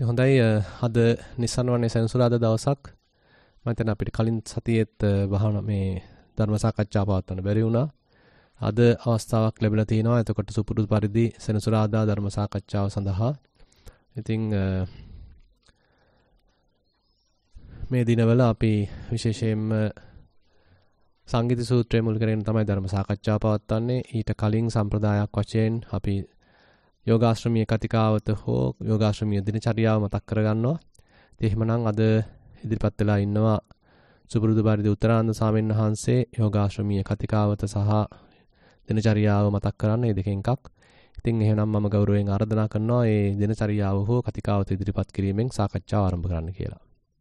ඉතින් හොඳයි අද නිසන් වනේ සෙනසුරාදා දවසක් මම හිතන අපිට කලින් සතියේත් වහන මේ ධර්ම සාකච්ඡා පවත්වන්න බැරි වුණා. අද අවස්ථාවක් ලැබිලා තිනවා. එතකොට සුපුරුදු පරිදි සෙනසුරාදා ධර්ම සාකච්ඡාව සඳහා. ඉතින් මේ දිනවල අපි විශේෂයෙන්ම සංගීත සූත්‍රය මුල් කරගෙන තමයි ධර්ම සාකච්ඡාව පවත්වන්නේ. ඊට කලින් සම්ප්‍රදායක් වශයෙන් අපි යෝගාශ්‍රමීය කතිකාවත හෝ යෝගාශ්‍රමීය දිනචරියාව මතක් කරගන්නවා. ඉතින් එහෙමනම් අද ඉදිරිපත් වෙලා ඉන්නවා සුපුරුදු පරිදි උත්තරානන්ද ස්වාමීන් වහන්සේ යෝගාශ්‍රමීය කතිකාවත සහ දිනචරියාව මතක් කරන්න මේ දෙකෙන් එකක්. ඉතින් එහෙනම් මම ගෞරවයෙන් ආරාධනා කරනවා මේ දිනචරියාව හෝ කතිකාවත ඉදිරිපත් කිරීමෙන් සාකච්ඡාව ආරම්භ කරන්න කියලා.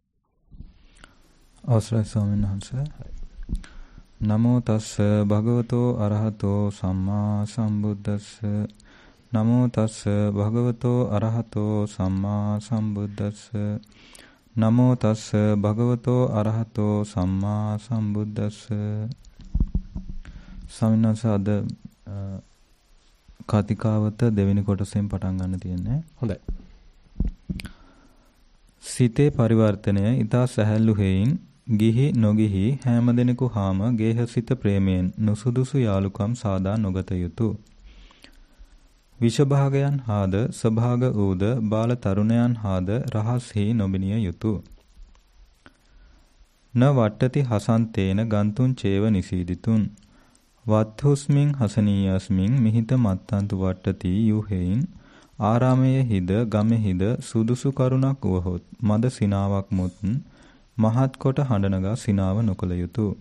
අවසරයි ස්වාමීන් වහන්සේ. නමෝ තස්ස භගවතෝ අරහතෝ සම්මා සම්බුද්දස්ස. නමෝ තස්ස භගවතෝ අරහතෝ සම්මා සම්බුද්දස්ස. නමෝ තස්ස භගවතෝ අරහතෝ සම්මා සම්බුද්දස්ස. ස්වාමීන් වහන්සේ අද කතිකාවත දෙවෙනි කොටසෙන් පටන් ගන්න තියෙන්නේ. හොඳයි. සිතේ පරිවර්තනය ඊතා සැහැල්ලු හේයින් ගිහි නොගිහි හැම දෙනෙකු හාම ගේහසිත ප්‍රේමයෙන් නුසුදුසු යාලුකම් සාදා නොගත යුතුය. විෂභාගයන් හාද සභාග ඌද බාල තරුණයන් හාද රහස්හි නොබිනිය යුතුය. න වට්ටති හසන්තේන ගන්තුන් චේව නිසීදිතුන්. වත්හුස්මින් හසනීයස්මින් මිහිත මත්තන්තු වට්ටති යුහෙයින් ආරාමයේ හිද ගමෙහිද සුදුසු කරුණක් වහොත් මද සිනාවක් මුත් මහත් කොට හඬනගා සිනාව නොකළ යුතුය.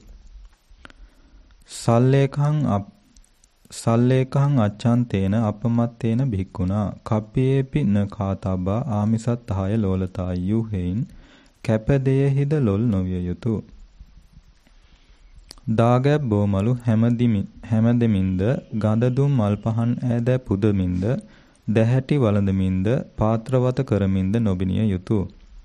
සල්ලේකහං අච්ඡන්තේන අපමත්තේන භික්ඛුනා කප්පියේපි න කාතබ්බා ආමිසත්හාය ලෝලතායු හේයින් කැපදෙයෙහිද ලොල් නොවිය යුතුය. දාගැබ් බෝමලු හැමදෙමින්ද ගඳදුම් මල් පහන් ඈද පුදමින්ද දැහැටි වළඳමින්ද පාත්‍රවත කරමින්ද නොබිනිය යුතුය.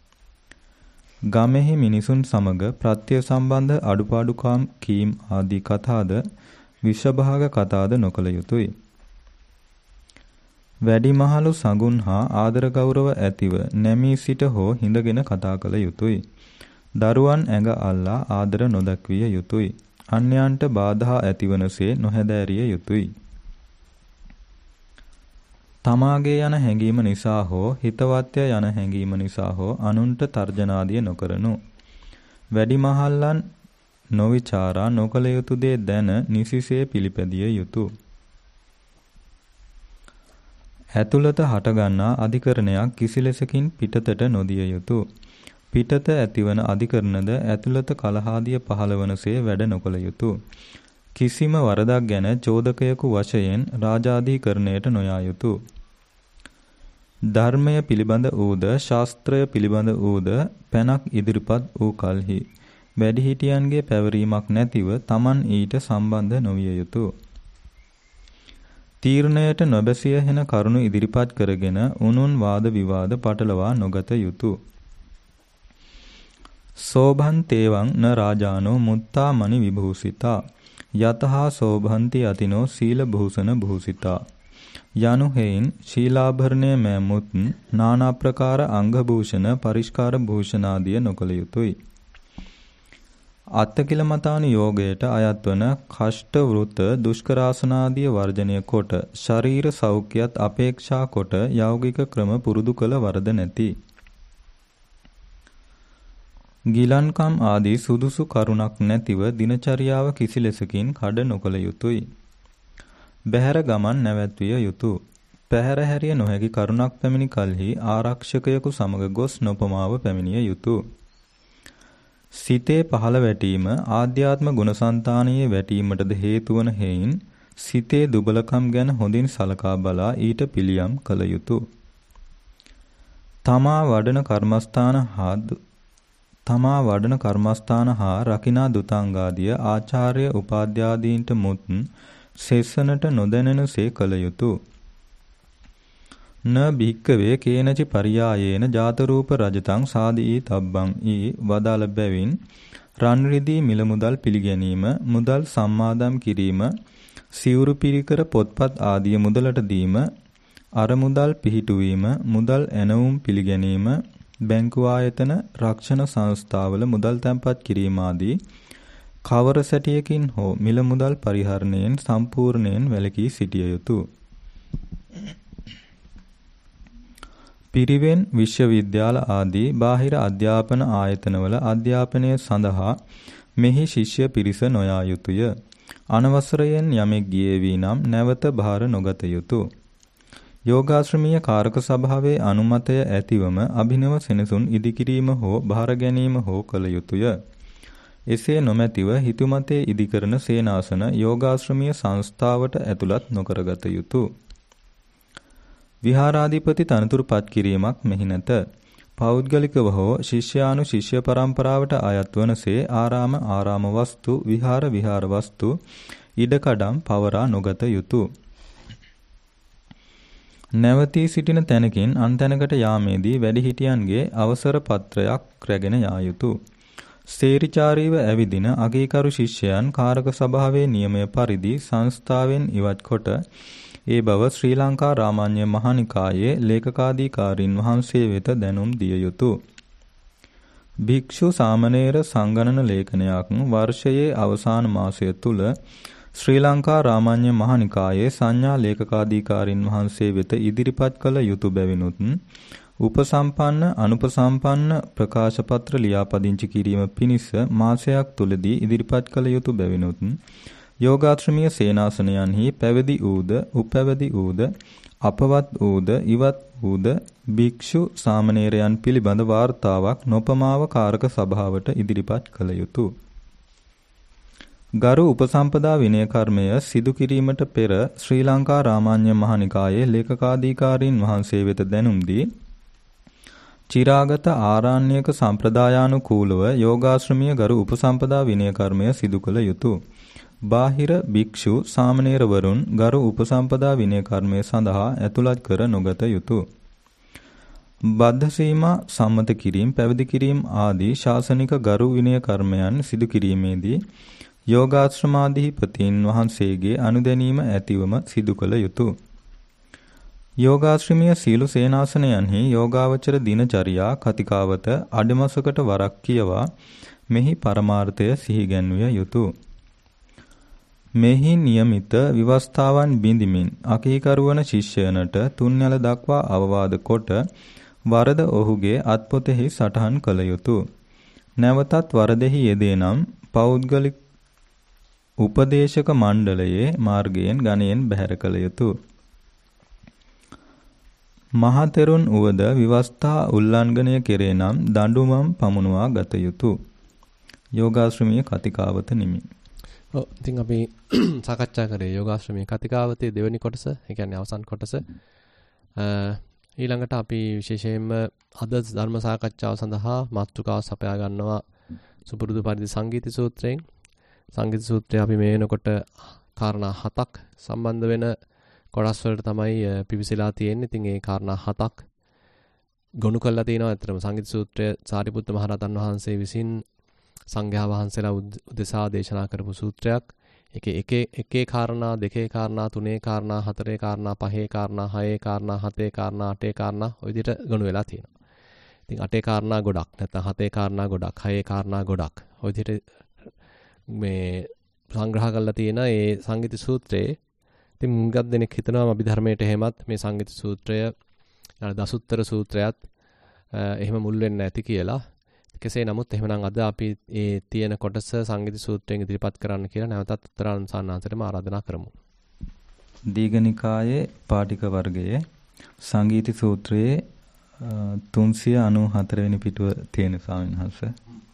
ගමෙහි මිනිසුන් සමග ප්‍රත්‍ය සම්බන්ධ අඩුපාඩුකම් කීම් ආදී කතාද විෂභාග කතාද නොකළ යුතුය. වැඩිමහලු සඟුන් හා ආදර ගෞරව ඇතිව නැමී සිට හෝ හිඳගෙන කතා කළ යුතුය. දරුවන් ඇඟ අල්ලා ආදර නොදක්විය යුතුය. අන්‍යයන්ට බාධා ඇතිවනසේ නොහැදෑරිය යුතුය. තමාගේ යන හැඟීම නිසා හෝ හිතවත්ය යන හැඟීම නිසා හෝ අනුන්ට තර්ජනාදිය නොකරනු. වැඩිමහල්ලන් නොවිචාරා නොකළ යුතු දේ දැන නිසිසේ පිළිපැදිය යුතුය. ඇතුළත හටගන්නා අධිකරණයක් කිසිලෙසකින් පිටතට නොදිය යුතුය. පිටත ඇතිවන අධිකරණද ඇතුළත කලහාදිය පහළවනසේ වැඩ නොකළ යුතුය. කිසිම වරදක් ගැන චෝදකයෙකු වශයෙන් රාජාධිකරණයට නොයා යුතුය. ධර්මය පිළිබඳ ඌද ශාස්ත්‍රය පිළිබඳ ඌද පැනක් ඉදිරිපත් වූ කල්හි වැඩිහිටියන්ගේ පැවරීමක් නැතිව Taman ඊට සම්බන්ධ නොවිය යුතුය. තීරණයට නොබැසිය හෙන කරුණු ඉදිරිපත් කරගෙන උනුන් වාද විවාද පටලවා නොගත යුතුය. සෝභන්තේවං න රාජානෝ මුත්තා මණි විභූසිතා යතහා සෝභන්ති අතිනෝ සීල භූෂණ භූසිතා යනු හේයින් ශීලාභරණය මෑමුත් නානා ප්‍රකාර අංග භූෂණ පරිස්කාර භූෂණ ආදිය නොකළ යුතුය. අත්තකිලමතානු යෝගයට අයත්වන කෂ්ඨ වෘත දුෂ්කරාසනාදිය වර්ජනය කොට ශරීර සෞඛ්‍යයත් අපේක්ෂා කොට යෞගික ක්‍රම පුරුදු කළ වරද නැති. ගිලන්කම් ආදී සුදුසු කරුණක් නැතිව දිනචරියාව කිසිලෙසකින් කඩ නොකළ යුතුය. බහැර ගමන් නැවැත්විය යුතුය. පැහැර හැරිය නොහැකි කරුණක් පැමිණි කලෙහි ආරක්ෂකයෙකු සමග ගොස් නොපමාව පැමිණිය යුතුය. සිතේ පහළ වැටීම ආධ්‍යාත්ම ගුණසංතානයේ වැටීමටද හේතු වන හේයින් සිතේ දුබලකම් ගැන හොඳින් සලකා බලා ඊට පිළියම් කළ යුතුය. තමා වඩන කර්මස්ථාන හා රකිනා දුතාංගාදිය ආචාර්ය උපාධ්‍යාදීන්ට මුත් සෙස්සනට නොදැනෙනසේ කළ යුතුය. න භික්කවේ කේනචි පරියායේන ජාතරූප රජතං සාදී තබ්බං ඊ වදාළ බැවින් රන් රිදී මිල මුදල් පිළිගැනීම, මුදල් සම්මාදම් කිරීම, සිවුරු පිරිකර පොත්පත් ආදිය මුදලට දීම අරමුදල් පිහිටුවීම, මුදල් ඇනවුම් පිළිගැනීම, බැංකු ආයතන, රක්ෂණ සංස්ථාවල මුදල් තැන්පත් කිරීම ආදී කවර සැටියකින් හෝ මිල මුදල් පරිහරණයෙන් සම්පූර්ණයෙන් වැළකී සිටිය යුතුය. පිරිවෙන්, විශ්වවිද්‍යාල ආදී බාහිර අධ්‍යාපන ආයතනවල අධ්‍යාපනය සඳහා මෙහි ශිෂ්‍ය පිරිස නොයා යුතුය. අනවසරයෙන් යමෙක් ගියේ වී නම් නැවත භාර නොගත යුතුය. යෝගාශ්‍රමීය කාරක සභාවේ අනුමතය ඇතිවම අභිනව සෙනසුන් ඉදිකිරීම හෝ භාර ගැනීම හෝ කළ යුතුය. එසේ නොමැතිව හිතුමතේ ඉදිකරන සේනාසන යෝගාශ්‍රමීය සංස්ථාවට ඇතුළත් නොකරගත යුතුය. විහාරාධිපති තනතුරු පත් කිරීමක් මෙහි නැත. පෞද්ගලිකව හෝ ශිෂ්‍යානු ශිෂ්‍ය පරම්පරාවට අයත් වනසේ ආරාම වස්තු, විහාර වස්තු, ඉඩකඩම් පවරා නොගත යුතුය. නැවතී සිටින තැනකින් අන් තැනකට යාමේදී වැඩිහිටියන්ගේ අවසර පත්‍රයක් රැගෙන යා යුතුය. සේරිචාරීව ඇවිදින අගීකරු ශිෂ්‍යයන් කාරක සභාවේ නියමය පරිදි සංස්ථාවෙන් ඉවත් කොට ඒ බව ශ්‍රී ලංකා රාමඤ්ඤ මහානිකායේ ලේකකාධිකාරීන් වහන්සේ වෙත දැනුම් දිය යුතුය. භික්ෂු සාමණේර සංගණන ලේඛනයක් වර්ෂයේ අවසාන මාසය තුල ශ්‍රී ලංකා රාමඤ්ඤ මහානිකායේ සංඥා ලේකකාධිකාරීන් වහන්සේ වෙත ඉදිරිපත් කළ යුතු බැවිනුත් උපසම්පන්න අනුපසම්පන්න ප්‍රකාශ පත්‍ර ලියාපදිංචි කිරීම පිණිස මාසයක් තුලදී ඉදිරිපත් කළ යුතු බැවිනුත් යෝගාශ්‍රමීය සේනාසනයන්හි පැවිදි වූද, උපැවිදි වූද, අපවත් වූද, ඉවත් වූද භික්ෂු සාමණේරයන් පිළිබඳ වාර්තාවක් නොපමාව කාරක සභාවට ඉදිරිපත් කළ යුතුය. ගරු උපසම්පදා විනය කර්මය සිදු කිරීමට පෙර ශ්‍රී ලංකා රාමඤ්ඤ මහානිකායේ ලේකකාධිකාරීන් වහන්සේ වෙත දැනුම් දී චිරාගත ආරණ්‍යක සම්ප්‍රදායානුකූලව යෝගාශ්‍රමීය ගරු උපසම්පදා විනය කර්මය සිදු කළ යුතුය. බාහිර භික්ෂු සාමණේරවරුන් ගරු උපසම්පදා විනය කර්මය සඳහා ඇතුළත් කර නොගත යුතුය. බද්ධ සීමා සම්මත කිරීම, පැවිදි කිරීම ආදී ශාසනික ගරු විනය කර්මයන් සිදු කිරීමේදී යෝගාශ්‍රමාධිපතීන් වහන්සේගේ අනුදැනීම ඇතිවම සිදු කළ යුතුය. යෝගාශ්‍රමීය සීල සේනාසනයන්හි යෝගාවචර දිනචරියා කතිකාවත අඩමසකට වරක් කියවා මෙහි පරමාර්ථය සිහිගැන්විය යුතුය. මෙහි නියමිත විවස්ථාවන් බිඳිමින් අකීකරුවන ශිෂ්‍යයනට තුන්යල දක්වා අවවාද කොට වරද ඔහුගේ අත්පොතෙහි සටහන් කළ යුතුය. නැවතත් වරදෙහි යෙදේ නම් පෞද්ගලික උපදේශක මණ්ඩලයේ මාර්ගයෙන් ගණයෙන් බැහැර කළ යුතුය. මහතෙරුන් උවද විවස්ථා උල්ලංඝනය කෙරේ නම් දඬුවම් පමුණවා ගත යුතුය. යෝගාශ්‍රමීය කතිකාවත නිමි. ඉතින් අපි සාකච්ඡා කරේ යෝගාශ්‍රමීය කතිකාවතේ දෙවෙනි කොටස, ඒ කියන්නේ අවසන් කොටස. ඊළඟට අපි විශේෂයෙන්ම අද ධර්ම සාකච්ඡාව සඳහා මාතෘකාව සපයා ගන්නවා සුපුරුදු පරිදි සංගීති සූත්‍රයෙන්. සංගීති සූත්‍රය අපි මේ වෙනකොට කාරණා 7ක් සම්බන්ධ වෙන කොටස් වලට තමයි පිවිසලා තියෙන්නේ. ඉතින් ඒ කාරණා 7ක් ගොනු කරලා තිනවා. අතරම සංගීති සූත්‍රය සාරිපුත්ත මහ රහතන් වහන්සේ විසින් සංඝයා වහන්සේලා උදෙසා දේශනා කරපු සූත්‍රයක්. ඒකේ එකේ කාරණා, දෙකේ කාරණා, තුනේ කාරණා, හතරේ කාරණා, පහේ කාරණා, හයේ කාරණා, හතේ කාරණා, අටේ කාරණා ඔය විදිහට ගොනු වෙලා තියෙනවා. ඉතින් අටේ කාරණා ගොඩක්, නැත්නම් හතේ කාරණා ගොඩක්, හයේ කාරණා ගොඩක්. ඔය විදිහට මේ සංග්‍රහ කරලා තියෙන ඒ සංගීත සූත්‍රයේ ඉතින් මුගක් දෙනෙක් හිතනවා අභිධර්මයට එහෙමත් මේ සංගීත සූත්‍රය දසුත්තර සූත්‍රයත් එහෙම මුල් වෙන්නේ නැති කියලා. කෙසේ නමුත් එහෙමනම් අද අපි මේ තියෙන කොටස සංගීත සූත්‍රයෙන් ඉදිරිපත් කරන්න කියලා නැවතත් උත්තරානන්ද සාන්නාන්සේටම ආරාධනා කරමු. දීඝනිකායේ පාටික වර්ගයේ සංගීත සූත්‍රයේ 394 වෙනි පිටුව තියෙන ස්වාමීන් වහන්සේ.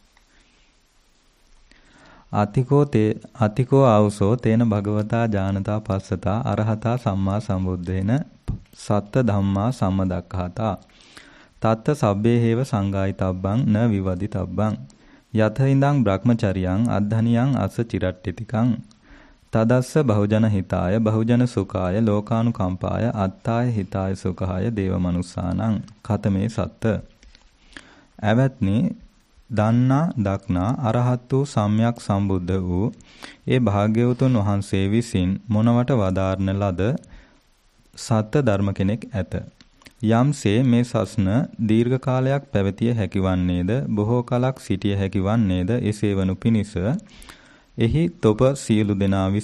අතිකෝ ආවසෝ තේන භගවතා ඥානතා පස්සතා අරහතා සම්මා සම්බුද්දේන සත්ත ධම්මා සම්මදක්ඛාතා තත්ත සබ්බේ හේව සංගායිතබ්බං න විවදිතබ්බං යත ඉඳං බ්‍රහ්මචරියං අද්ධනියං අස්ස චිරට්ඨිතිකං තදස්ස බහුජන හිතාය බහුජන සුඛාය ලෝකානුකම්පාය අත්තාය හිතාය සුඛාය දේවමනුස්සානං කතමේ සත්ත. ඇවැත්නි දන්නා දක්නා අරහත් වූ සම්්‍යක් සම්බුද්ධ වූ ඒ භාග්‍යවතුන් වහන්සේ විසින් මොනවට වදාරන ලද සත්‍ය ධර්ම කෙනෙක් ඇත. යම්සේ මේ සස්න දීර්ඝ කාලයක් පැවතිය හැකිවන්නේද බොහෝ කලක් සිටිය හැකිවන්නේද එසේ වනු පිණිස එහි තොප සියලු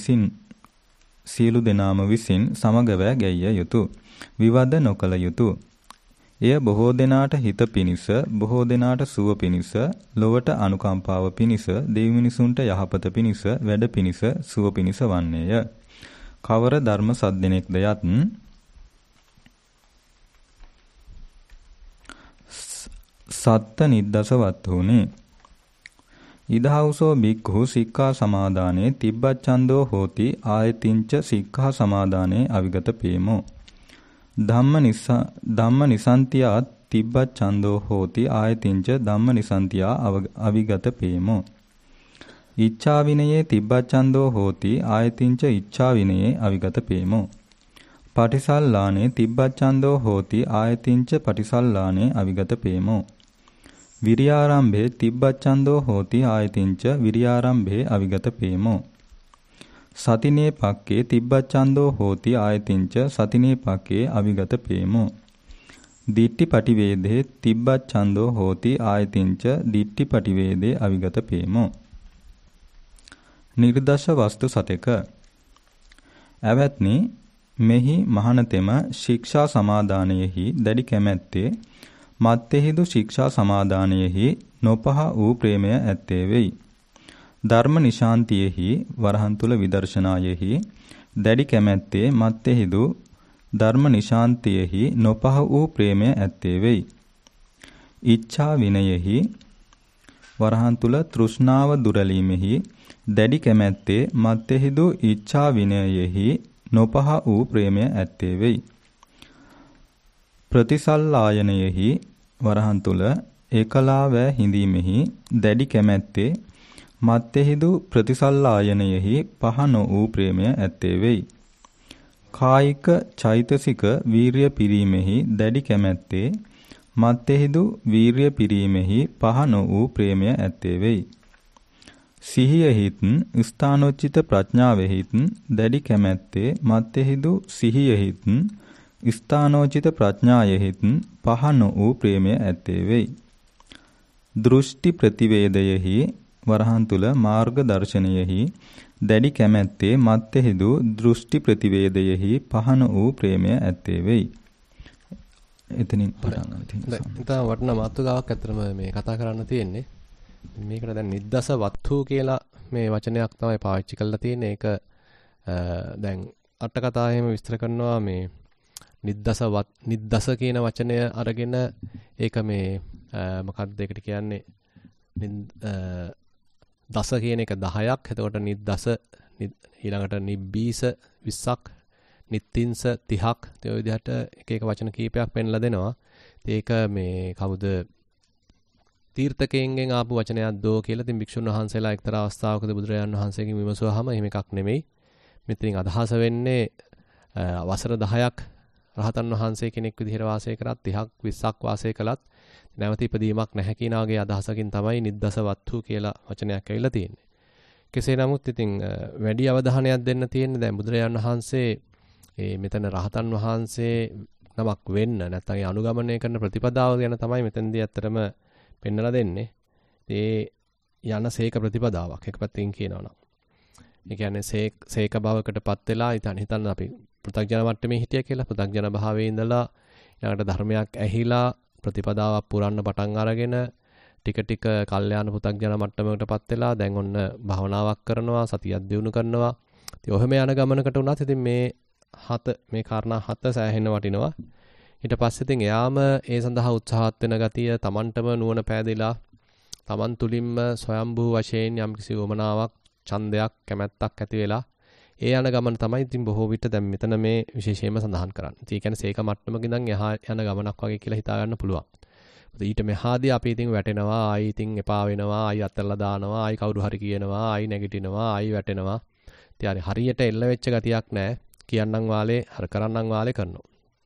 දෙනාම විසින් සමගව ගැයිය යුතුය. විවද නොකළ යුතුය. එය බොහෝ දෙනාට හිත පිණිස බොහෝ දෙනාට සුව පිණිස ලොවට අනුකම්පාව පිණිස දෙවි මිනිසුන්ට යහපත පිණිස වැඩ පිණිස සුව පිණිස වන්නේය. කවර ධර්ම සද්දෙනෙක්ද යත් සත්ත නිද්දස වත්තුනේ ඉදහවුසෝ බික්ඛු සික්ඛා සමාදානේ තිබ්බච්ඡන්தோ හෝති ආයතින්ච සික්ඛා සමාදානේ අවිගත පේමෝ ධම්ම නිසන්තියා තිබ්බච්ඡන්தோ හෝති ආයතින්ච ධම්ම නිසන්තියා අවිගත පේමෝ ඉච්ඡා විනයේ තිබ්බච්ඡන්தோ හෝති ආයතින්ච ඉච්ඡා විනයේ අවිගත පේමෝ පටිසල්ලානේ තිබ්බච්ඡන්தோ හෝති ආයතින්ච පටිසල්ලානේ අවිගත පේමෝ විරියාරම්භේ තිබ්බච්ඡන්தோ හෝති ආයතින්ච විරියාරම්භේ අවිගත පේමෝ සතිනේ පක්කේ තිබ්බච්ඡන්தோ හෝති ආයතින්ච සතිනේ පක්කේ අවිගත පේමෝ දිට්ඨි පටිවේදේ තිබ්බච්ඡන්தோ හෝති ආයතින්ච දිට්ඨි පටිවේදේ අවිගත පේමෝ නිර්දශ වස්තු සතක ඇවැත්නි මෙහි මහණතෙම ශික්ෂා සමාදානයෙහි දැඩි කැමැත්තේ මත්තෙහිදු ශික්ෂා සමාදානයෙහි නොපහ වූ ප්‍රේමය ඇත්තේ වෙයි. ධර්ම නිශාන්තියෙහි වරහන් තුල විදර්ශනායෙහි දැඩි කැමැත්තේ මත්තෙහිදු ධර්ම නිශාන්තියෙහි නොපහ වූ ප්‍රේමය ඇත්තේ වෙයි. ඉච්ඡා විනයෙහි වරහන් තුල තෘෂ්ණාව දුරලීමෙහි දැඩි කැමැත්තේ මත්තෙහිදු ඉච්ඡා විනයෙහි නොපහ වූ ප්‍රේමය ඇත්තේ වෙයි. ප්‍රතිසල්ලායනයෙහි වරහන් තුල ඒකලාව හිඳීමෙහි දැඩි කැමැත්තේ මත්තෙහිදු ප්‍රතිසල්ලායනයෙහි පහ නො වූ ප්‍රේමය ඇත්තේ වෙයි. කායික චෛතසික වීරිය පිරීමෙහි දැඩි කැමැත්තේ මත්තෙහිදු වීරිය පිරීමෙහි පහ නො වූ ප්‍රේමය ඇත්තේ වෙයි. සිහියෙහිත් ස්ථානෝචිත ප්‍රඥාවෙහිත් දැඩි කැමැත්තේ මත්තෙහිදු සිහියෙහිත් ස්ථානෝචිත ප්‍රඥායෙහිත් පහ නො වූ ප්‍රේමය ඇත්තේ වෙයි. දෘෂ්ටි ප්‍රතිවේදයෙහි වරහන් තුල මාර්ග දර්ශනයෙහි දැඩි කැමැත්තේ මත්තෙහිදු දෘෂ්ටි ප්‍රතිවේදයෙහි පහ නො වූ ප්‍රේමය ඇත්තේ වෙයි. එතනින් පටන් ගන්න තියෙනවා. ඉතින් වටන මාතෘකාවක් අතරම මේ කතා කරන්න තියෙන්නේ. මේකට දැන් නිද්දස වත්තු කියලා මේ වචනයක් තමයි පාවිච්චි කරලා තියෙන්නේ. ඒක දැන් අට කතාවෙම විස්තර කරනවා මේ නිද්දස කියන වචනය අරගෙන ඒක මේ මොකක්ද ඒකට කියන්නේ දස කියන එක 10ක්. එතකොට නිද්දස ඊළඟට නිබ්බීස 20ක්, නිත්තින්ස 30ක්. ඒ විදිහට එක එක වචන කීපයක් පෙන්ලා දෙනවා. ඒක මේ කවුද තීර්ථකයන්ගෙන් ආපු වචනයක් දෝ කියලා. ඉතින් භික්ෂුන් වහන්සේලා එක්තරා අවස්ථාවකදී බුදුරජාණන් වහන්සේගෙන් විමසුවාම එහෙම එකක් නෙමෙයි. මෙතනින් අදහස වෙන්නේ වසර 10ක් රහතන් වහන්සේ කෙනෙක් විදිහට වාසය කරත් 30ක් 20ක් වාසය කළත් නැවත ඉපදීමක් නැහැ කියන වගේ අදහසකින් තමයි නිද්දස වත්තු කියලා වචනයක් ඇවිල්ලා තියෙන්නේ. කෙසේ නමුත් ඉතින් වැඩි අවධානයක් දෙන්න තියෙන්නේ දැන් බුදුරජාණන් වහන්සේ මෙතන රහතන් වහන්සේ නමක් වෙන්න නැත්නම් ඒ අනුගමනය කරන ප්‍රතිපදාව ගැන තමයි මෙතනදී ඇත්තටම පෙන්වලා දෙන්නේ. ඒ යන සීක ප්‍රතිපදාවක් එක පැත්තකින් කියනවා නම්. ඒ කියන්නේ සීක භවකටපත් වෙලා හිතන්න අපි පෘථග්ජන මට්ටමේ හිටිය කියලා. පෘථග්ජන භාවයේ ඉඳලා ඊළඟට ධර්මයක් ඇහිලා ප්‍රතිපදාවක් පුරන්න පටන් අරගෙන ටික ටික කල්යාණ පෘථග්ජන මට්ටමකටපත් වෙලා දැන් ඔන්න භවනාවක් කරනවා, සතියක් දියුණු කරනවා. ඉතින් ඔහෙම යන ගමනකට උනත් ඉතින් මේ කාරණා 7 සෑහෙන වටිනවා. ඊට පස්සේ ඉතින් එයාම ඒ සඳහා උත්සාහත් වෙන ගතිය, Tamanටම නුවණ පෑදෙලා Taman තුලින්ම ස්වයම්භූ වශයෙන් යම්කිසි වමනාවක්, ඡන්දයක්, කැමැත්තක් ඇති වෙලා ඒ යන ගමන තමයි ඉතින් බොහෝ විට දැන් මෙතන මේ විශේෂයෙන්ම සඳහන් කරන්නේ. ඉතින් ඒ කියන්නේ සීක මට්ටමක ඉඳන් එහා යන ගමනක් වගේ කියලා හිතා ගන්න පුළුවන්. ඊට මෙහාදී අපි ඉතින් වැටෙනවා, ආයි ඉතින් එපා වෙනවා, ආයි අතල්ලා දානවා, ආයි කවුරු හරි කියනවා, ආයි නැගිටිනවා, ආයි වැටෙනවා. ඉතින් හරියට එල්ල වෙච්ච ගතියක් නැහැ. කියන්නම් වාලේ අර කරන්නම් වාලේ කරනවා.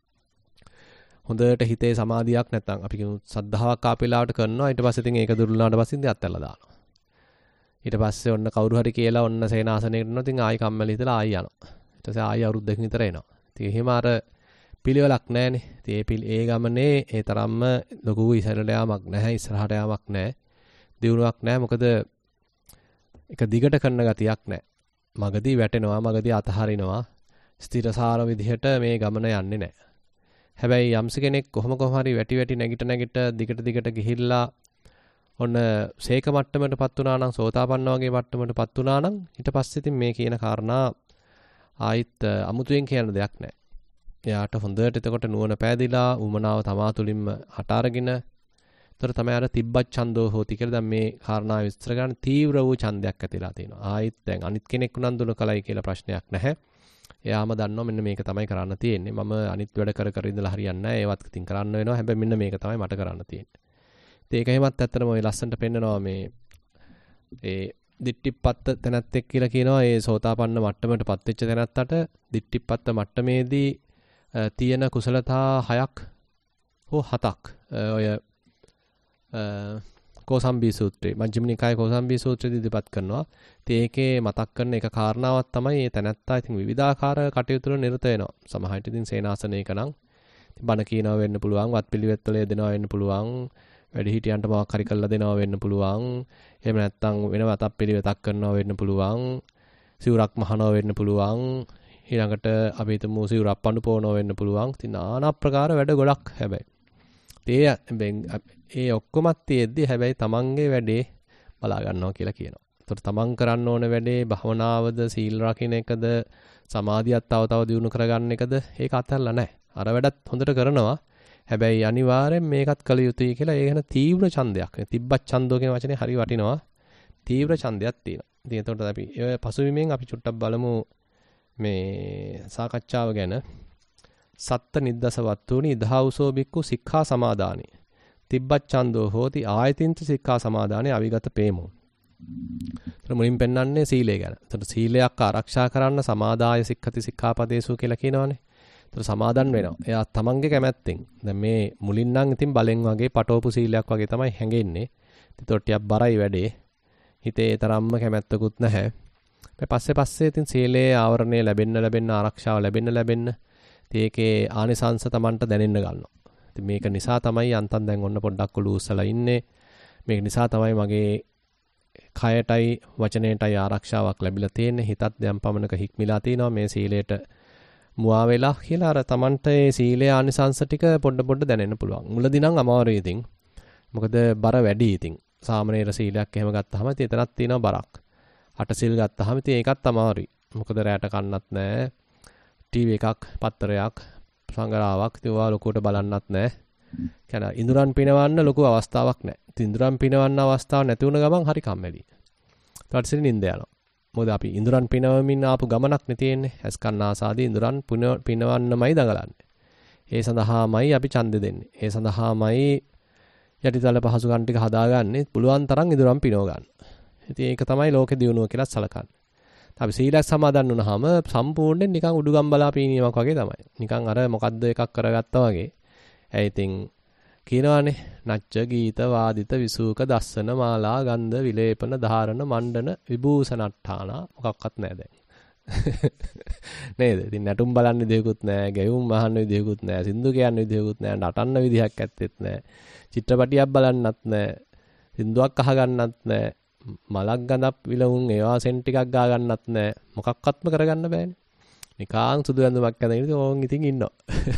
හොඳට හිතේ සමාධියක් නැත්නම් අපි කියමු සද්ධාාවක් ආපෙලාවට කරනවා. ඊට පස්සේ ඉතින් ඒක දුර්ලභ පස්සේ ඉතින් අත්හැරලා දානවා. ඊට පස්සේ ඔන්න කවුරු හරි කියලා ඔන්න සේනාසනයකට යනවා. ඉතින් ආයි කම්මැලි හිතලා ආයි යනවා. ඊට පස්සේ ආයි අවුරුද්දකින් විතර එනවා. ඉතින් එහෙම අර පිළිවෙලක් නැහැනේ. ඉතින් ඒ ගමනේ ඒ තරම්ම ලොකු ඉස්සරහට යාමක් නැහැ, ඉස්සරහට යාමක් නැහැ. දියුණුවක් නැහැ. මොකද එක දිගට කරන ගතියක් නැහැ. මගදී වැටෙනවා, මගදී අතහරිනවා. ස්ථිරසාර විදිහට මේ ගමන යන්නේ නැහැ. හැබැයි යම්ස කෙනෙක් කොහොම හරි වැටි නැගිට දිගට ගිහිල්ලා ඔන්න සේක මට්ටමටපත් වුණා නම් සෝතාපන්න වගේ මට්ටමටපත් වුණා නම් ඊට පස්සේ ඉතින් මේ කියන කාරණා ආයිත් අමුතුවෙන් කියන දෙයක් නැහැ. එයාට හොඳට එතකොට නුවණ පෑදිලා උමනාව තමා තුලින්ම හට අරගෙන ඒතර තමයි අර තිබ්බත් ඡන්தோ හෝති කියලා දැන් මේ කාරණාව විස්තර කරන තීව්‍ර වූ ඡන්දයක් ඇතිලා තියෙනවා. ආයිත් දැන් අනිත් කෙනෙක් උනන්දුන කලයි කියලා ප්‍රශ්නයක් නැහැ. එයාම දන්නවා මෙන්න මේක තමයි කරන්න තියෙන්නේ. මම අනිත් වැඩ කර ඉඳලා හරියන්නේ නැහැ. ඒවත් ඉතින් කරන්න වෙනවා. හැබැයි මෙන්න මේක තමයි මට කරන්න තියෙන්නේ. ඒක එහෙමත් ඇත්තටම ඔය ලස්සනට පෙන්නනවා මේ ඒ දිට්ටිපත්ත තැනැත්තෙක් කියලා කියනවා. ඒ සෝතාපන්න මට්ටමටපත් වෙච්ච තැනැත්තට දිට්ටිපත්ත මට්ටමේදී තියෙන කුසලතා 6ක් හෝ 7ක් ඔය කෝසම්බී සූත්‍රයේ මජ්ක්‍ධිම නිකායේ කෝසම්බී සූත්‍රයේදී ඉදිරිපත් කරනවා. ඉතින් ඒකේ මතක් කරන එක කාරණාවක් තමයි මේ තැනැත්තා ඉතින් විවිධාකාර කටයුතු වල නිරත වෙනවා. සමහර විට ඉතින් සේනාසනයක නම් ඉතින් බණ කියනවා වෙන්න පුළුවන්, වත්පිළිවෙත් වල යෙදෙනවා වෙන්න පුළුවන්, වැඩිහිටියන්ට මොකක් හරි කරලා දෙනවා වෙන්න පුළුවන්. එහෙම නැත්නම් වෙන වත්පිළිවෙතක් කරනවා වෙන්න පුළුවන්. සිවුරක් මහනවා වෙන්න පුළුවන්. ඊළඟට අපි හිතමු සිවුරක් පඳු පොවනවා වෙන්න පුළුවන්. ඉතින් নানা ප්‍රකාර වැඩ ගොඩක් හැබැයි. ඒ ඔක්කොමත් තියෙද්දි හැබැයි තමන්ගේ වැඩේ බලා ගන්නවා කියලා කියනවා. ඒතකොට තමන් කරන්න ඕන වැඩේ භවනාවද, සීල් රකින්න එකද, සමාධියත් තව දියුණු කරගන්න එකද ඒක අතහැරලා නැහැ. අර වැඩත් හොඳට කරනවා. හැබැයි අනිවාර්යෙන් මේකත් කළ යුතුයි කියලා ඒ ගැන තීව්‍ර ඡන්දයක්. තිබ්බත් ඡන්දෝ කියන වචනේ හරි වටිනවා. තීව්‍ර ඡන්දයක් තියෙනවා. ඉතින් එතකොට අපි ඔය පසුවිමෙන් අපි චුට්ටක් බලමු මේ සාකච්ඡාව ගැන. සත්ත නිද්දස වත්තුනි දහවුසෝ බික්කු සික්ඛා සමාදානි. තිබ්බත් ඡන්தோ හෝති ආයතින්ත සික්ඛා සමාදානේ අවිගත පේමු. ඒතර මුලින් පෙන්වන්නේ සීලය ගැන. ඒතර සීලයක් ආරක්ෂා කරන්න සමාදාය සික්ඛති සික්ඛාපදේසු කියලා කියනවනේ. ඒතර සමාදන් වෙනවා. එයා තමන්ගේ කැමැත්තෙන්. දැන් මේ මුලින් නම් ඉතින් බලෙන් වගේ පටෝපු සීලයක් වගේ තමයි හැංගෙන්නේ. ඒතකොට ටිකක් බරයි වැඩේ. හිතේ තරම්ම කැමැත්තකුත් නැහැ. පස්සේ ඉතින් සීලේ ආවරණය ලැබෙන්න ආරක්ෂාව ලැබෙන්න ඒකේ ආනිසංස තමන්ට දැනෙන්න ගන්නවා. ඉතින් මේක නිසා තමයි යන්තම් දැන් ඔන්න පොඩ්ඩක් ලූස්සලා ඉන්නේ. මේක නිසා තමයි මගේ කයටයි වචනයටයි ආරක්ෂාවක් ලැබිලා තියෙන්නේ. හිතත් දැන් පමණක හික්මිලා තිනවා මේ සීලයට මුවා වෙලා කියලා අර තමන්ට මේ සීලේ ආනිසංස ටික පොඩ දැනෙන්න පුළුවන්. මුලදී නම් අමාරුයි ඉතින්. මොකද බර වැඩි ඉතින්. සාමනීර සීලයක් එහෙම ගත්තාම ඉතින් එතනක් තියෙනවා බරක්. අට සීල් ගත්තාම ඉතින් ඒකත් අමාරුයි. මොකද රැට කන්නත් නැහැ. ටීවී එකක්, පත්තරයක්, සංගරාවක් තියවා ලොකුවට බලන්නත් නැහැ. කියන්නේ ඉඳුරන් පිනවන්න ලොකු අවස්ථාවක් නැහැ. ඉතින් ඉඳුරන් පිනවන්න අවස්ථාවක් නැති වුණ ගමන් හරි කම්මැලි. ඊට පස්සේ නිින්ද යනවා. මොකද අපි ඉඳුරන් පිනවමින් ආපු ගමනක් නේ තියෙන්නේ. ඇස් කන් ආසාදී ඉඳුරන් පිනවන්නමයි දඟලන්නේ. ඒ සඳහාමයි අපි ඡන්දෙ දෙන්නේ. ඒ සඳහාමයි යටිතල පහසුකම් ටික හදාගන්නේ. පුළුවන් තරම් ඉඳුරන් පිනව ගන්න. ඉතින් ඒක තමයි ලෝකේ දියුණුව කියලා සලකන්නේ. අපි සීලයක් සමාදන් වුණාම සම්පූර්ණයෙන් නිකන් උඩුගම් බලා පීනීමක් වගේ තමයි. නිකන් අර මොකද්ද එකක් කරගත්තා වගේ. ඇයි ඉතින් කියනවානේ නච්ච ගීත වාදිත විසූක දස්සන මාලා ගන්ධ විලේපන ධාරණ මණ්ඩන විභූෂණට්ඨාන මොකක්වත් නැහැ දැන්. නේද? ඉතින් නැටුම් බලන්න විදියකුත් නැහැ, ගැයුම් අහන්න විදියකුත් නැහැ, සින්දු කියන්න විදියකුත් නැහැ, නටන්න විදියක් ඇත්තෙත් නැහැ. චිත්‍රපටියක් බලන්නත් නැහැ, සින්දුවක් අහගන්නත් නැහැ. මලක් ගඳක් විලවුන් ඒවා සෙන් ටිකක් ගා ගන්නත් නැහැ. මොකක්වත්ම කරගන්න බෑනේ. නිකාං සුදු ඇඳුමක් ඇඳගෙන ඉතින් ඕන් ඉතින් ඉන්නවා.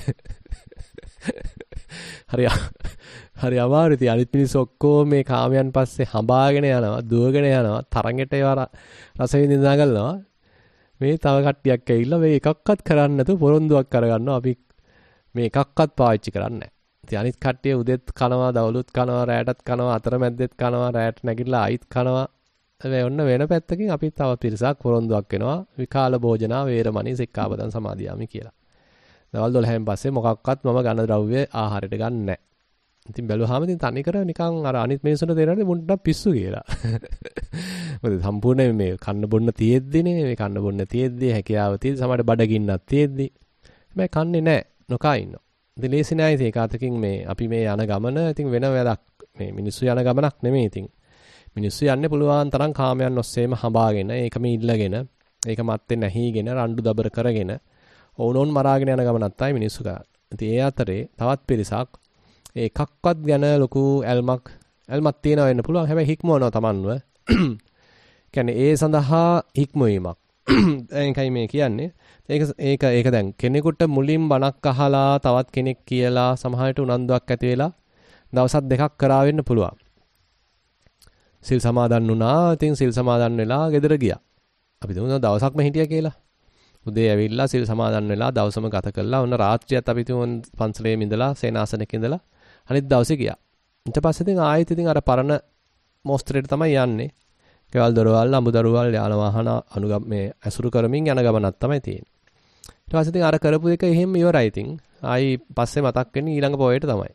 හරි අමාරුයි. ඉතින් අනිත් මිනිස්සු ඔක්කොම මේ කාමයන් පස්සේ හඹාගෙන යනවා, දුවගෙන යනවා, තරඟට ඒවා රස විඳින්න ගන්නවා. මේ තව කට්ටියක් ඇවිල්ලා මේ එකක්වත් කරන්නේ නැතුව පොරොන්දුවක් කරගන්නවා. අපි මේ එකක්වත් පාවිච්චි කරන්නේ නැහැ. ඉතින් අනිත් කට්ටිය උදෙත් කනවා, දවලුත් කනවා, රැයටත් කනවා, අතරමැද්දෙත් කනවා, රැයට නැගිටලා ආයිත් කනවා. හැබැයි ඔන්න වෙන පැත්තකින් අපි තව පිරිසක් පොරොන්දුවක් වෙනවා. විකාල භෝජනා වේරමණී සික්ඛාපදං සමාදියාමි කියලා. දවල් 12න් පස්සේ මොකක්වත් මම ඝන ද්‍රව්‍ය ආහාරයට ගන්න නැහැ. ඉතින් බැලුවාම ඉතින් තනිකර නිකන් අර අනිත් මිනිස්සුන්ට තේරෙන්නේ මුණ්ඩක් පිස්සු කියලා. මොකද සම්පූර්ණයෙන් මේ කන්න බොන්න තියෙද්දිනේ මේ කන්න බොන්න තියෙද්දි හැකියාව තියෙද්දි සමහරට බඩගින්නක් තියෙද්දි හැබැයි කන්නේ නැහැ නොකා ඉන්නවා. ඉතින් ලේසි නෑ ඉතින් ඒකාතකින් මේ අපි මේ යන ගමන ඉතින් වෙන වැඩක් මේ මිනිස්සු යන ගමනක් නෙමෙයි ඉතින්. මිනිස්සු යන්නේ පුළුවන් තරම් කාමයන් ඔස්සේම හඹාගෙන ඒකම ඉල්ලගෙන ඒක මැත්තේ නැහිගෙන රණ්ඩු දබර කරගෙන ඕනෝන් මරාගෙන යන ගමනක් තමයි මිනිස්සු කරන්නේ. ඉතින් ඒ අතරේ තවත් පිරිසක් එකක්වත් ගැන ලොකු ඇල්මක් තියෙනවා වෙන්න පුළුවන්. හැබැයි හික්මවනවා Tamanව. කියන්නේ ඒ සඳහා හික්මවීමක්. ඒකයි මේ කියන්නේ. ඒක දැන් කෙනෙකුට මුලින් බණක් අහලා තවත් කෙනෙක් කියලා සමහරට උනන්දුවක් ඇති වෙලා දවසක් දෙකක් කරා වෙන්න පුළුවන්. සිල් සමාදන් වුණා. ඉතින් සිල් සමාදන් වෙලා ගෙදර ගියා. අපි දුන්නා දවසක්ම හිටියා කියලා. උදේ ඇවිල්ලා සිල් සමාදන් වෙලා දවසම ගත කළා. ඔන්න රාත්‍රියත් අපි තුන් පන්සලේ ඉඳලා සේනාසනෙක ඉඳලා අනිත් දවසේ ගියා. ඊට පස්සේ ඉතින් ආයෙත් ඉතින් අර පරණ මොස්තරේට තමයි යන්නේ. කෙවල් දොරවල් අඹදරුවල් යාන වාහන අනුගම මේ ඇසුරු කරමින් යන ගමනක් තමයි තියෙන්නේ. ඊට පස්සේ ඉතින් අර කරපු එක එහෙම ඉවරයි ඉතින්. ආයි පස්සේ මතක් වෙන්නේ ඊළඟ පොයේට තමයි.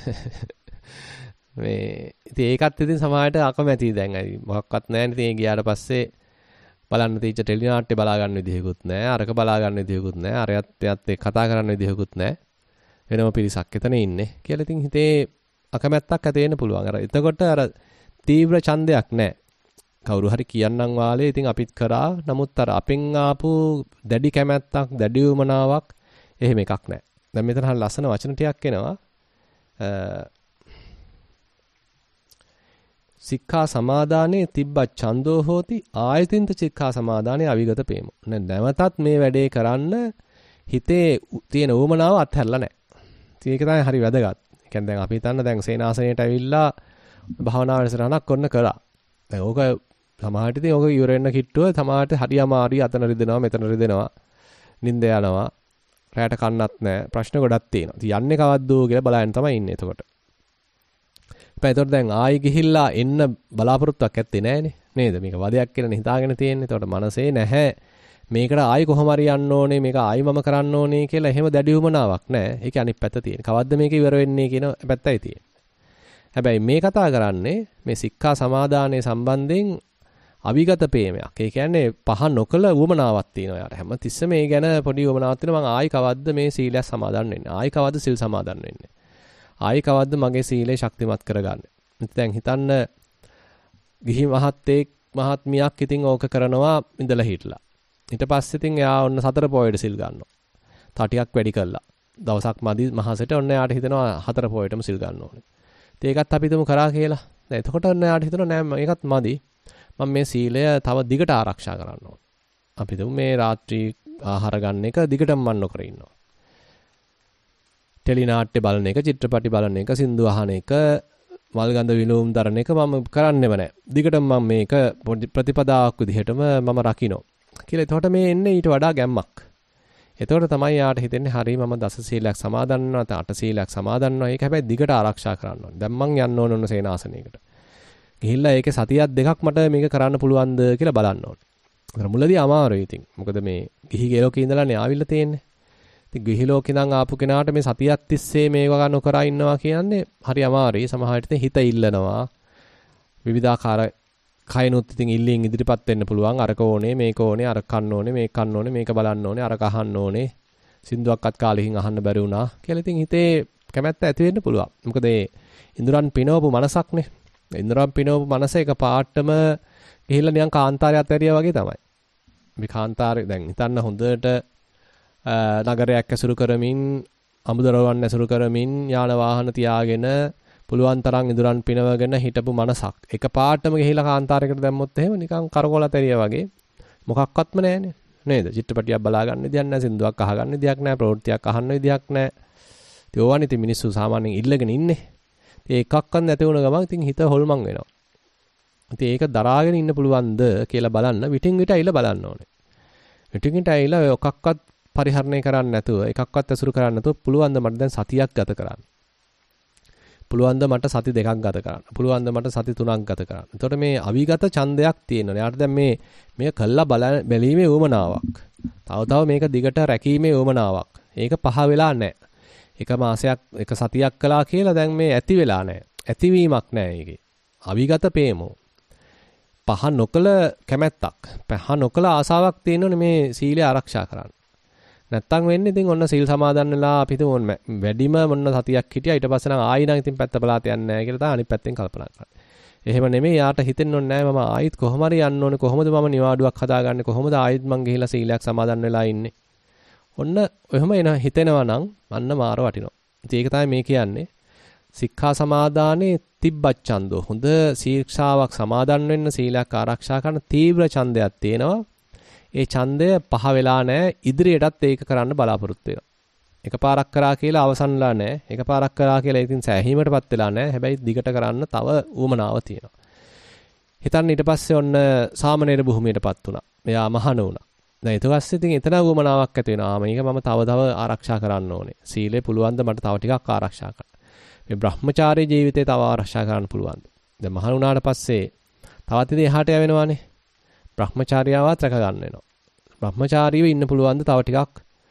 මේ ඉතින් ඒකත් ඉතින් සමාජයට අකමැති දැන් අයි මොකක්වත් නැහැ ඉතින් ඒ ගියාට පස්සේ බලන්න තීච්ච ටෙලි නාට්‍ය බලා ගන්න විදිහකුත් නැහැ. අරක බලා ගන්න විදිහකුත් නැහැ. අරයත් එක්ක කතා කරන්න විදිහකුත් නැහැ. වෙනම පිරිසක් එතන ඉන්නේ කියලා ඉතින් හිතේ අකමැත්තක් ඇති වෙන්න පුළුවන්. අර එතකොට අර තීව්‍ර ඡන්දයක් නැහැ. කවුරු හරි කියන්නම් වාලේ ඉතින් අපිත් කරා. නමුත් අර අපෙන් ආපු දැඩි කැමැත්තක්, දැඩි උමනාවක් එහෙම එකක් නැහැ. දැන් මෙතන හරිය ලස්සන වචන ටිකක් එනවා. සික්ඛා සමාදානේ තිබ්බ ඡන්தோ හෝති ආයතින්ත සික්ඛා සමාදානේ අවිගත පේමු. නැවතත් මේ වැඩේ කරන්න හිතේ තියෙන උමනාව අත්හැරලා නැහැ. ඒක තමයි හරි වැදගත්. ඒ කියන්නේ දැන් අපි හිතන්න දැන් සේනාසනයට ඇවිල්ලා භාවනා වැඩසටහනක් කරන කරා. දැන් ඕක සමහරට ඉතින් ඕක ඉවර වෙන්න කිට්ටුව සමහරට හරි අමාරුයි අතන රිදෙනවා මෙතන රිදෙනවා. නිින්ද යනවා. රැයට කන්නත් නැහැ. ප්‍රශ්න ගොඩක් තියෙනවා. ඉතින් යන්නේ කවද්ද කියලා බලන්න තමයි ඉන්නේ එතකොට. එතකොට දැන් ආයි ගිහිල්ලා එන්න බලාපොරොත්තුවක් ඇත්තේ නැහනේ. නේද? මේක වදයක් කියලා හිතාගෙන තියෙන්නේ. එතකොට මනසේ නැහැ. මේකට ආයි කොහොම හරි යන්න ඕනේ මේක ආයි මම කරන්න ඕනේ කියලා එහෙම දැඩි වුමනාවක් නැහැ. ඒක අනිත් පැත්ත තියෙන. කවද්ද මේක ඉවර වෙන්නේ කියන පැත්තයි තියෙන්නේ. හැබැයි මේ කතා කරන්නේ මේ සික්ඛා සමාදානයේ සම්බන්ධයෙන් අවිගත ප්‍රේමයක්. ඒ කියන්නේ පහ නොකල වුමනාවක් තියෙනවා යාට. හැම තිස්සෙම මේ ගැන පොඩි වුමනාවක් තියෙනවා. මම ආයි කවද්ද මේ සීලය සමාදන් වෙන්නේ? ආයි කවද්ද සිල් සමාදන් වෙන්නේ? ආයි කවද්ද මගේ සීලය ශක්තිමත් කරගන්නේ? දැන් හිතන්න ගිහි මහත්මියක් ඉතින් ඕක කරනවා ඉඳලා හිටලා. ඊට පස්සේ ඉතින් එයා ඔන්න 4 පොයේට සිල් ගන්නවා. තා ටිකක් වැඩි කළා. දවසක් මදි මහසෙට ඔන්න එයාට හිතෙනවා 4 පොයේටම සිල් ගන්න ඕනේ. ඒකත් අපි තුමු කරා කියලා. දැන් එතකොට ඔන්න එයාට හිතෙනවා නෑ මේකත් මදි. මම මේ සීලය තව දිගට ආරක්ෂා කරන්න ඕනේ. අපි තුමු මේ රාත්‍රී ආහාර ගන්න එක දිගටම මන් නොකර ඉන්නවා. ටෙලි නාට්‍ය බලන එක, චිත්‍රපටි බලන එක, සින්දු අහන එක, මල්ගඳ විලවුම් දරන එක මම කරන්නෙම නෑ. දිගටම මම මේක ප්‍රතිපදාවක් විදිහටම මම රකින්න. කියලා එතකොට මේ එන්නේ ඊට වඩා ගැම්මක්. එතකොට තමයි යාට හිතෙන්නේ හරි මම දස සීලයක් සමාදන් වෙනවා, අට සීලයක් සමාදන් වෙනවා. ඒක හැබැයි දිගට ආරක්ෂා කරන්න ඕනේ. දැන් මං යන්න ඕන සේනාසනයකට. ගිහිල්ලා ඒකේ සතියක් දෙකක් මට මේක කරන්න පුළුවන්ද කියලා බලන්න ඕනේ. ඒතර මුලදී අමාරුයි ඉතින්. මොකද මේ ගිහි ගේලෝකේ ඉඳලානේ ආවිල්ලා තියෙන්නේ. ඉතින් ගිහි ලෝකේ ඉඳන් ආපු කෙනාට මේ සතියක් තිස්සේ මේක නොකර ඉන්නවා කියන්නේ හරි අමාරුයි. සමහරවිට හිත ඉල්ලනවා. විවිධාකාර කයනොත් ඉතින් ඉල්ලීම් ඉදිරිපත් වෙන්න පුළුවන්. අරක ඕනේ, මේක ඕනේ, අර කන්න ඕනේ, මේක කන්න ඕනේ, මේක බලන්න ඕනේ, අරක අහන්න ඕනේ. සින්දුවක්වත් කාලෙකින් අහන්න බැරි වුණා කියලා ඉතින් හිතේ කැමැත්ත ඇති වෙන්න පුළුවන්. මොකද ඒ ඉඳුරන් පිනවපු මනසක්නේ. ඉඳුරන් පිනවපු මනස එක පාටම ගිහිල්ලා නිකන් කාන්තාරයක් ඇරියා වගේ තමයි. මේ කාන්තාරේ දැන් හිතන්න හොඳට නගරයක් ඇසුරු කරමින්, අමුදොරවන් ඇසුරු කරමින්, යාන වාහන තියාගෙන පුළුවන් තරම් ඉදurang පිනවගෙන හිටපු මනසක් එක පාටම ගිහිලා කාන්තාරයකට දැම්මොත් එහෙම නිකන් කරකොලත් ඇරියා වගේ මොකක්වත්ම නැහැනේ නේද? චිත්‍රපටියක් බලා ගන්න විදියක් නැහැ, සින්දුවක් අහ ගන්න විදියක් නැහැ, ප්‍රවෘත්තියක් අහන්න විදියක් නැහැ. ඉතින් ඕවනේ ඉතින් මිනිස්සු සාමාන්‍යයෙන් ඉල්ලගෙන ඉන්නේ. ඉතින් එකක්වත් නැති වුණ ගමන් ඉතින් හිත හොල්මන් වෙනවා. ඉතින් ඒක දරාගෙන ඉන්න පුළුවන්ද කියලා බලන්න විටින් විට ඇවිල්ලා බලන්න ඕනේ. විටින් විට ඇවිල්ලා ඔය එකක්වත් පරිහරණය කරන්නේ නැතුව, එකක්වත් ඇසුරු කරන්නේ නැතුව පුළුවන් ද මට දැන් සතියක් ගත කරන්න. පුළුවන් ද මට සති දෙකක් ගත කරන්න. පුළුවන් ද මට සති තුනක් ගත කරන්න. එතකොට මේ අවිගත ඡන්දයක් තියෙනවා. එයාට දැන් මේ කළා බැලීමේ උවමනාවක්. තව මේක දිගට රැකීමේ උවමනාවක්. ඒක පහ වෙලා නැහැ. එක මාසයක් එක සතියක් කළා කියලා දැන් මේ ඇති වෙලා නැහැ. ඇතිවීමක් නැහැ ඒකේ. අවිගත ප්‍රේමෝ. පහ නොකල කැමැත්තක්. පහ නොකල ආසාවක් තියෙනෝනේ මේ සීලය ආරක්ෂා කරන්න. නැත්තම් වෙන්නේ ඉතින් ඔන්න සීල් සමාදන් වෙලා අපි තුන් වැඩිම මොන්න සතියක් හිටියා ඊට පස්සේ නම් ආයි නම් ඉතින් පැත්ත බලාත යන්නේ නැහැ කියලා තමයි අනිත් පැත්තෙන් කල්පනා කරන්නේ. එහෙම නෙමෙයි යාට හිතෙන්න ඕනේ නැහැ මම ආයිත් කොහොම හරි යන්න ඕනේ කොහොමද මම නිවාඩුවක් හදාගන්නේ කොහොමද ආයිත් මං ගිහිලා සීලයක් සමාදන් වෙලා ඉන්නේ. ඔන්න එහෙම එන හිතෙනවා නම් අන්න මාර වටිනවා. ඉතින් ඒක තමයි මේ කියන්නේ. සික්ඛා සමාදානේ තිබ්බච්ඡන්தோ. හොඳ ශික්ෂාවක් සමාදන් වෙන්න සීලයක් ආරක්ෂා කරන තීව්‍ර ඡන්දයක් තියෙනවා. ඒ ඡන්දය පහ වෙලා නැහැ. ඉදිරියටත් ඒක කරන්න බලාපොරොත්තු වෙනවා. එකපාරක් කරා කියලා අවසන්ලා නැහැ. එකපාරක් කරා කියලා ඉතින් සෑහීමටපත් වෙලා නැහැ. හැබැයි දිගට කරන්න තව ඌමනාව තියෙනවා. හිතන්න ඊට පස්සේ ඔන්න සාමණේර භූමියටපත් වුණා. මෙයා මහාන වුණා. දැන් ඊට පස්සේ ඉතින් එතන ඌමනාවක් ඇති වෙනවා. මේක මම තව ආරක්ෂා කරන්න ඕනේ. සීලය පුළුවන් ද මට තව ටිකක් ආරක්ෂා කරන්න. මේ බ්‍රහ්මචාරී ජීවිතේ තව ආරක්ෂා කරන්න පුළුවන්. දැන් මහාන වුණාට පස්සේ තවත් ඉතින් එහාට යවෙනවානේ. බ්‍රහ්මචාරියාවත් රැක ගන්න වෙනවා. බ්‍රහ්මචාරීව ඉන්න පුළුවන් ද තව ටිකක්?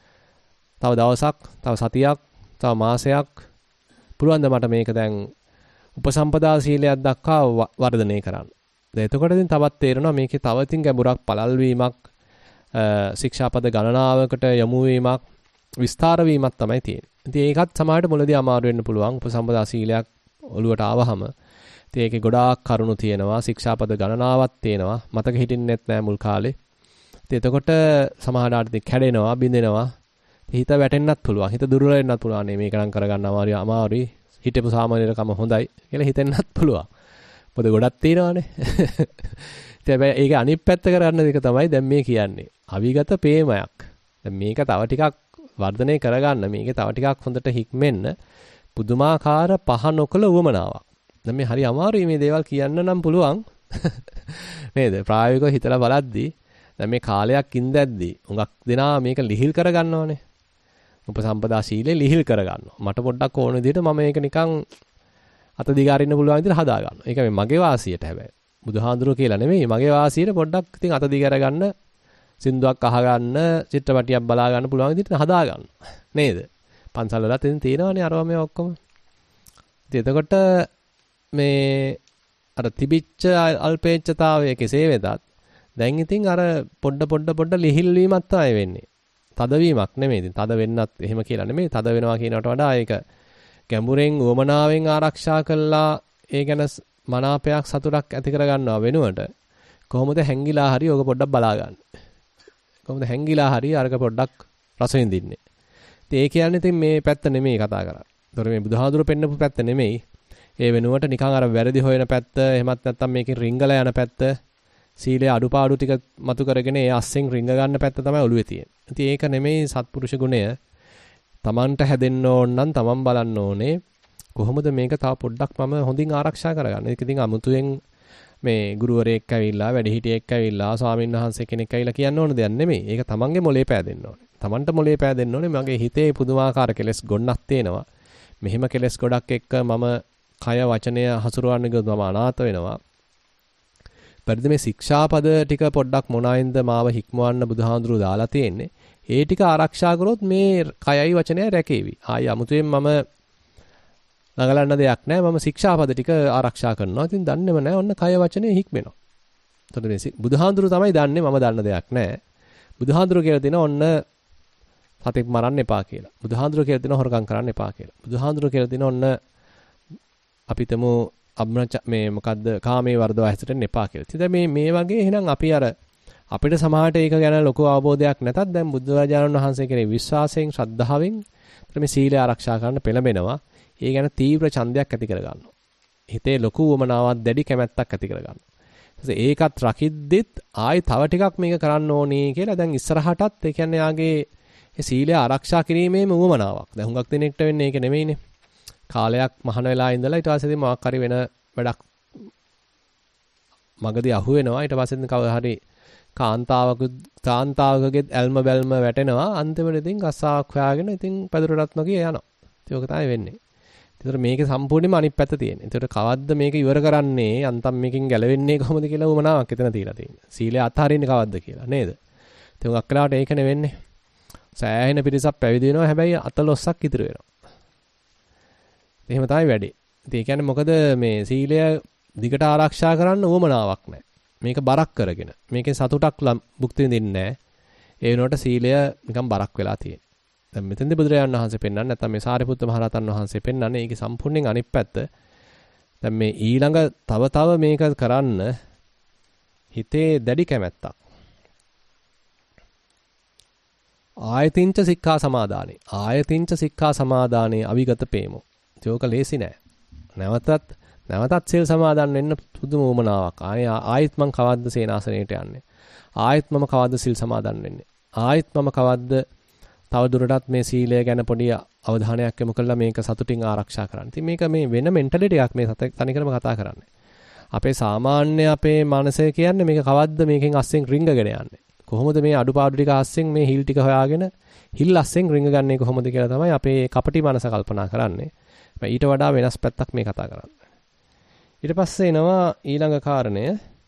තව දවසක්, තව සතියක්, තව මාසයක් පුළුවන් ද මට මේක දැන් උපසම්පදා සීලයක් දක්වා වර්ධනය කරන්න. දැන් එතකොට ඉතින් තවත් තේරෙනවා මේකේ තව ඉතින් ගැඹුරක් පළල් වීමක්, ශික්ෂාපද ගණනාවකට යොමු වීමක්, විස්තර වීමක් තමයි තියෙන්නේ. ඉතින් ඒකත් සමහරට මුලදී අමාරු වෙන්න පුළුවන්. උපසම්පදා සීලයක් ඔළුවට ආවහම ඉතින් ඒකේ ගොඩාක් කරුණු තියෙනවා, ශික්ෂාපද ගණනාවක් තියෙනවා. මතක හිටින්නෙත් නෑ මුල් කාලේ. ඉතින් එතකොට සමහරවිට ඉතින් කැඩෙනවා, බිඳෙනවා. හිත වැටෙන්නත් පුළුවන්. හිත දුර්වල වෙන්නත් පුළුවන්. මේක නම් කරගන්න අමාරුයි. හිතේපු සාමාන්‍යකම හොඳයි කියලා හිතෙන්නත් පුළුවන්. මොකද ගොඩක් තියෙනවානේ. ඉතින් ඒක අනිත් පැත්ත කරගන්න එක තමයි දැන් මේ කියන්නේ. අවිගත ප්‍රේමයක්. දැන් මේක තව ටිකක් වර්ධනය කරගන්න, මේක තව ටිකක් හොඳට හික්මෙන්න පුදුමාකාර පහ නොකල උවමනාවක්. දැන් මේ හරි අමාරුයි මේ දේවල් කියන්න නම් පුළුවන්. නේද? ප්‍රායෝගිකව හිතලා බලද්දී දැන් මේ කාලයක් ඉඳද්දී උඟක් දෙනා මේක ලිහිල් කරගන්නවනේ. උපසම්පදා සීලේ ලිහිල් කරගන්නවා. මට පොඩ්ඩක් ඕන විදිහට මම මේක නිකන් අත දිගාරින්න පුළුවන් විදිහට හදා ගන්නවා. ඒක මගේ වාසියට හැබැයි. බුදුහාඳුරෝ කියලා නෙමෙයි මගේ වාසියට පොඩ්ඩක් ඉතින් අත දිගාර ගන්න, සින්දුවක් අහගන්න, චිත්‍රපටියක් බලා ගන්න පුළුවන් විදිහට හදා ගන්න. නේද? පන්සල් වලත් ඉතින් තියෙනවනේ අරවා මේ ඔක්කොම. ඉතින් එතකොට මේ අර තිබිච්ච අල්පේච්ඡතාවය කෙසේ වෙතත් දැන් ඉතින් අර පොඩ ලිහිල් වීමක් තමයි වෙන්නේ. තදවීමක් නෙමෙයි. ඉතින් තද වෙන්නත් එහෙම කියලා නෙමෙයි. තද වෙනවා කියනකට වඩා ඒක ගැඹුරෙන් උවමනාවෙන් ආරක්ෂා කළා ඒ ගැන මනාපයක් සතුටක් ඇති කරගන්නවා වෙනුවට කොහොමද හැංගිලා හරි ඕක පොඩ්ඩක් බලා ගන්න. කොහොමද හැංගිලා හරි අරක පොඩ්ඩක් රස විඳින්නේ. ඉතින් ඒ කියන්නේ ඉතින් මේ පැත්ත නෙමෙයි කතා කරන්නේ. ඒතර මේ බුදුහාඳුර පෙන්නපු පැත්ත නෙමෙයි. ඒ වෙනුවට නිකන් අර වැරදි හොයන පැත්ත, එහෙමත් නැත්නම් මේකෙන් රිංගලා යන පැත්ත, සීලේ අඩුපාඩු ටික මතු කරගෙන ඒ අස්සෙන් රිංග ගන්න පැත්ත තමයි ඔළුවේ තියෙන්නේ. ඉතින් ඒක නෙමෙයි සත්පුරුෂ ගුණය. තමන්ට හැදෙන්න ඕන නම් තමන් බලන්න ඕනේ කොහොමද මේක තව පොඩ්ඩක් මම හොඳින් ආරක්ෂා කරගන්න. ඒක ඉතින් අමුතුවෙන් මේ ගුරුවරයෙක් ඇවිල්ලා, වැඩිහිටියෙක් ඇවිල්ලා, ස්වාමීන් වහන්සේ කෙනෙක් ඇවිල්ලා කියන්න ඕන දෙයක් නෙමෙයි. ඒක තමන්ගේ මොලේ පෑදෙන්න ඕනේ. තමන්ට මොලේ පෑදෙන්න ඕනේ මගේ හිතේ පුදුමාකාර කෙලෙස් ගොන්නක් තියෙනවා. මෙහෙම කෙලෙස් ගොඩක් එක්ක මම කය වචනය හසුරවන්න ගියොත් මම අනාථ වෙනවා. පරිදි මේ ශික්ෂාපද ටික පොඩ්ඩක් මොනයින්ද මාව හික්මවන්න බුදුහාඳුරු දාලා තියෙන්නේ. ඒ ටික ආරක්ෂා කරොත් මේ කයයි වචනයයි රැකේවි. ආයි අමුතුවෙන් මම නගලන්න දෙයක් නැහැ. මම ශික්ෂාපද ටික ආරක්ෂා කරනවා. ඉතින් දන්නේම නැහැ. ඔන්න කය වචනේ හික්මෙනවා. එතකොට මේ බුදුහාඳුරු තමයි දන්නේ මම දන්න දෙයක් නැහැ. බුදුහාඳුරු කියලා දෙන ඔන්න සතෙක් මරන්න එපා කියලා. බුදුහාඳුරු කියලා දෙන හොරකම් කරන්න එපා කියලා. බුදුහාඳුරු කියලා දෙන ඔන්න අපිටම මේ මොකද්ද කාමයේ වර්ධව හැසිරෙන්න එපා කියලා. ඉතින් මේ වගේ එහෙනම් අපි අර අපිට සමාහට ඒක ගැන ලොකු අවබෝධයක් නැතත් දැන් බුදුරජාණන් වහන්සේ කෙරේ විශ්වාසයෙන් ශ්‍රද්ධාවෙන් මේ සීලය ආරක්ෂා කරන්න පෙළඹෙනවා. ඒ ගැන තීව්‍ර ඡන්දයක් ඇති කරගන්නවා. හිතේ ලොකු වමනාවක් දැඩි කැමැත්තක් ඇති කරගන්නවා. ඒකත් රකිද්දිත් ආයි තව ටිකක් මේක කරන්න ඕනේ කියලා දැන් ඉස්සරහටත් ඒ කියන්නේ යාගේ සීලය ආරක්ෂා කිරීමේම වමනාවක්. දැන් හුඟක් දිනෙකට වෙන්නේ ඒක නෙමෙයිනේ. කාලයක් මහාන වෙලා ඉඳලා ඊට පස්සේ මොකක් හරි වෙන වැඩක් මගදී අහු වෙනවා. ඊට පස්සේ කවදා හරි කාන්තාවකගේ ඇල්ම බැල්ම වැටෙනවා. අන්තිමට ඉතින් කස්සාවක් හොයාගෙන ඉතින් පැදුරටත් නොකිය යනවා. ඒක තමයි වෙන්නේ. ඒතර මේකේ සම්පූර්ණයෙන්ම අනිත් පැත්ත තියෙනවා. ඒතර කවද්ද මේක ඉවර කරන්නේ? අන්තම් මේකෙන් ගැලවෙන්නේ කොහොමද කියලා උමනාවක් එතන තියලා තියෙනවා. සීලය අත්හරින්නේ කවද්ද කියලා නේද? ඉතින් හුඟක් වෙලාවට ඒකනේ වෙන්නේ. සෑහෙන පිරිසක් පැවිදි වෙනවා. හැබැයි අතලොස්සක් ඉතුරු වෙනවා. එහෙම තමයි වැඩි. ඉතින් ඒ කියන්නේ මොකද මේ සීලය දිගට ආරක්ෂා කරන්න උවමනාවක් නැහැ. මේක බරක් කරගෙන. මේකෙන් සතුටක් භුක්ති විඳින්නේ නැහැ. ඒ වෙනුවට සීලය නිකන් බරක් වෙලා තියෙනවා. දැන් මෙතෙන්දී බුදුරජාණන් වහන්සේ පෙන්වන්නේ නැත්නම් මේ සාරිපුත්ත මහරහතන් වහන්සේ පෙන්වන්නේ ඒකේ සම්පූර්ණයෙන් අනිත් පැත්ත. දැන් මේ ඊළඟ තව මේක කරන්න හිතේ දැඩි කැමැත්තක්. ආයතින්ච සික්ඛා සමාදානේ. ආයතින්ච සික්ඛා සමාදානේ අවිගත පේමෝ. ඒක ලේසි නෑ. නැවතත් සීල් සමාදන් වෙන්න පුදුම උමනාවක්. ආයෙත් මං කවද්ද සේනාසනයට යන්නේ. ආයෙත් මම කවද්ද සීල් සමාදන් වෙන්නේ. ආයෙත් මම කවද්ද තව දුරටත් මේ සීලය ගැන පොඩි අවධානයක් යොමු කරලා මේක සතුටින් ආරක්ෂා කරන්න. ඉතින් මේක මේ වෙන මෙන්ටැලිටි එකක් මේ තනිකරම කතා කරන්නේ. අපේ සාමාන්‍ය අපේ මනසේ කියන්නේ මේක කවද්ද මේකෙන් අස්සෙන් රිංගගෙන යන්නේ. කොහොමද මේ අඩුපාඩු ටික අස්සෙන් මේ හිල් ටික හොයාගෙන හිල් අස්සෙන් රිංග ගන්නේ කොහොමද කියලා තමයි අපේ කපටි මනස කල්පනා කරන්නේ. ඊට වඩා වෙනස් පැත්තක් මේ කතා කරන්නේ. ඊට පස්සේ එනවා ඊළඟ කාරණය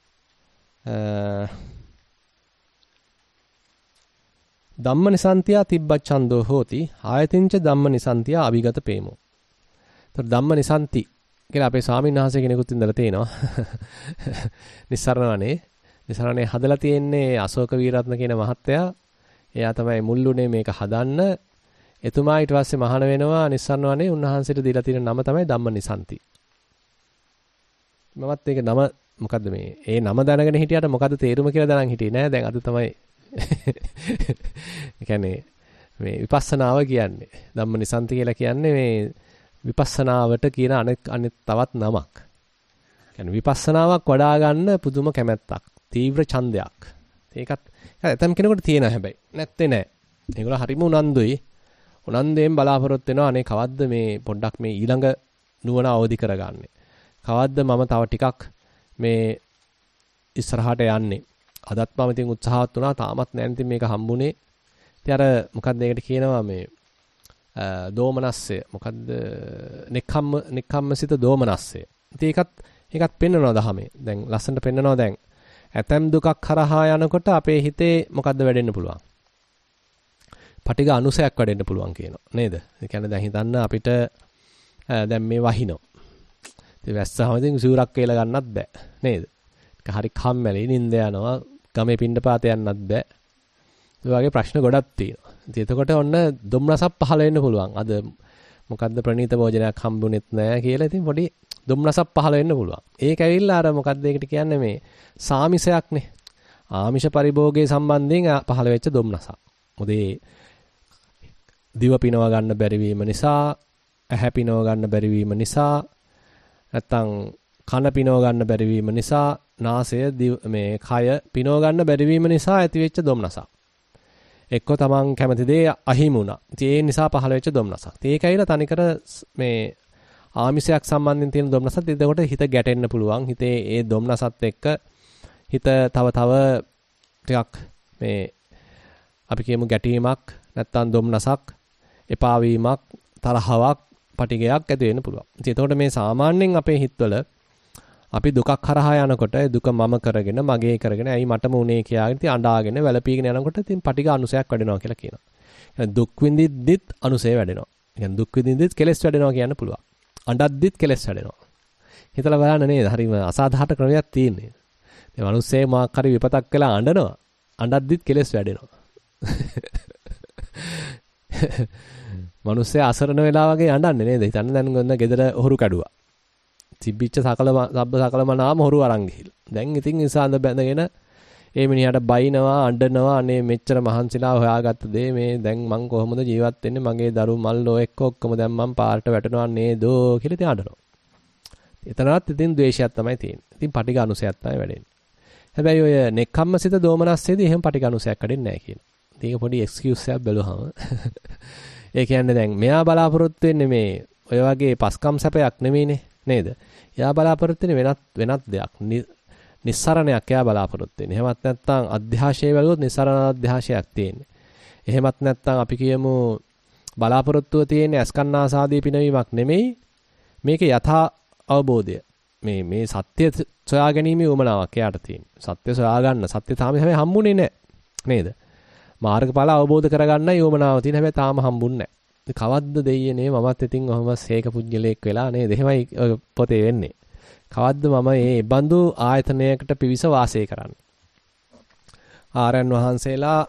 ධම්මනිසන්තියා තිබ්බච්ඡන්தோ හෝති ආයතින්ච ධම්මනිසන්තියා අවිගත පේමෝ. ඒතර ධම්මනිසන්ති කියලා අපේ ස්වාමීන් වහන්සේ කෙනෙකුත් ඉඳලා තේනවා. නිස්සරණවනේ. නිස්සරණේ හදලා තියෙන්නේ අශෝක වීරරත්න කියන මහත්තයා. එයා තමයි මුල්ුණේ මේක හදන්න. එතුමා ඊට පස්සේ මහාන වෙනවා නිස්සරණවනේ. උන්වහන්සේට දීලා තියෙන නම තමයි ධම්මනිසන්ති. මමත් ඒක නම මොකද්ද මේ? ඒ නම දැනගෙන හිටියට මොකද්ද තේරුම කියලා දැනන් හිටියේ නෑ. දැන් අද තමයි ඒ කියන්නේ මේ විපස්සනාව කියන්නේ. ධම්මනිසන්ති කියලා කියන්නේ මේ විපස්සනාවට කියන අනෙක් තවත් නමක්. කියන්නේ විපස්සනාවක් වඩා ගන්න පුදුම කැමැත්තක්, තීව්‍ර ඡන්දයක්. ඒකත් ඇතම් කෙනෙකුට තියෙනවා හැබැයි. නැත්තේ නෑ. ඒගොල්ලෝ හරිම උනන්දුයි. උනන්දුයෙන් බලාපොරොත්තු වෙනවා අනේ කවද්ද මේ පොඩ්ඩක් මේ ඊළඟ නුවණ අවදි කරගන්නේ. කවද්ද මම තව ටිකක් මේ ඉස්සරහට යන්නේ. අදත් මම ඉතින් උත්සාහවත් වුණා. තාමත් නෑ ඉතින් මේක හම්බුනේ. ඉතින් අර මොකක්ද ඒකට කියනවා මේ දෝමනස්සය. මොකද්ද නෙක්ඛම්මසිත දෝමනස්සය. ඉතින් ඒකත් පෙන්වනවා දහමේ. දැන් ලස්සනට පෙන්වනවා දැන්. ඇතම් දුකක් කරහා යනකොට අපේ හිතේ මොකද්ද වැඩෙන්න පුළුවන්? පටිඝ අනුසයක් වැඩෙන්න පුළුවන් කියනවා. නේද? ඒ කියන්නේ දැන් හිතන්න අපිට දැන් මේ වහිනවා. ඉතින් වැස්සම ඉතින් සූරක් වේලා ගන්නත් බෑ. නේද? ඒක හරි කම්මැලි නිින්ද යනවා. ගමේ පින්නපාත යන්නත් බෑ. ඒ වගේ ප්‍රශ්න ගොඩක් තියෙනවා. ඉතින් එතකොට ඔන්න දුම්නසක් පහළ වෙන්න පුළුවන්. අද මොකද්ද ප්‍රණීත භෝජනයක් හම්බුනේත් නැහැ කියලා ඉතින් පොඩි දුම්නසක් පහළ වෙන්න පුළුවන්. ඒක ඇවිල්ලා අර මොකද්ද ඒකට කියන්නේ මේ සාමිසයක්නේ. ආමිෂ පරිභෝගයේ සම්බන්ධයෙන් පහළ වෙච්ච දුම්නසක්. මොකද දිව පිනව ගන්න බැරි වීම නිසා, ඇහැ පිනව ගන්න බැරි වීම නිසා, නැත්තම් කන පිනව ගන්න බැරි වීම නිසා, නාසය මේ කය පිනව ගන්න බැරි වීම නිසා ඇතිවෙච්ච දුම්නසක්. එක්ක තමන් කැමති දේ අහිමුණා. ඉතින් ඒ නිසා පහළ වෙච්ච දුම්නසක්. ඒක ඇවිල්ලා තනිකර මේ ආමිෂයක් සම්බන්ධයෙන් තියෙන දුම්නසත් එතකොට හිත ගැටෙන්න පුළුවන්. හිතේ ඒ දුම්නසත් එක්ක හිත තව ටිකක් මේ අපි කියමු ගැටීමක් නැත්තම් දුම්නසක්, එපා වීමක්, තරහවක්, පටිගයක් ඇති වෙන්න පුළුවන්. ඉතින් එතකොට මේ සාමාන්‍යයෙන් අපේ හිතවල අපි දුකක් හරහා යනකොට දුක මම කරගෙන මගේ කරගෙන ඇයි මටම උනේ කියලා ඉතින් අඬාගෙන වැළපීගෙන යනකොට ඉතින් පටිඝ අනුසයක් වැඩෙනවා කියලා කියනවා. يعني දුක් විඳිද්දිත් අනුසය වැඩෙනවා. يعني දුක් විඳිද්දිත් කෙලෙස් වැඩෙනවා කියන්න පුළුවන්. අඬද්දිත් කෙලෙස් වැඩෙනවා. හිතලා බලන්න නේද? හරිම අසාධාරණ ක්‍රමයක් තියෙන්නේ. මේ මිනිස්සේ මාක් හරි විපතක් කළා අඬනවා. අඬද්දිත් කෙලෙස් වැඩෙනවා. මිනිස්සේ අසරණ වෙලා වගේ අඬන්නේ නේද? හිතන්න දැන් ගොන්න ගෙදර හොරු කැඩුවා. තිබිච්ච සකලම නාම හොරු අරන් ගිහිල්ලා. දැන් ඉතින් ඉසාඳ බැඳගෙන ඒ මිනිහට බයිනවා, අඬනවා. අනේ මෙච්චර මහන්සිලා හොයාගත්ත දේ මේ දැන් මං කොහොමද ජීවත් වෙන්නේ? මගේ දරුවෝ මල්ලෝ එක්ක ඔක්කොම දැන් මං පාරට වැටෙනවා නේදෝ කියලා ඉතින් අඬනවා. එතනත් ඉතින් ද්වේෂයක් තමයි තියෙන්නේ. ඉතින් පටිඝ අනුසයක් තමයි වැඩෙන්නේ. හැබැයි ඔය නෙක්ඛම්මසිත දෝමනස්සේදී එහෙම පටිඝ අනුසයක් වැඩෙන්නේ නැහැ කියනවා. ඉතින් ඒක පොඩි එක්ස්කියුස් එකක් බැලුවහම ඒ කියන්නේ දැන් මෙයා බලාපොරොත්තු වෙන්නේ මේ ඔය වගේ පස්කම් සැපයක් නෙමෙයිනේ නේද? එයා බලාපොරොත්තු වෙන්නේ වෙනත් දෙයක්. නිස්සරණයක් එයා බලාපොරොත්තු වෙන්නේ. එහෙමත් නැත්නම් අධ්‍යාශය වැළුවොත් නිස්සරණ අධ්‍යාශයක් තියෙන්නේ. එහෙමත් නැත්නම් අපි කියමු බලාපොරොත්තුව තියෙන්නේ අස්කන්නාසාදී පිනවීමක් නෙමෙයි. මේකේ යථා අවබෝධය. මේ සත්‍ය සොයා ගැනීමේ උවමනාවක් එයාට තියෙන්නේ. සත්‍ය සොයා ගන්න. සත්‍ය තාම හැබැයි හම්බුනේ නැහැ. නේද? මාර්ගඵල අවබෝධ කරගන්නයි උවමනාව තියෙන හැබැයි තාම හම්බුන්නේ නැහැ. කවද්ද දෙයියනේ මමත් ඉතින් ඔහම සීක පුජ්‍යලයක් වෙලා නේද? එහෙමයි පොතේ වෙන්නේ. කවද්ද මම මේ බඳු ආයතනයකට පිවිස වාසය කරන්නේ? ආරයන් වහන්සේලා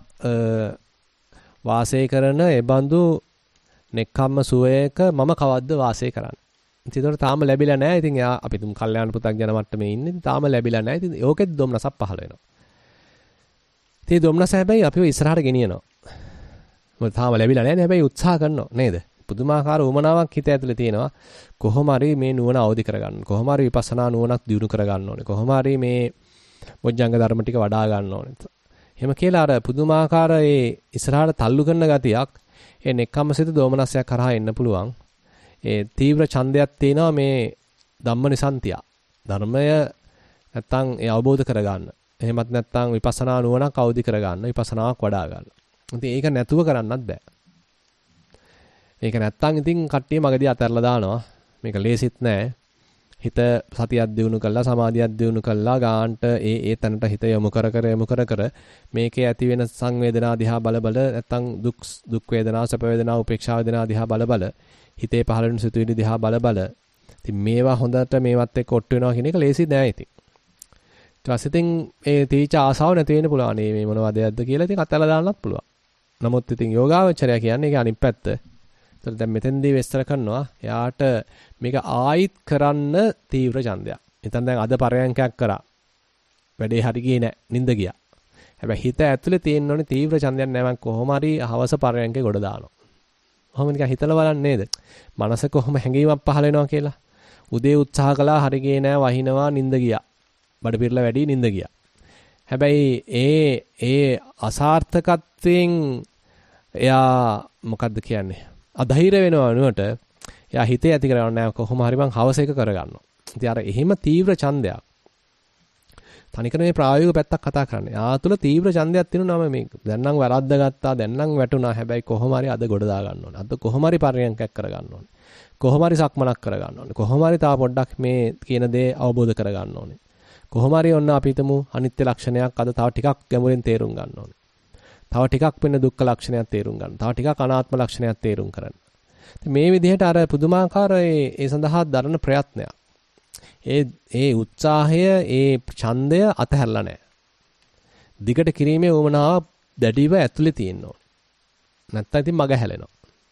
වාසය කරන ඒ බඳු නෙක්ඛම්ම සුවයක මම කවද්ද වාසය කරන්නේ? ඉතින් ඒතර තාම ලැබිලා නැහැ. ඉතින් එයා අපි තුන් කල්යාණ පුතග්ජන මට්ටමේ ඉන්නේ. තාම ලැබිලා නැහැ. ඉතින් ඕකෙත් දුම්නසක් පහළ වෙනවා. ඉතින් දුම්නස හැබැයි අපිව ඉස්සරහට ගෙනියනවා. මොකද තාම ලැබිලා නැහැ නේ. හැබැයි උත්සාහ කරනවා නේද? පුදුමාකාර උමනාවක් හිත ඇතුලේ තියෙනවා. කොහොම හරි මේ නුවණ අවදි කරගන්න. කොහොම හරි විපස්සනා නුවණක් දියුණු කරගන්න ඕනේ. කොහොම හරි මේ බොජ්ජංග ධර්ම ටික වඩා ගන්න ඕනේ. එහෙම කියලා අර පුදුමාකාර ඒ ඉස්සරහට තල්ලු කරන ගතියක් ඒ නෙක්ඛම්මසිත දෝමනස්යක් කරහා එන්න පුළුවන්. ඒ තීව්‍ර ඡන්දයක් තියෙනවා මේ ධම්මනිසන්තිය. ධර්මය නැත්තම් ඒ අවබෝධ කරගන්න. එහෙමත් නැත්තම් විපස්සනා නුවණක් අවදි කරගන්න, විපස්සනාවක් වඩා ගන්න. ඉතින් ඒක නැතුව කරන්නත් බෑ. ඒක නැත්තම් ඉතින් කට්ටිය මගදී අතහැරලා දානවා. මේක ලේසිත් නෑ. හිත සතියක් දියුණු කළා, සමාධියක් දියුණු කළා, ගාන්ට ඒ තැනට හිත යොමු කර මේකේ ඇති වෙන සංවේදනා දිහා බල නැත්තම් දුක් වේදනා, සැප වේදනා, උපේක්ෂා වේදනා දිහා බල හිතේ පහළ වෙන සිතුවිලි දිහා බල ඉතින් මේවා හොඳට මේවත් එක්ක ඔට්ටු වෙනවා කියන එක ලේසි නෑ ඉතින්. ඊට පස්සේ ඉතින් ඒ තීච ආසාව නැති වෙන්න පුළුවන්. මේ මොනවදයක්ද කියලා ඉතින් අතහැරලා දාන්නත් පුළුවන්. නමුත් ඉතින් යෝගාවචරය කියන්නේ ඒක අනිත් පැත්ත. ඒතර දැන් මෙතෙන්දී විස්තර කරනවා එයාට මේක ආයිත් කරන්න තීව්‍ර ඡන්දයක්. ඉතින් දැන් අද පරයන්කයක් කරා. වැඩේ හරි ගියේ නැහැ. නිින්ද ගියා. හැබැයි හිත ඇතුලේ තියෙන්න ඕනේ තීව්‍ර ඡන්දයක් නැහැ. මම කොහොම හරි හවස පරයන්කේ ගොඩ දානවා. කොහොම නිකන් හිතලා බලන්න නේද? මනස කොහොම හැඟීමක් පහල වෙනවා කියලා. උදේ උත්සාහ කළා හරි ගියේ නැහැ. වහිනවා නිින්ද ගියා. බඩ පිරලා වැඩි නිින්ද ගියා. හැබැයි ඒ අසාර්ථකත්වයෙන් එයා මොකද්ද කියන්නේ? අධෛර්ය වෙනවා නුවට එයා හිතේ ඇති කරගන්න නෑ කොහොම හරි මං හවස එක කරගන්නවා. ඉතින් අර එහෙම තීව්‍ර ඡන්දයක්. තනිකර මේ ප්‍රායෝගික පැත්තක් කතා කරන්නේ. ආ තුල තීව්‍ර ඡන්දයක් තියෙනවා නම් මේ දැන් නම් වැරද්ද ගත්තා, දැන් නම් වැටුණා. හැබැයි කොහොම හරි අද ගොඩ දා ගන්න ඕනේ. අද කොහොම හරි පරියන්කයක් කරගන්න ඕනේ. කොහොම හරි සක්මනක් කරගන්න ඕනේ. කොහොම හරි තා පොඩ්ඩක් මේ කියන දේ අවබෝධ කරගන්න ඕනේ. කොහොම හරි ඔන්න අපි හිතමු අනිත්‍ය ලක්ෂණයක් අද තව ටිකක් ගැඹුරින් තේරුම් ගන්න ඕනේ. තව ටිකක් වෙන දුක්ඛ ලක්ෂණයක් තේරුම් ගන්න. තව ටිකක් අනාත්ම ලක්ෂණයක් තේරුම් කරන්න. මේ විදිහට අර පුදුමාකාර ඒ සඳහා දරන ප්‍රයත්නයක්. ඒ උත්සාහය, ඒ ඡන්දය අතහැරලා නැහැ. දිගට කිරීමේ උවමනාව දැඩිව ඇතුලේ තියෙන්න ඕනේ. නැත්තම් ඉතින් මග හැලෙනවා.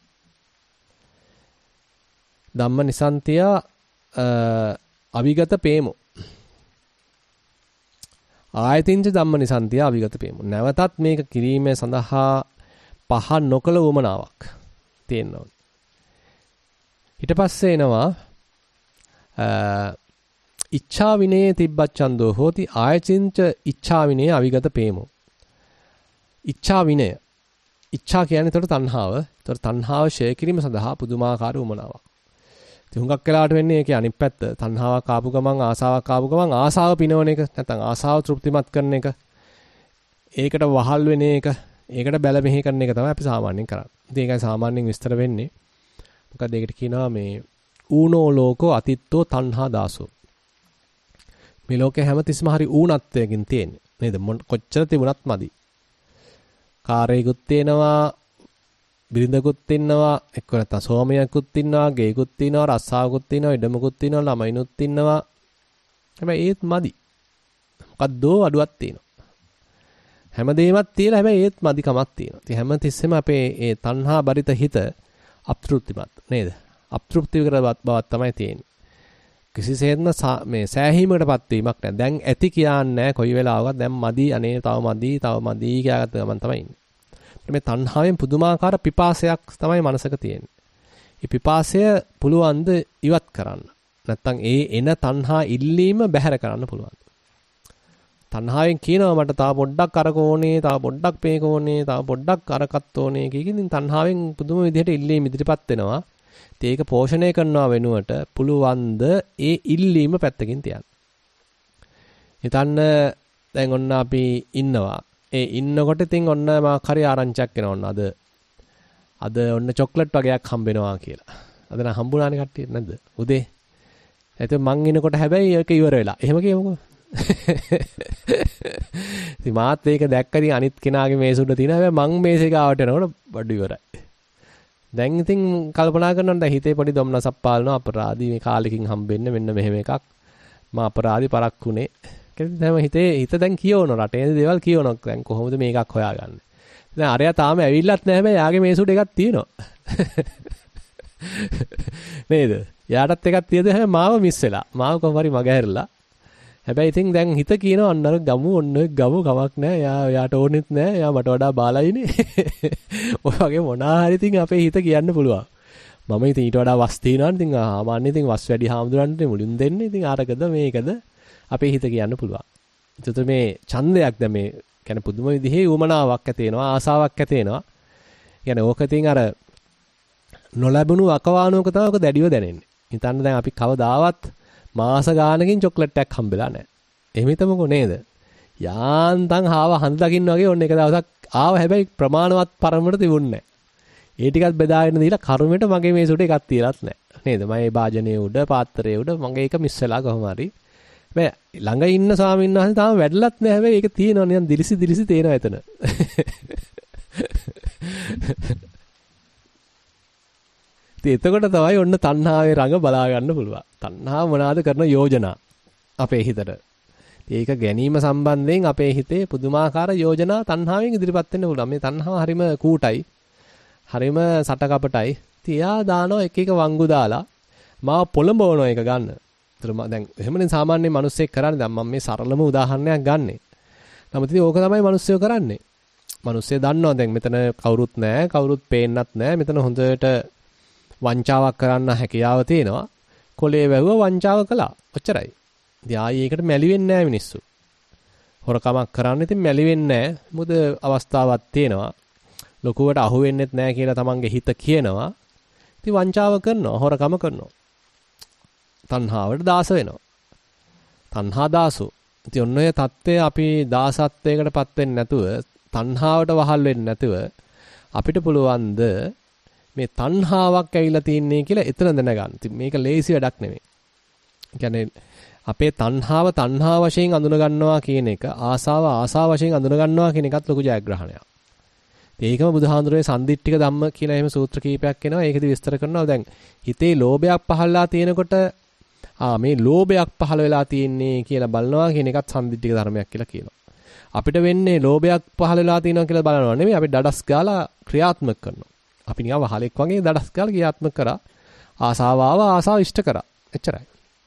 ධම්මනිසන්තිය අවිගත පේමු. ආයතින්ච ධම්මනිසන්තිය අවිගත පේමු. නැවතත් මේක කිරීම සඳහා පහ නොකල උවමනාවක් තියෙන්න ඕනේ. ඊට පස්සේ එනවා ඉච්ඡා විනේ තිබ්බච්ඡන්தோ හෝති ආයචින්ච ඉච්ඡා විනේ අවිගත පේමු. ඉච්ඡා විනය. ඉච්ඡා කියන්නේ ඒතර තණ්හාව. ඒතර තණ්හාව ෂේ කිරීම සඳහා පුදුමාකාර උමනාවක්. ඉතින් හුඟක් වෙලාවට වෙන්නේ ඒකේ අනිත් පැත්ත. තණ්හාවක් ආපු ගමන් ආසාවක් ආපු ගමන් ආසාව පිනවන එක නැත්නම් ආසාව තෘප්තිමත් කරන එක. ඒකට වහල් වෙන එක. ඒකට බැල මෙහෙ කරන එක තමයි අපි සාමාන්‍යයෙන් කරන්නේ. ඉතින් ඒකයි සාමාන්‍යයෙන් විස්තර වෙන්නේ. මොකද ඒකට කියනවා මේ ඌනෝ ලෝකෝ අතිත්තෝ තණ්හා දාසෝ. මේ ලෝකේ හැමතිස්සම හරි ඌනත්වයකින් තියෙන්නේ. නේද? කොච්චර තිබුණත් මදි. කාර්යයකුත් තියෙනවා, බිරිඳකුත් ඉන්නවා, එක්ක නැත්නම් සෝමයකුත් ඉන්නවා, ගේකුත් ඉන්නවා, රස්සාවකුත් ඉන්නවා, ඉඩමකුත් ඉන්නවා, ළමයිනුත් ඉන්නවා. හැබැයි ඒත් මදි. මොකද්දෝ අඩුවක් තියෙනවා. හැමදේමත් තියලා හැබැයි ඒත් මදිකමක් තියෙනවා. ඉතින් හැමතිස්සෙම අපේ ඒ තණ්හා බරිත හිත අප්තෘප්තිමත් නේද? අප්තෘප්ති කරවත් බවක් තමයි තියෙන්නේ. කිසිසේත්ම මේ සෑහීමකටපත් වීමක් නැහැ. දැන් ඇති කියන්නේ කොයි වෙලාවකවත් දැන් මදි අනේ තව මදි කියාගත්ත ගමන් තමයි ඉන්නේ. මේ තණ්හාවෙන් පුදුමාකාර පිපාසයක් තමයි මනසක තියෙන්නේ. මේ පිපාසය පුළුවන් ද ඉවත් කරන්න. නැත්තම් ඒ එන තණ්හා ඉල්ලීම බැහැර කරන්න පුළුවන්. තණ්හාවෙන් කියනවා මට තව පොඩ්ඩක් අරක ඕනේ, තව පොඩ්ඩක් මේක ඕනේ, තව පොඩ්ඩක් අරකත් ඕනේ කියකින් තණ්හාවෙන් පුදුම විදිහට ඉල්ලීම ඉදිරිපත් වෙනවා. ඒක පෝෂණය කරනවා වෙනුවට පුළුවන් ද ඒ ඉල්ලීම පැත්තකින් තියන්න. හිතන්න දැන් ඔන්න අපි ඉන්නවා. ඒ ඉන්නකොට ඉතින් ඔන්න මාක් හරි ආරංචියක් එනවා ඔන්න අද ඔන්න චොක්ලට් වගේක් හම්බෙනවා කියලා. අද නම් හම්බුණානේ කට්ටිය නැද්ද? උදේ. එතකොට මං ඉනකොට හැබැයි ඒක ඉවර වෙලා. එහෙම කියමුකෝ. ඉතින් මාත් ඒක දැක්කදී අනිත් කෙනාගේ මේස උඩ තියෙන හැබැයි මං මේසේ ගාවට යනකොට බඩු ඉවරයි. දැන් ඉතින් කල්පනා කරනවා දැන් හිතේ පොඩි දොම්නසක් පාලනවා අපරාධී මේ කාලෙකින් හම්බෙන්න මෙන්න මෙහෙම එකක් මා අපරාධි පරක්කුනේ කියලා හිත දැන් කියවනවා රටේ දේවල් කියවනවා දැන් කොහොමද මේකක් හොයාගන්නේ දැන් අරයා තාම ඇවිල්ලත් නැහැ හැබැයි යාගේ මේසුට එකක් තියෙනවා නේද යාටත් එකක් තියෙද හැබැයි මාව මිස් වෙලා මාව කොහොම හරි මග හැරලා හැබැයි ඉතින් දැන් හිත කියනවා අන්න අර ගමු කමක් නැහැ. යාට ඕනෙත් නැහැ. යා මට වඩා බාලයිනේ. ඔය වගේ මොනවා හරි ඉතින් අපේ හිත කියන්න පුළුවන්. මම ඉතින් ඊට වඩා වස් තියනවානේ. ඉතින් සාමාන්‍ය ඉතින් වස් වැඩි හාමුදුරන්ට මුලින් දෙන්නේ. ඉතින් ආරකද මේකද අපේ හිත කියන්න පුළුවන්. ඒතර මේ ඡන්දයක් දැන් මේ කියන්නේ පුදුම විදිහේ උමනාවක් ඇති වෙනවා, ආසාවක් ඇති වෙනවා. කියන්නේ ඕක ඉතින් අර නොලැබුණු අකවානුවක තමයි ඔක දැඩිව දැනෙන්නේ. හිතන්න දැන් අපි කවදාවත් මාස ගානකින් චොක්ලට් එකක් හම්බෙලා නැහැ. එහෙම හිතමුකෝ නේද? යාන්තම් ආව හඳ දකින්න වගේ ඔන්න එක දවසක් ආව හැබැයි ප්‍රමාණවත් පරමකට තිබුණේ නැහැ. ඒ ටිකත් බෙදාගෙන දීලා කරුමෙට මගේ මේසුට එකක් තියලත් නැහැ. නේද? මම මේ භාජනයේ උඩ පාත්‍රයේ උඩ මගේ එක මිස් වෙලා කොහොම හරි. හැබැයි ළඟ ඉන්න ස්වාමීන් වහන්සේ තාම වැඩලත් නැහැ. හැබැයි ඒක තියෙනවා නිකන් දිලිසි තේනවා එතන. එතකොට තමයි ඔන්න තණ්හාවේ රඟ බලා ගන්න පුළුවන්. තණ්හාව මොනවාද කරන යෝජනා අපේ හිතට. ඒක ගැනීම සම්බන්ධයෙන් අපේ හිතේ පුදුමාකාර යෝජනා තණ්හාවෙන් ඉදිරිපත් වෙන්න පුළුවන්. මේ තණ්හාව හරිම කූටයි. හරිම සටකපටයි. තියා දානවා එක එක වංගු දාලා මාව පොළඹවනවා ඒක ගන්න. ඒතර දැන් එහෙමනේ සාමාන්‍ය මිනිස්සෙක් කරන්නේ. දැන් මම මේ සරලම උදාහරණයක් ගන්නෙ. නමුත් ඉතින් ඕක තමයි මිනිස්සුયો කරන්නේ. මිනිස්සු දන්නවා දැන් මෙතන කවුරුත් නැහැ. කවුරුත් පේන්නත් නැහැ. මෙතන හොඳට වංචාවක් කරන්න හැකියාව තියෙනවා. කොලේ වැහුව වංචාව කළා. ඔච්චරයි. ඉතින් ආයේ ඒකට මැලි වෙන්නේ නැහැ මිනිස්සු. හොරකමක් කරන්න ඉතින් මැලි වෙන්නේ නැහැ. මොකද අවස්ථාවක් තියෙනවා. ලොකුවට අහු වෙන්නෙත් නැහැ කියලා තමන්ගේ හිත කියනවා. ඉතින් වංචාව කරනවා, හොරකම කරනවා. තණ්හාවට දාස වෙනවා. තණ්හා දාසෝ. ඉතින් ඔන්න ඔය தත්ත්වය අපි දාසත්වයකටපත් වෙන්නේ නැතුව, තණ්හාවට වහල් වෙන්නේ නැතුව අපිට පුළුවන්ද මේ තණ්හාවක් ඇවිල්ලා තින්නේ කියලා එතන දැනගන්න. ඉතින් මේක ලේසි වැඩක් නෙමෙයි. කියන්නේ අපේ තණ්හාව තණ්හා වශයෙන් අඳුන ගන්නවා කියන එක, ආසාව වශයෙන් අඳුන ගන්නවා කියන එකත් ලොකු ජයග්‍රහණයක්. ඒකම බුදුහාඳුරේ සම්දිට්ඨික ධම්ම කියලා එහෙම සූත්‍ර කීපයක් එනවා. ඒකෙදි විස්තර කරනවා දැන් හිතේ ලෝභයක් පහළලා තියෙනකොට මේ ලෝභයක් පහළ වෙලා තියෙන්නේ කියලා බලනවා කියන එකත් සම්දිට්ඨික ධර්මයක් කියලා කියනවා. අපිට වෙන්නේ ලෝභයක් පහළ වෙලා තියෙනවා කියලා බලනවා නෙමෙයි, අපි ඩඩස් ගාලා ක්‍රියාත්මක කරනවා. අපි නිකන් වහලෙක් වගේ දඩස් ගාලා ක්‍රියාත්මක කරා. ආසාව ආසාව ඉෂ්ට කරා. එච්චරයි.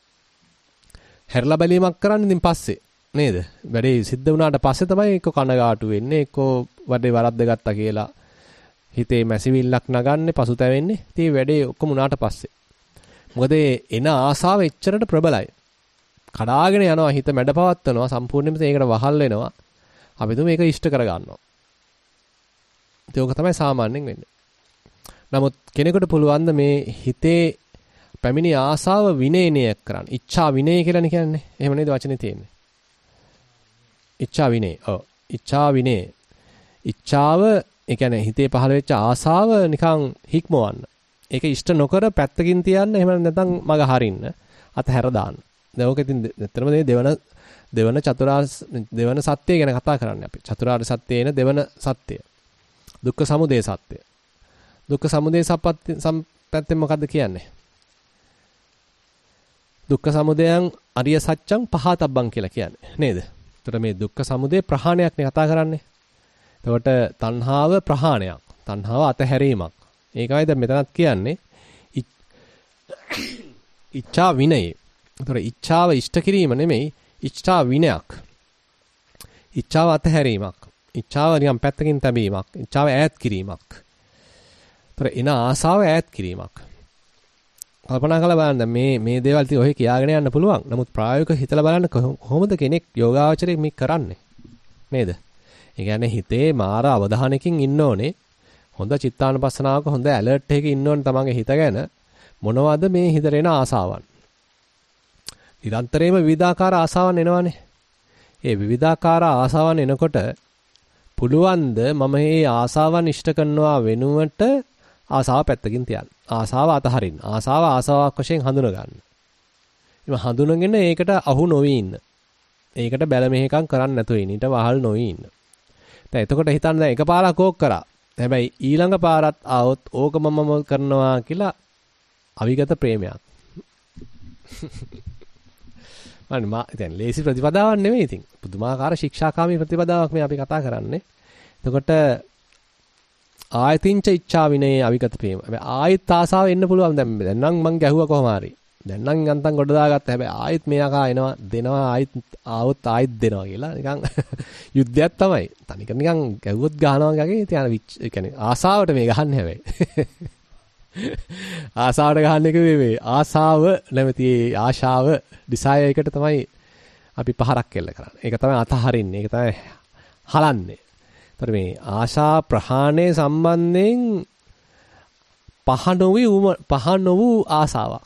හැරලා බැලීමක් කරන්න ඉතින් පස්සේ නේද? වැඩේ සිද්ධ වුණාට පස්සේ තමයි එක්ක කනගාටු වෙන්නේ, එක්ක වැඩේ වරද්දගත්තා කියලා හිතේ මැසිවිල්ලක් නගන්නේ, පසුතැවෙන්නේ. ඉතින් වැඩේ ඔක්කොම වුණාට පස්සේ. මොකද එන ආසාව එච්චරට ප්‍රබලයි. කඩාගෙන යනවා, හිත මැඩපවත්වනවා, සම්පූර්ණයෙන්ම ඒකට වහල් වෙනවා. අපි තුම මේක ඉෂ්ට කරගන්නවා. ඒක තමයි සාමාන්‍යයෙන් වෙන්නේ. නමුත් කෙනෙකුට පුළුවන් මේ හිතේ පැමිණි ආසාව විනයනයක් කරන්න. ඉච්ඡා විනය කියලානේ කියන්නේ. එහෙම නේද වචනේ තියෙන්නේ? ඉච්ඡා විනය. ඔව්. ඉච්ඡා විනය. ඉච්ඡාව, ඒ කියන්නේ හිතේ පහළ වෙච්ච ආසාව නිකන් හික්මවන්න. ඒක ඉෂ්ට නොකර පැත්තකින් තියන්න, එහෙම නැත්නම් මග හරින්න, අතහැර දාන්න. දැන් ඕක ඉතින් ඇත්තටම මේ දෙවන සත්‍යය ගැන කතා කරන්නේ අපි. චතුරාර්ය සත්‍යයේන දෙවන සත්‍යය. දුක්ඛ සමුදය සත්‍යය. දුක්ඛ සමුදය සම්පත්තෙන් මොකද්ද කියන්නේ? දුක්ඛ සමුදයං අරිය සත්‍යං පහතබ්බං කියලා කියන්නේ නේද? එතකොට මේ දුක්ඛ සමුදය ප්‍රහාණයක් නේ කතා කරන්නේ. එතකොට තණ්හාව ප්‍රහාණයක්. තණ්හාව අතහැරීමක්. ඒකයි දැන් මෙතනත් කියන්නේ ඉච්ඡා විනය. එතකොට ඉච්ඡාව ඉෂ්ට කිරීම නෙමෙයි, ඉච්ඡා විනයක්. ඉච්ඡාව අතහැරීමක්. ඉච්ඡාව නිකන් පැත්තකින් තැබීමක්. ඉච්ඡාව ඈත් කිරීමක්. එන ආසාව ඈත් කිරීමක්. කල්පනා කරලා බලන්න මේ දේවල් ඉතින් ඔහෙ කියාගෙන යන්න පුළුවන්. නමුත් ප්‍රායෝගිකව හිතලා බලන්න කොහොමද කෙනෙක් යෝගාවචරයේ මේක කරන්නේ? නේද? ඒ කියන්නේ හිතේ මාර අවධානයකින් ඉන්න ඕනේ. හොඳ චිත්තානුපස්සනාවක හොඳ ඇලර්ට් එකක ඉන්න ඕනේ තමන්ගේ හිත ගැන. මොනවද මේ හිතේ එන ආසාවන්? නිරන්තරයෙන්ම විවිධාකාර ආසාවන් එනවානේ. ඒ විවිධාකාර ආසාවන් එනකොට පුළුවන්ද මම මේ ආසාවන් ඉෂ්ට කරනවා වෙනුවට ආසාව පැත්තකින් තියන්න. ආසාව අතහරින්න. ආසාව ආසාවක් වශයෙන් හඳුන ගන්න. එimhe හඳුනගෙන ඒකට අහු නොවි ඉන්න. ඒකට බැල මෙහෙකම් කරන්න නැතුව ඉන්න. ඊට වහල් නොවි ඉන්න. දැන් එතකොට හිතන්න දැන් එකපාරක් ඕක කරා. හැබැයි ඊළඟ පාරත් ආවොත් ඕක මම කරනවා කියලා අවිගත ප්‍රේමයක්. මම දැන් ලේසි ප්‍රතිපදාවක් නෙමෙයි ඉතින්. පුදුමාකාර ශික්ෂාකාමී ප්‍රතිපදාවක් මේ අපි කතා කරන්නේ. එතකොට ආයතින්ච ඉච්ඡා විනේ අවිගත ප්‍රේම. හැබැයි ආයත් ආසාව එන්න පුළුවන් දැන් නම් මං ගැහුවා කොහොම හරි. දැන් නම් යන්තම් ගොඩ දාගත්තා. හැබැයි ආයෙත් මෙයාකා එනවා දෙනවා ආයෙත් ආවොත් ආයෙත් දෙනවා කියලා නිකන් යුද්ධයක් තමයි. තනිකර නිකන් ගැව්වොත් ගහනවා වගේ ඉතින් අර ඒ කියන්නේ ආසාවට මේ ගහන්නේ හැබැයි. ආසාවට ගහන්න එක මේ ආසාව නැමැති ආශාව desire එකට තමයි අපි පහරක් කෙල්ල කරන්නේ. ඒක තමයි අතහරින්නේ. ඒක තමයි හලන්නේ. ඒතර මේ ආශා ප්‍රහාණය සම්බන්ධයෙන් පහන වූ ආසාවක්.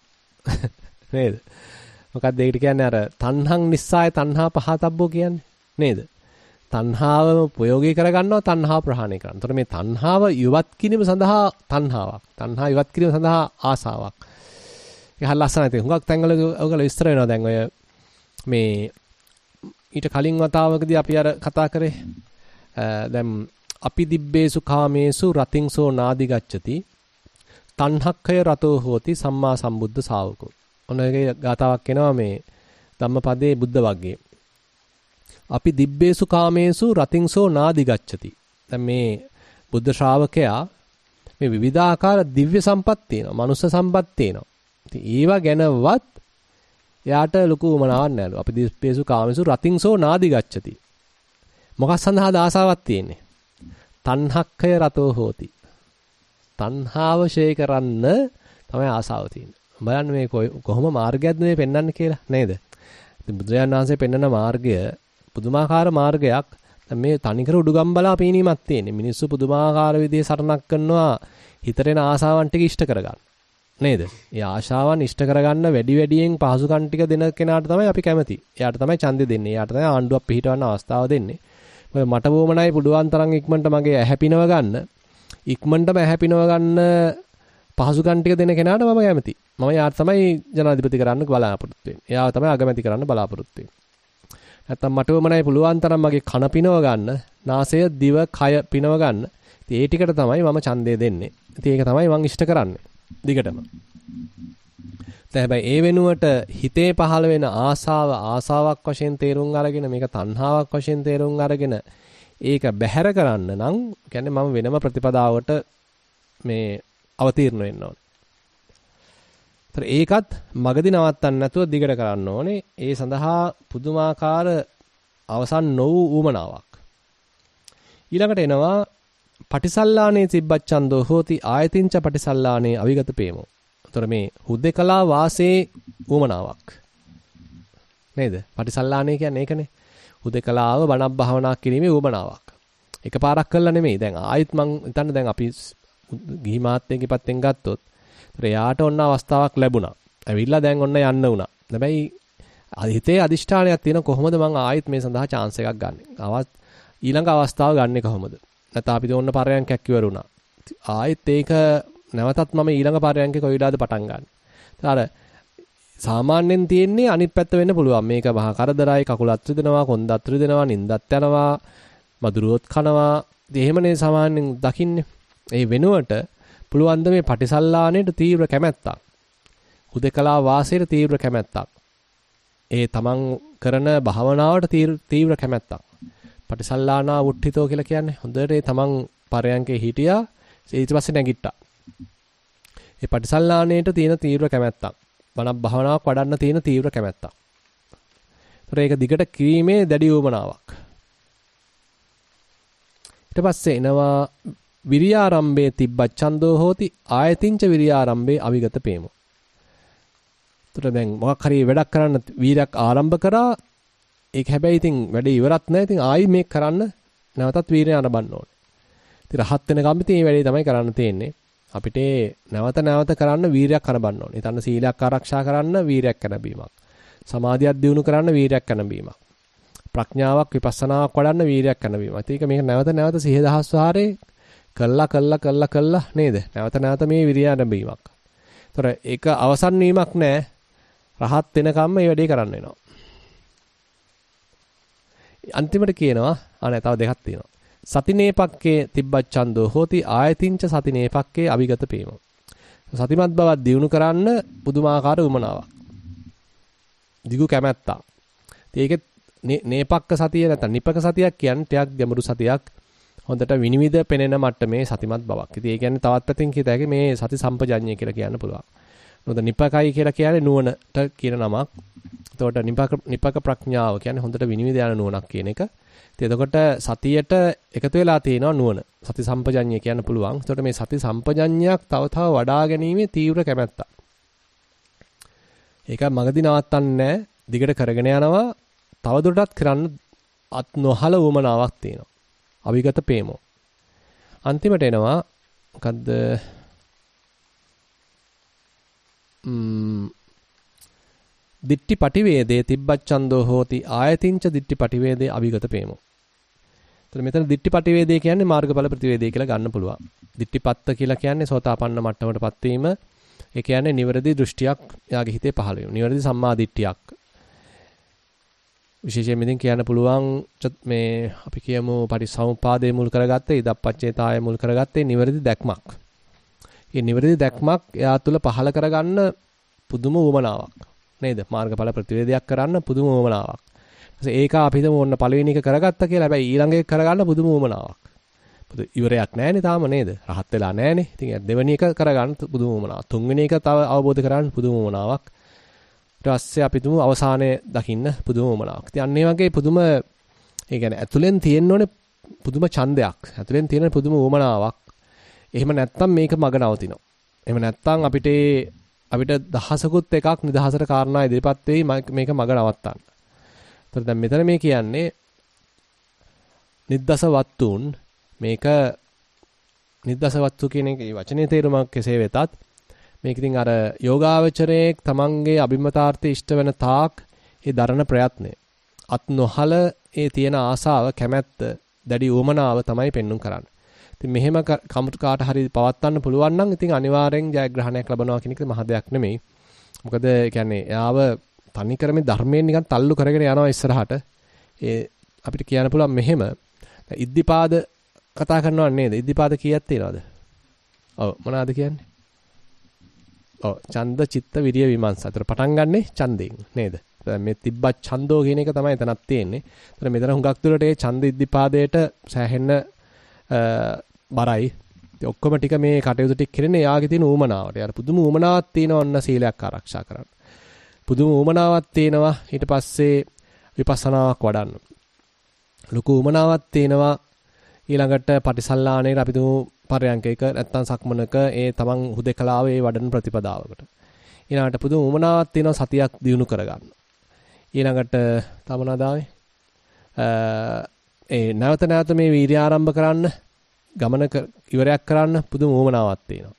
නේද? මොකක්ද ඒකට කියන්නේ අර තණ්හං නිස්සාය තණ්හා පහතබ්බෝ කියන්නේ නේද? තණ්හාව ප්‍රයෝගී කරගන්නවා තණ්හා ප්‍රහාණය කරනවා. එතකොට මේ තණ්හාව ඉවත් කිරීම සඳහා තණ්හාවක්. තණ්හා ඉවත් කිරීම සඳහා ආසාවක්. ඒක හරිය ලස්සනයි. ඒක හුඟක් තැන්වල ඔයගොල්ලෝ විස්තර වෙනවා දැන් ඔය මේ ඊට කලින් වතාවකදී අපි අර කතා කරේ දැන් අපි දිබ්බේසු කාමේසු රතින්සෝ නාදි ගච්ඡති තණ්හක්ඛය රතෝ හෝති සම්මා සම්බුද්ධ ශාවකෝ. ඔන්නගේ ගාතාවක් එනවා මේ ධම්මපදයේ බුද්ධ වග්ගයේ. අපි දිබ්බේසු කාමේසු රතින්සෝ නාදි ගච්ඡති. දැන් මේ බුද්ධ ශ්‍රාවකයා මේ විවිධාකාර දිව්‍ය සම්පත් තියෙනවා, මනුස්ස සම්පත් තියෙනවා. ඉතින් ඒවා ගැනවත් යාට ලොකු උමනාවක් නැලු. අපි දිබ්බේසු කාමේසු රතින්සෝ නාදි ගච්ඡති. මොකක් සඳහාද ආසාවක් තියෙන්නේ? තණ්හක්ඛය රතෝ හෝති. තණ්හාව ෂේ කරන්න තමයි ආසාව තියෙන්නේ. බලන්න මේ කොහොම මාර්ගයක්ද මේ පෙන්වන්නේ කියලා නේද? ඉතින් බුදුරජාණන් වහන්සේ පෙන්වන මාර්ගය පුදුමාකාර මාර්ගයක්. දැන් මේ තනිකර උඩුගම්බලා පීනීමක් තියෙන්නේ. මිනිස්සු පුදුමාකාර විදිහේ සරණක් කරනවා හිතරෙන ආසාවන් ටික ඉෂ්ට කරගන්න. නේද? ඒ ආශාවන් ඉෂ්ට කරගන්න වැඩි වැඩියෙන් පහසුකම් ටික දෙන කෙනාට තමයි අපි කැමති. එයාට තමයි ඡන්දෙ දෙන්නේ. එයාට තමයි ආණ්ඩුවක් පිහිටවන්න අවස්ථාව දෙන්නේ. මට වොමනයි පුදුවන් තරම් ඉක්මනට මගේ ඇහැ පිනව ගන්න. ඉක්මනටම ඇහැ පිනව ගන්න පහසුකම් ටික දෙන කෙනාට මම කැමති. මම යාට තමයි ජනාධිපති කරන්න බලාපොරොත්තු වෙන්නේ. එයාව තමයි අගමැති කරන්න බලාපොරොත්තු වෙන්නේ. නැත්තම් මට වොමනයි පුළුවන් තරම් මගේ කන පිනව ගන්න, නාසය, දිව, කය පිනව ගන්න. ඉතින් ඒ ටිකට තමයි මම ඡන්දය දෙන්නේ. ඉතින් ඒක තමයි මම ඉෂ්ට කරන්නේ. දිගටම. දැන් හැබැයි ඒ වෙනුවට හිතේ පහළ වෙන ආසාවක් වශයෙන් තේරුම් අරගෙන මේක තණ්හාවක් වශයෙන් තේරුම් අරගෙන ඒක බැහැර කරන්න නම් කියන්නේ මම වෙනම ප්‍රතිපදාවට මේ අවතීර්ණ වෙන්න ඕනේ. ඒතර ඒකත් මගදී නවත්තන්න නැතුව දිගට කරන්න ඕනේ. ඒ සඳහා පුදුමාකාර අවසන් නොවූ ඌමනාවක්. ඊළඟට එනවා පටිසල්ලානේ තිබ්බච්ඡන්தோ හෝති ආයතින්ච පටිසල්ලානේ අවිගත පේමෝ. ඒතර මේ හුදේකලා වාසේ ඌමනාවක්. නේද? පටිසල්ලානේ කියන්නේ ඒකනේ. හුදේකලාව බණක් භාවනා කිරීමේ ඌමනාවක්. එකපාරක් කළා නෙමෙයි. දැන් ආයෙත් මං හිතන්න දැන් අපි ගිහි මාත්‍යගේ පැත්තෙන් ගත්තොත් එයාට ඔන්න අවස්ථාවක් ලැබුණා. ඇවිල්ලා දැන් ඔන්න යන්න වුණා. හැබැයි හිතේ අදිෂ්ඨානයක් තියෙන කොහොමද මං ආයෙත් මේ සඳහා chance එකක් ගන්නෙ? ඊළඟ අවස්ථාව ගන්නෙ කොහොමද? නැත්නම් අපිට ඔන්න පරයන්කයක් ඉවරුණා. ආයෙත් ඒක නැවතත් මම ඊළඟ පරයන්කේ කොයි වෙලාවද පටන් ගන්න. අර සාමාන්‍යයෙන් තියෙන්නේ අනිත් පැත්ත වෙන්න පුළුවන්. මේක මහා කරදරයි, කකුල අත්රිදෙනවා, කොන්ද අත්රිදෙනවා, නිින්දත් යනවා, මදුරුවොත් කනවා. ඉතින් එහෙමනේ සාමාන්‍යයෙන් දකින්නේ. ඒ වෙනුවට පුළුවන් ද මේ පටිසල්ලාණයට තීව්‍ර කැමැත්තක්. හුදේකලා වාසයට තීව්‍ර කැමැත්තක්. ඒ තමන් කරන භාවනාවට තීව්‍ර කැමැත්තක්. පටිසල්ලානා වුට්ඨිතෝ කියලා කියන්නේ හොඳට ඒ තමන් පරයන්කේ හිටියා ඊට පස්සේ නැගිට්ටා. ඒ පටිසල්ලාණයට තියෙන තීව්‍ර කැමැත්තක්. බණක් භාවනාවක් වඩන්න තියෙන තීව්‍ර කැමැත්තක්. ඒතර ඒක දිගට කිරීමේ දැඩි උවමනාවක්. ඊට පස්සේ එනවා විරියාරම්භේ තිබ්බච්ඡන්தோ හෝති ආයතින්ච විරියාරම්භේ අවිගත පේමෝ. ඒතර දැන් මොකක් හරි වැඩක් කරන්න වීරයක් ආරම්භ කරා. ඒක හැබැයි ඉතින් වැඩේ ඉවරත් නැහැ. ඉතින් ආයි මේක කරන්න නැවතත් වීරය අරබන්න ඕනේ. ඉතින් රහත් වෙන ගමන් ඉතින් මේ වැඩේ තමයි කරන්න තියෙන්නේ. අපිට නැවත කරන්න වීරයක් අරබන්න ඕනේ. ඊතන සීලයක් ආරක්ෂා කරන්න වීරයක් කරබීමක්. සමාධියක් දියුණු කරන්න වීරයක් කරබීමක්. ප්‍රඥාවක් විපස්සනාවක් වඩන්න වීරයක් කරබීමක්. ඒක මේක නැවත සිහිය දහස් වාරේ කළා නේද? නැවත මේ විරිය අරබීමක්. ඒතර ඒක අවසන් වීමක් නෑ. රහත් වෙනකම් මේ වැඩේ කරන්න වෙනවා. අන්තිමට කියනවා තව දෙකක් තියෙනවා. සතිනේපක්කේ තිබ්බච්ඡන්தோ හෝති ආයතින්ච සතිනේපක්කේ අවිගත පේමෝ. සතිමත් බවක් දියුණු කරන්න පුදුමාකාර උමනාවක්. දිගු කැමැත්තක්. ඒකෙත් නේපක්ක සතිය නැත්නම් නිපක සතියක් කියන්නේ ටිකක් ගැඹුරු සතියක්. හොඳට විනිවිද පෙනෙන මට්ටමේ සතිමත් බවක්. ඉතින් ඒ කියන්නේ තවත් පැතින් කියත හැකි මේ සති සම්පජඤ්ඤය කියලා කියන්න පුළුවන්. මොකද නිපකයි කියලා කියන්නේ නුවණට කියන නමක්. එතකොට නිපක ප්‍රඥාව කියන්නේ හොඳට විනිවිද යන නුවණක් කියන එක. ඉතින් එතකොට සතියට එකතු වෙලා තියෙනවා නුවණ. සති සම්පජඤ්ඤය කියන්න පුළුවන්. එතකොට මේ සති සම්පජඤ්ඤයක් තව තව වඩා ගැනීමේ තීව්‍ර කැමැත්තක්. ඒක මගදී නවත්තන්නේ නැහැ. දිගට කරගෙන යනවා. තවදුරටත් කරන්න අත් නොහල වුමනාවක් තියෙනවා. අවිගත ප්‍රේමෝ. අන්තිමට එනවා මොකද්ද? දිට්ටි පටිවේදේ තිබ්බච්ඡන්தோ හෝති ආයතින්ච දිට්ටි පටිවේදේ අවිගත ප්‍රේමෝ. එතන මෙතන දිට්ටි පටිවේදේ කියන්නේ මාර්ගඵල ප්‍රතිවේදේ කියලා ගන්න පුළුවන්. දිට්ටිපත්ත කියලා කියන්නේ සෝතාපන්න මට්ටමටපත් වීම. ඒ කියන්නේ නිවැරදි දෘෂ්ටියක් යාගේ හිතේ පහළ වීම. නිවැරදි සම්මා දිට්ඨියක්. විශේෂයෙන් ඉතින් කියන්න පුළුවන් මේ අපි කියමු පටිසමුපාදයේ මුල් කරගත්තේ ඉදප්පච්චේතාය මුල් කරගත්තේ නිවැරදි දැක්මක්. මේ නිවැරදි දැක්මක් එයා තුළ පහළ කරගන්න පුදුම උවමනාවක්. නේද? මාර්ගඵල ප්‍රතිවේදයක් කරන්න පුදුම උවමනාවක්. ඒක අපි හිතමු ඔන්න පළවෙනි එක කරගත්තා කියලා. හැබැයි ඊළඟ එක කරගන්න පුදුම උවමනාවක්. ඉවරයක් නැහැනේ තාම නේද? රහත් වෙලා නැහැනේ. ඉතින් දෙවෙනි එක කරගන්න පුදුම උවමනාවක්. තුන්වෙනි එක තව අවබෝධ කරගන්න පුදුම උවමනාවක්. ඊට පස්සේ අපි තුමු අවසානයේ දකින්න පුදුම උවමනාවක්. ඉතින් අන්න ඒ වගේ පුදුම ඒ කියන්නේ ඇතුලෙන් තියෙන්න ඕනේ පුදුම ඡන්දයක්. ඇතුලෙන් තියෙන පුදුම උවමනාවක්. එහෙම නැත්තම් මේක මග නවතිනවා. එහෙම නැත්තම් අපිට දහසකුත් එකක් නිදහසට කාරණා ඉදිරිපත් වෙයි මේක මග නවත්තන්න. ඒතර දැන් මෙතන මේ කියන්නේ නිද්දස වත්තුන් මේක නිද්දස වත්තු කියන එකේ වචනේ තේරුමක් කෙසේ වෙතත් මේක ඉතින් අර යෝගාවචරයේ තමන්ගේ අභිමතාර්ථය ඉෂ්ට වෙන තාක් ඒ දරන ප්‍රයත්නය අත් නොහල ඒ තියෙන ආසාව කැමැත්ත දැඩි උවමනාව තමයි පෙන්눔 කරන්නේ. ඉතින් මෙහෙම කාට හරි පවත්වන්න පුළුවන් නම් ඉතින් අනිවාර්යෙන් ජයග්‍රහණයක් ලබනවා කියන එක මහ දෙයක් නෙමෙයි. මොකද ඒ කියන්නේ එයාව තනි කරමින් ධර්මයෙන් නිකන් තල්ලු කරගෙන යනවා ඉස්සරහට. ඒ අපිට කියන්න පුළුවන් මෙහෙම ඉද්ධිපාද කතා කරනවා නේද? ඉද්ධිපාද කීයක් තියෙනවද? ඔව් මොනවද කියන්නේ? ඔව් ඡන්ද චිත්ත විරිය විමර්ශ. අතර පටන් ගන්නෙ ඡන්දයෙන් නේද? මේ තිබ්බ ඡන්දෝ කියන එක තමයි එතනක් තියෙන්නේ. ඒතර මෙතන හුඟක් දුරට ඒ ඡන්ද ඉද්ධිපාදයට සෑහෙන්න බරයි. ඉතින් ඔක්කොම ටික මේ කටයුතු ටික කරන්නේ යාගේ තියෙන ඌමනාවට. යාර පුදුම ඌමනාවක් තියෙනවා ඔන්න සීලයක් ආරක්ෂා කරන්න. පුදුම ඌමනාවක් තියෙනවා ඊට පස්සේ විපස්සනාවක් වඩන්න. ලොකු ඌමනාවක් තියෙනවා ඊළඟට පටිසල්ලාණේට අපි තුමු පරයන්කේක නැත්තම් සක්මනක ඒ තමන් හුදේකලාවේ වඩන ප්‍රතිපදාවකට. ඊළඟට පුදුම ඌමනාවක් තියෙනවා සතියක් දියුණු කරගන්න. ඊළඟට තමනදාවේ ඒ නැවත නැවත මේ වීර්ය ආරම්භ කරන්න ගමන ඉවරයක් කරන්න පුදුම ඌමනාවක් තියෙනවා.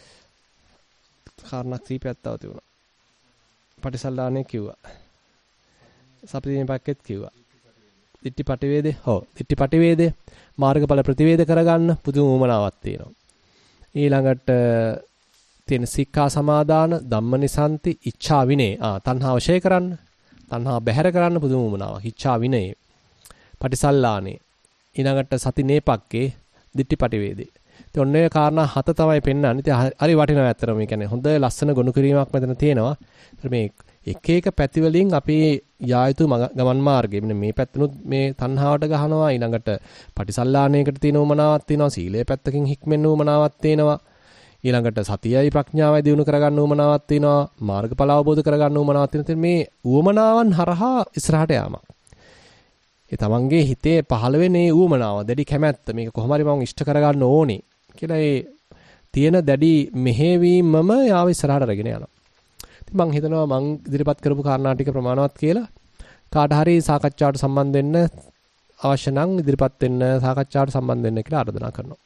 කාරණක් කීපයක් තව තිබුණා. පටිසල්ලාණේ කිව්වා. සප්පදීන පැක්කෙත් කිව්වා. දිට්ටි පටිවේදේ. ඔව් දිට්ටි පටිවේදේ මාර්ගඵල ප්‍රතිවේද කරගන්න පුදුම උවමනාවක් තියෙනවා. ඊළඟට තියෙන සික්ඛා සමාදාන ධම්මනිසන්ති ඉච්ඡා විනේ. තණ්හාව ෂේ කරන්න. තණ්හා බැහැර කරන්න පුදුම උවමනාවක්. ඉච්ඡා විනේ. පටිසල්ලානේ. ඊළඟට සති නේපක්කේ දිට්ටි පටිවේදේ. ඉතින් ඔන්නේ කාරණා හත තමයි පෙන්වන්නේ. ඉතින් හරි වටිනවා ඇත්තටම. මේ කියන්නේ හොඳ ලස්සන ගොනු කිරීමක් මෙතන තියෙනවා. මේ එක එක පැති වලින් අපි යා යුතු ගමන් මාර්ගය. මේ පැත්තනොත් මේ තණ්හාවට ගහනවා. ඊළඟට පටිසල්ලාණයකට තියෙන උමනාවක් තියෙනවා. සීලයේ පැත්තකින් හික්මෙන්න උමනාවක් තියෙනවා. ඊළඟට සතියයි ප්‍රඥාවයි දිනු කරගන්න උමනාවක් තියෙනවා. මාර්ගඵල අවබෝධ කරගන්න උමනාවක් තියෙනවා. මේ උමනාවන් හරහා ඉස්සරහට යාමක්. ඒ තමන්ගේ හිතේ පහළ වෙන්නේ උමනාව. දැඩි කැමැත්ත. මේක කොහොම හරි මම ඉෂ්ට කරගන්න ඕනේ කියලා ඒ තියෙන දැඩි මෙහෙවීමම යාව ඉස්සරහට අරගෙන යනවා. මම හිතනවා මම ඉදිරිපත් කරපු කාරණා ටික ප්‍රමාණවත් කියලා කාට හරි සාකච්ඡාවට සම්බන්ධ වෙන්න අවශ්‍ය නම් ඉදිරිපත් වෙන්න සාකච්ඡාවට සම්බන්ධ වෙන්න කියලා ආරාධනා කරනවා.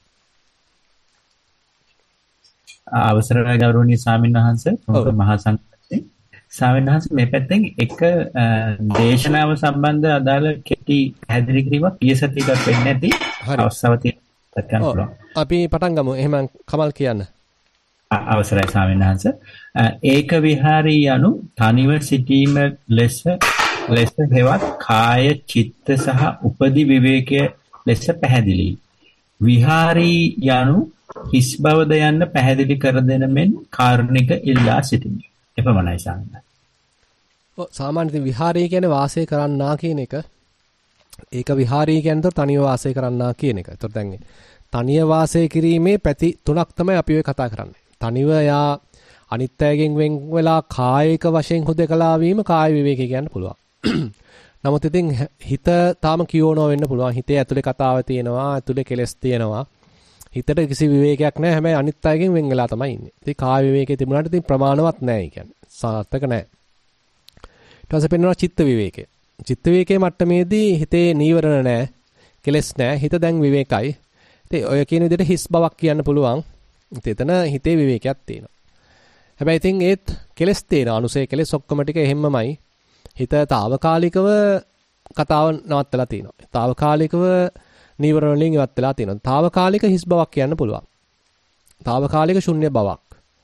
අවසරයි ගෞරවනීය ස්වාමීන් වහන්සේ මහා සංඝරත්නයේ ස්වාමීන් වහන්සේ මේ පැත්තෙන් එක දේශනාව සම්බන්ධ අදාළ කෙටි පැහැදිලි කිරීමක් ඊයේ සතියේට වෙන්නේ නැති අවස්ථාවක් තියෙනවා. අපි පටන් ගමු. එහෙනම් කමල් කියන්න. අවසරයි ස්වාමීන් වහන්සේ. ඒක විහාරී යනු තනිව සිටීම ලෙස හෙවත් කාය චිත්ත සහ උපදි විවේකයේ ලෙස පැහැදිලි. විහාරී යනු හිස් බවද යන්න පැහැදිලි කර දෙන මෙන් කාරුණික ඉල්ලා සිටිමි. එපමණයි ස්වාමීන් වහන්සේ. සාමාන්‍යයෙන් විහාරී කියන්නේ වාසය කරන්නා කියන එක. ඒක විහාරී කියන්නේ තනිව වාසය කරන්නා කියන එක. ඒතර දැන් තනිය වාසය කිරීමේ පැති තුනක් තමයි අපි ඔය කතා කරන්නේ. තනිව යා අනිත් අයගෙන් වෙන් වෙලා කායික වශයෙන් හුදකලා වීම කාය විවේකී කියන්න පුළුවන්. නමුත් ඉතින් හිත තාම කියවනවා වෙන්න පුළුවන්. හිතේ ඇතුලේ කතාව තියෙනවා, ඇතුලේ කෙලස් තියෙනවා. හිතට කිසි විවේකයක් නැහැ. හැබැයි අනිත් අයගෙන් වෙන් වෙලා තමයි ඉන්නේ. ඉතින් කාය විවේකයේ තිබුණාට ඉතින් ප්‍රමාණවත් නැහැ කියන්නේ. සාර්ථක නැහැ. ඊට පස්සේ පෙන්වනවා චිත්ත විවේකය. චිත්ත විවේකයේ මට්ටමේදී හිතේ නීවරණ නැහැ. කෙලස් නැහැ. හිත දැන් විවේකයි. ඉතින් ඔය කියන විදිහට හිස් බවක් කියන්න පුළුවන්. ඉතින් එතන හිතේ විවේකයක් තියෙනවා. හැබැයි ඉතින් ඒත් කෙලස් තියෙනවා. අනුසය කෙලස් ඔක්කොම ටික එහෙම්මමයි. හිත తాවකාලිකව කතාව නවත්තලා තියෙනවා. తాවකාලිකව නීවරණ වලින් ඉවත් වෙලා තියෙනවා. తాවකාලික හිස් බවක් කියන්න පුළුවන්. తాවකාලික ශුන්‍ය බවක්.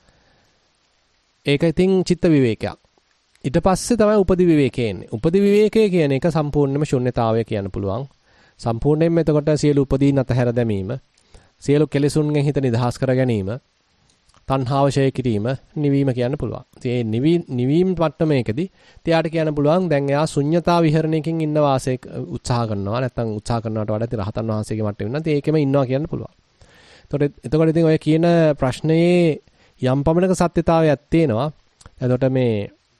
ඒක ඉතින් චිත්ත විවේකයක්. ඊට පස්සේ තමයි උපදි විවේකය එන්නේ. උපදි විවේකය කියන එක සම්පූර්ණයෙන්ම ශුන්‍යතාවය කියන්න පුළුවන්. සම්පූර්ණයෙන්ම එතකොට සියලු උපදීන් අතහැර දැමීම, සියලු කෙලෙසුන්ගෙන් හිත නිදහස් කර ගැනීම, තණ්හාව ඡය කිරීම, නිවීම කියන්න පුළුවන්. ඉතින් මේ නිවීම මට්ටමේකදී එයාට කියන්න පුළුවන් දැන් එයා ශුන්‍යතා විහරණයකින් ඉන්න වාසය උත්සාහ කරනවා. නැත්නම් උත්සාහ කරනවට වඩා ඉතින් රහතන් වහන්සේගේ මට්ටමේ නම් ඒකෙම ඉන්නවා කියන්න පුළුවන්. එතකොට ඉතින් ඔය කියන ප්‍රශ්නයේ යම් පමණක සත්‍යතාවයක් තියෙනවා. එතකොට මේ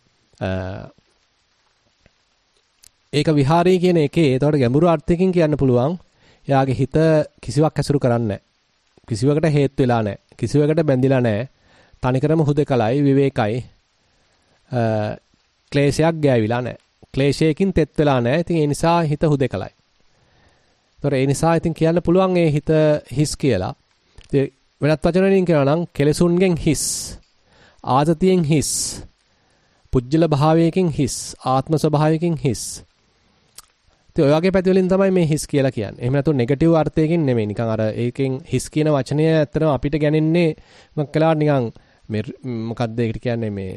ඒක විහාරී කියන එකේ එතකොට ගැඹුරු අර්ථයකින් කියන්න පුළුවන්. එයාගේ හිත කිසිවක් ඇසුරු කරන්නේ නැහැ. කිසිවකට හේතු වෙලා නැහැ. කිසිවකට බැඳිලා නැහැ. තනිකරම හුදකලයි විවේකයි. ක්ලේශයක් ගෑවිලා නැහැ. ක්ලේශයකින් තෙත් වෙලා නැහැ. ඉතින් ඒ නිසා හිත හුදකලයි. ඒතොර ඒ නිසා ඉතින් කියන්න පුළුවන් ඒ හිත හිස් කියලා. ඉතින් වෙනත් වචන වලින් කියනවා නම් කෙලසුන්ගෙන් හිස්, ආතතියෙන් හිස්, පුජ්‍යල භාවයකින් හිස්, ආත්ම ස්වභාවයකින් හිස්. ඉතින් ඔය වගේ පැති වලින් තමයි මේ හිස් කියලා කියන්නේ. එහෙම නැතු නෙගටිව් අර්ථයකින් නෙමෙයි. නිකන් අර ඒකෙන් හිස් කියන වචනය ඇත්තටම අපිට ගැනෙන්නේ මොකක් කියලා නිකන් මේ මොකක්ද ඒකට කියන්නේ මේ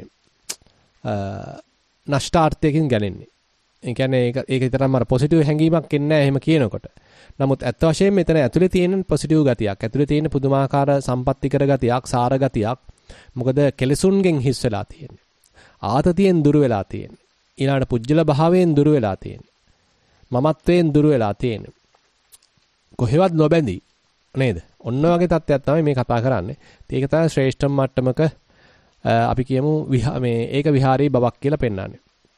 නෂ්ටාර්ථයකින් ගැනෙන්නේ. ඒ කියන්නේ ඒක විතරම අර පොසිටිව් හැඟීමක් එන්නේ නැහැ එහෙම කියනකොට. නමුත් ඇත්ත වශයෙන්ම මෙතන ඇතුලේ තියෙන පොසිටිව් ගතියක්, ඇතුලේ තියෙන පුදුමාකාර සම්පත්‍තිකර ගතියක්, සාර ගතියක්. මොකද කෙලසුන්ගෙන් හිස් වෙලා තියෙන්නේ. ආතතියෙන් දුර වෙලා තියෙන්නේ. ඊළඟට පුජ්‍යල භාවයෙන් දුර වෙලා තියෙන්නේ. මමත්වයෙන් දුර වෙලා තියෙන්නේ. කොහෙවත් නොබැඳී නේද? ඔන්න වගේ තත්ත්වයක් තමයි මේ කතා කරන්නේ. ඒක තමයි ශ්‍රේෂ්ඨම මට්ටමක අපි කියමු මේ ඒක විහාරී බවක් කියලා පෙන්වන්නේ.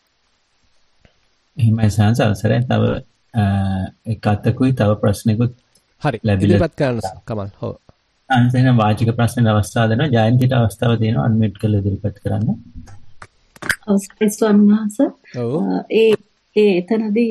එහෙමයි සංස අවසරයෙන් තව එක අතකුයි තව ප්‍රශ්නකුත් හරි ඉදිරිපත් කරන්න කමල්. ඔව්. අන්සෙන වාචික ප්‍රශ්න අවස්ථාව දෙනවා. ජයන්තිට අවස්ථාව දෙනවා අන්මියුට් කරලා ඉදිරිපත් කරන්න. අවස්ථයි ස්වාමීන් වහන්සේ. ඒ එතනදී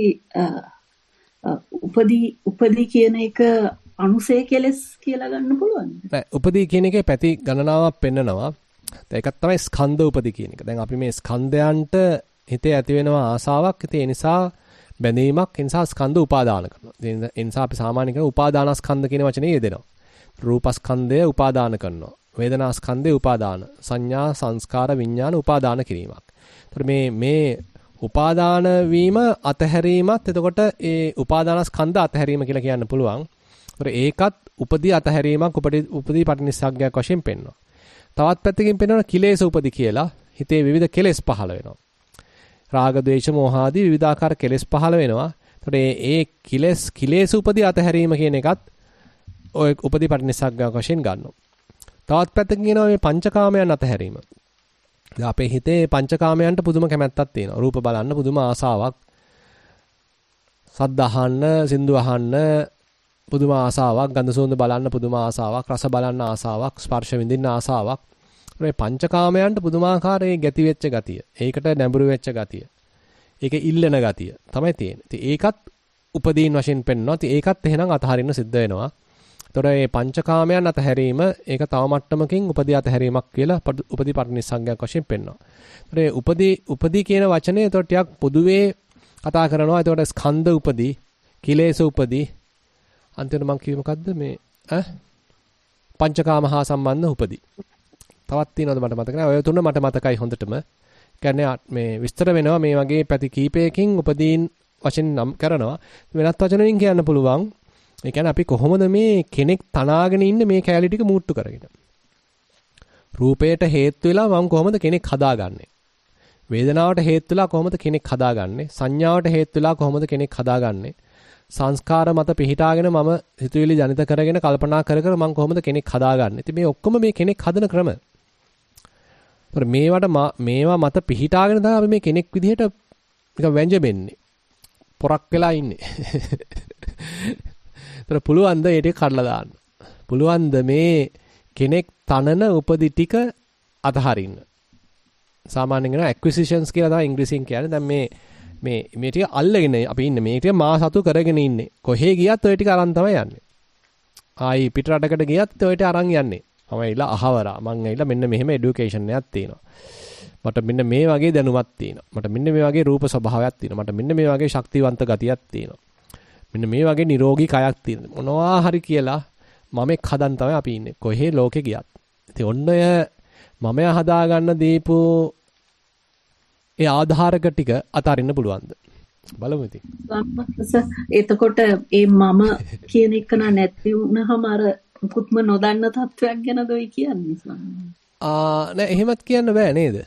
උපදී කියන එක අනුසය කෙලස් කියලා ගන්න පුළුවන්ද? නෑ උපදී කියන එකේ පැති ගණනාවක් පෙන්නනවා. ඒකත් තමයි ස්කන්ධ උපදී කියන එක. දැන් අපි මේ ස්කන්ධයන්ට හිතේ ඇති වෙනවා ආසාවක්. ඒ නිසා බැඳීමක්. ඒ නිසා ස්කන්ධ උපාදාන කරනවා. ඒ නිසා අපි සාමාන්‍ය කරන උපාදානස්කන්ධ කියන වචනේ යෙදෙනවා. රූපස්කන්ධය උපාදාන කරනවා. වේදනාස්කන්ධය උපාදාන. සංඥා සංස්කාර විඥාන උපාදාන කිරීමක්. ඒතර මේ උපාදාන වීම අතහැරීමත් එතකොට ඒ උපාදානස්කන්ධ අතහැරීම කියලා කියන්න පුළුවන්. ඒතර ඒකත් උපදී අතහැරීමක් උපදී පටිනිස්සග්ගයක් වශයෙන් පෙන්වනවා. තවත් පැත්තකින් පෙන්වනවා කිලේශ උපදී කියලා. හිතේ විවිධ කෙලෙස් පහළ වෙනවා. රාග ද්වේෂ මෝහ ආදී විවිධාකාර කෙලෙස් පහළ වෙනවා. ඒතකොට ඒ කිලේශ උපදී අතහැරීම කියන එකත් ඔය උපදී පටිනිස්සග්ගයක් වශයෙන් ගන්නවා. තවත් පැත්තකින් කියනවා මේ පංචකාමයන් අතහැරීම. දැන් අපේ හිතේ පංචකාමයන්ට පුදුම කැමැත්තක් තියෙනවා. රූප බලන්න පුදුම ආසාවක්. සද්ද අහන්න, සින්දු අහන්න පුදුම ආසාවක්. ගන්ධ සුවඳ බලන්න පුදුම ආසාවක්. රස බලන්න ආසාවක්. ස්පර්ශ විඳින්න ආසාවක්. මේ පංචකාමයන්ට පුදුමාකාරයේ ගැති වෙච්ච ගතිය. ඒකට නැඹුරු වෙච්ච ගතිය. ඒක ඉල්ලන ගතිය තමයි තියෙන්නේ. ඉතින් ඒකත් උපදීන් වශයෙන් පෙන්වනවා. ඉතින් ඒකත් එහෙනම් අතහරින්න සිද්ධ වෙනවා. ඒතොර මේ පංචකාමයන් අතහැරීම ඒක තව මට්ටමකින් උපදී අතහැරීමක් කියලා උපදී පටිනිස්සග්ගයක් වශයෙන් පෙන්වනවා. ඒතොර උපදී කියන වචනේ ඒතොර ටිකක් පොදුවේ කතා කරනවා. ඒතොර ස්කන්ධ උපදී, කිලේශ උපදී, අන්තිමට මම කිව්වේ මොකද්ද මේ පංචකාම හා සම්බන්ධ උපදී. තවත් තියෙනවද මට මතක නැහැ. ඔය තුන මට මතකයි හොඳටම. කියන්නේ මේ විස්තර වෙනවා මේ වගේ පැති කීපයකින් උපදීන් වශයෙන් නම් කරනවා. වෙනත් වචන වලින් කියන්න පුළුවන්. ඒ කියන්නේ අපි කොහොමද මේ කෙනෙක් තනාගෙන ඉන්නේ මේ කැලී ටික මූට්ටු කරගෙන. රූපයට හේතු වෙලා මම කොහොමද කෙනෙක් හදාගන්නේ? වේදනාවට හේතු වෙලා කොහොමද කෙනෙක් හදාගන්නේ? සංඥාවට හේතු වෙලා කොහොමද කෙනෙක් හදාගන්නේ? සංස්කාර මත පිහිටාගෙන මම හිතුවිලි ජනිත කරගෙන කල්පනා කර කර මම කොහොමද කෙනෙක් හදාගන්නේ? ඉතින් මේ ඔක්කොම මේ කෙනෙක් හදන ක්‍රම. මේවා මත පිහිටාගෙන තමයි අපි මේ කෙනෙක් විදිහට නිකන් වැංජෙන්නේ. පොරක් වෙලා ඉන්නේ. ඒතර පුළුවන් ද ඒ ටික කඩලා දාන්න. පුළුවන් ද මේ කෙනෙක් තනන උපදි ටික අතහරින්න. සාමාන්‍යයෙන් කියන acquisitions කියලා තමයි ඉංග්‍රීසියෙන් කියන්නේ. දැන් මේ ටික අල්ලගෙන අපි ඉන්නේ. මේ ටික මා සතු කරගෙන ඉන්නේ. කොහේ ගියත් ඔය ටික අරන් තමයි යන්නේ. ආයි පිටරටකට ගියත් ඔය ටික අරන් යන්නේ. මම ඇවිල්ලා අහවරා. මං ඇවිල්ලා මෙන්න මෙහෙම এডুকেෂන් එකක් තියෙනවා. මට මෙන්න මේ වගේ දැනුමක් තියෙනවා. මට මෙන්න මේ වගේ රූප ස්වභාවයක් තියෙනවා. මට මෙන්න මේ වගේ ශක්තිවන්ත ගතියක් තියෙනවා. මෙන්න මේ වගේ නිරෝගී කයක් තියෙනවා. මොනවා හරි කියලා මමෙක් හදන් තමයි අපි ඉන්නේ. කොහේ ලෝකෙ ගියත්. ඉතින් ඔන්න ඔය මමයා හදාගන්න දීපු ඒ ආධාරක ටික අතාරින්න පුළුවන්ද? බලමු ඉතින්. එතකොට ඒ මම කියන එක නැති වුණාම අර මුකුත්ම නොදන්න තත්වයක් ගැනද ඔය කියන්නේ? නෑ එහෙමත් කියන්න බෑ නේද?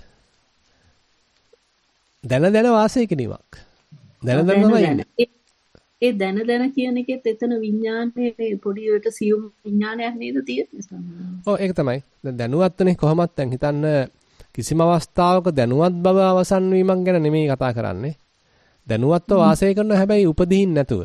දැන වාසය කිරීමක්. දැන තමයි ඉන්නේ. ඒ දැන කියන එකෙත් එතන විඥානයේ පොඩි එක සියුම් විඥානයක් නේද තියෙන්නේ? ඔව් ඒක තමයි. දැන් දැනුවත්නේ කොහොමත් දැන් හිතන්න කිසිම අවස්ථාවක දැනුවත් බව අවසන් වීමක් ගැන නෙමෙයි කතා කරන්නේ. දැනුවත්ව වාසය කරනවා හැබැයි උපදීන් නැතුව.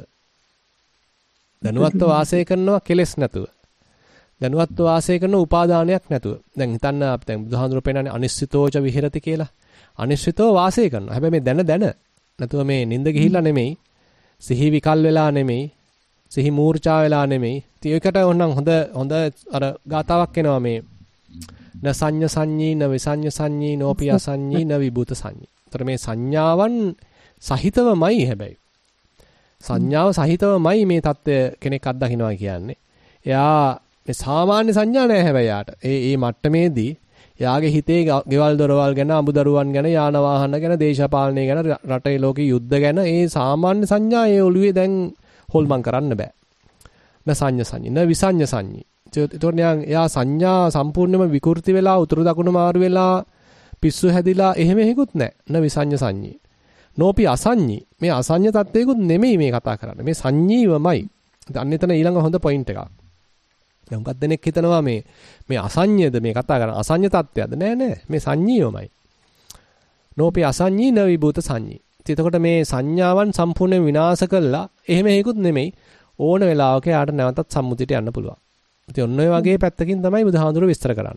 දැනුවත්ව වාසය කරනවා කෙලෙස් නැතුව. දැනුවත්ව වාසය කරන උපාදානයක් නැතුව. දැන් හිතන්න අපි දැන් බුදුහාඳුර පෙන්නන්නේ අනිශ්චිතෝච විහෙරති කියලා. අනිශ්චිතව වාසය කරනවා. හැබැයි මේ දැන නැතුව මේ නිින්ද ගිහිල්ලා නෙමෙයි. සිහි විකල් වෙලා නෙමෙයි. සිහි මූර්ඡා වෙලා නෙමෙයි. ඉතින් ඒකට ඕනනම් හොඳ අර ගාතාවක් එනවා මේ න සංඤ සංඤී න විසඤ්ඤ සංඤී නෝපි අසඤ්ඤී න විභූත සංඤී. ඒතර මේ සංඥාවන් සහිතවමයි හැබැයි. සංඥාව සහිතවමයි මේ தත්ත්වය කෙනෙක් අත්දකින්නවා කියන්නේ. එයා මේ සාමාන්‍ය සංඥා නෑ හැබැයි යාට. ඒ මට්ටමේදී යාගේ හිතේ ගෙවල් දොරවල් ගැන, අමුදරුවන් ගැන, යාන වාහන ගැන, දේශපාලනය ගැන, රටේ ලෝකේ යුද්ධ ගැන ඒ සාමාන්‍ය සංඥා ඒ ඔළුවේ දැන් හොල්මන් කරන්න බෑ. න සංඤ සංඤී න විසඤ්ඤ සංඤී. ඒතකොට යා සංඥා සම්පූර්ණයෙන්ම විකෘති වෙලා උතුරු දකුණු මාරු වෙලා පිස්සු හැදිලා එහෙම හේකුත් නැහැ. න විසඤ්ඤ සංඤී. නෝපි අසඤ්ඤී. මේ අසඤ්ඤ තත්වයකුත් නෙමෙයි මේ කතා කරන්නේ. මේ සංඤීවමයි. අන්න එතන ඊළඟ හොඳ පොයින්ට් එකක්. දැන් මොකක්ද දෙනෙක් හිතනවා මේ අසඤ්ඤයද මේ කතා කරන්නේ අසඤ්ඤ තත්වයක්ද? නෑ මේ සංඤීවමයි. නෝපි අසඤ්ඤී න විභූත සංඤී. එතකොට මේ සංඥාවන් සම්පූර්ණයෙන් විනාශ කළා. එහෙම හේකුත් නෙමෙයි. ඕන වෙලාවක යාට නැවතත් සම්මුතියට යන්න පුළුවන්. ඉතින් ඔන්න ඔය වගේ පැත්තකින් තමයි බුදුහාඳුර විස්තර කරන්නේ.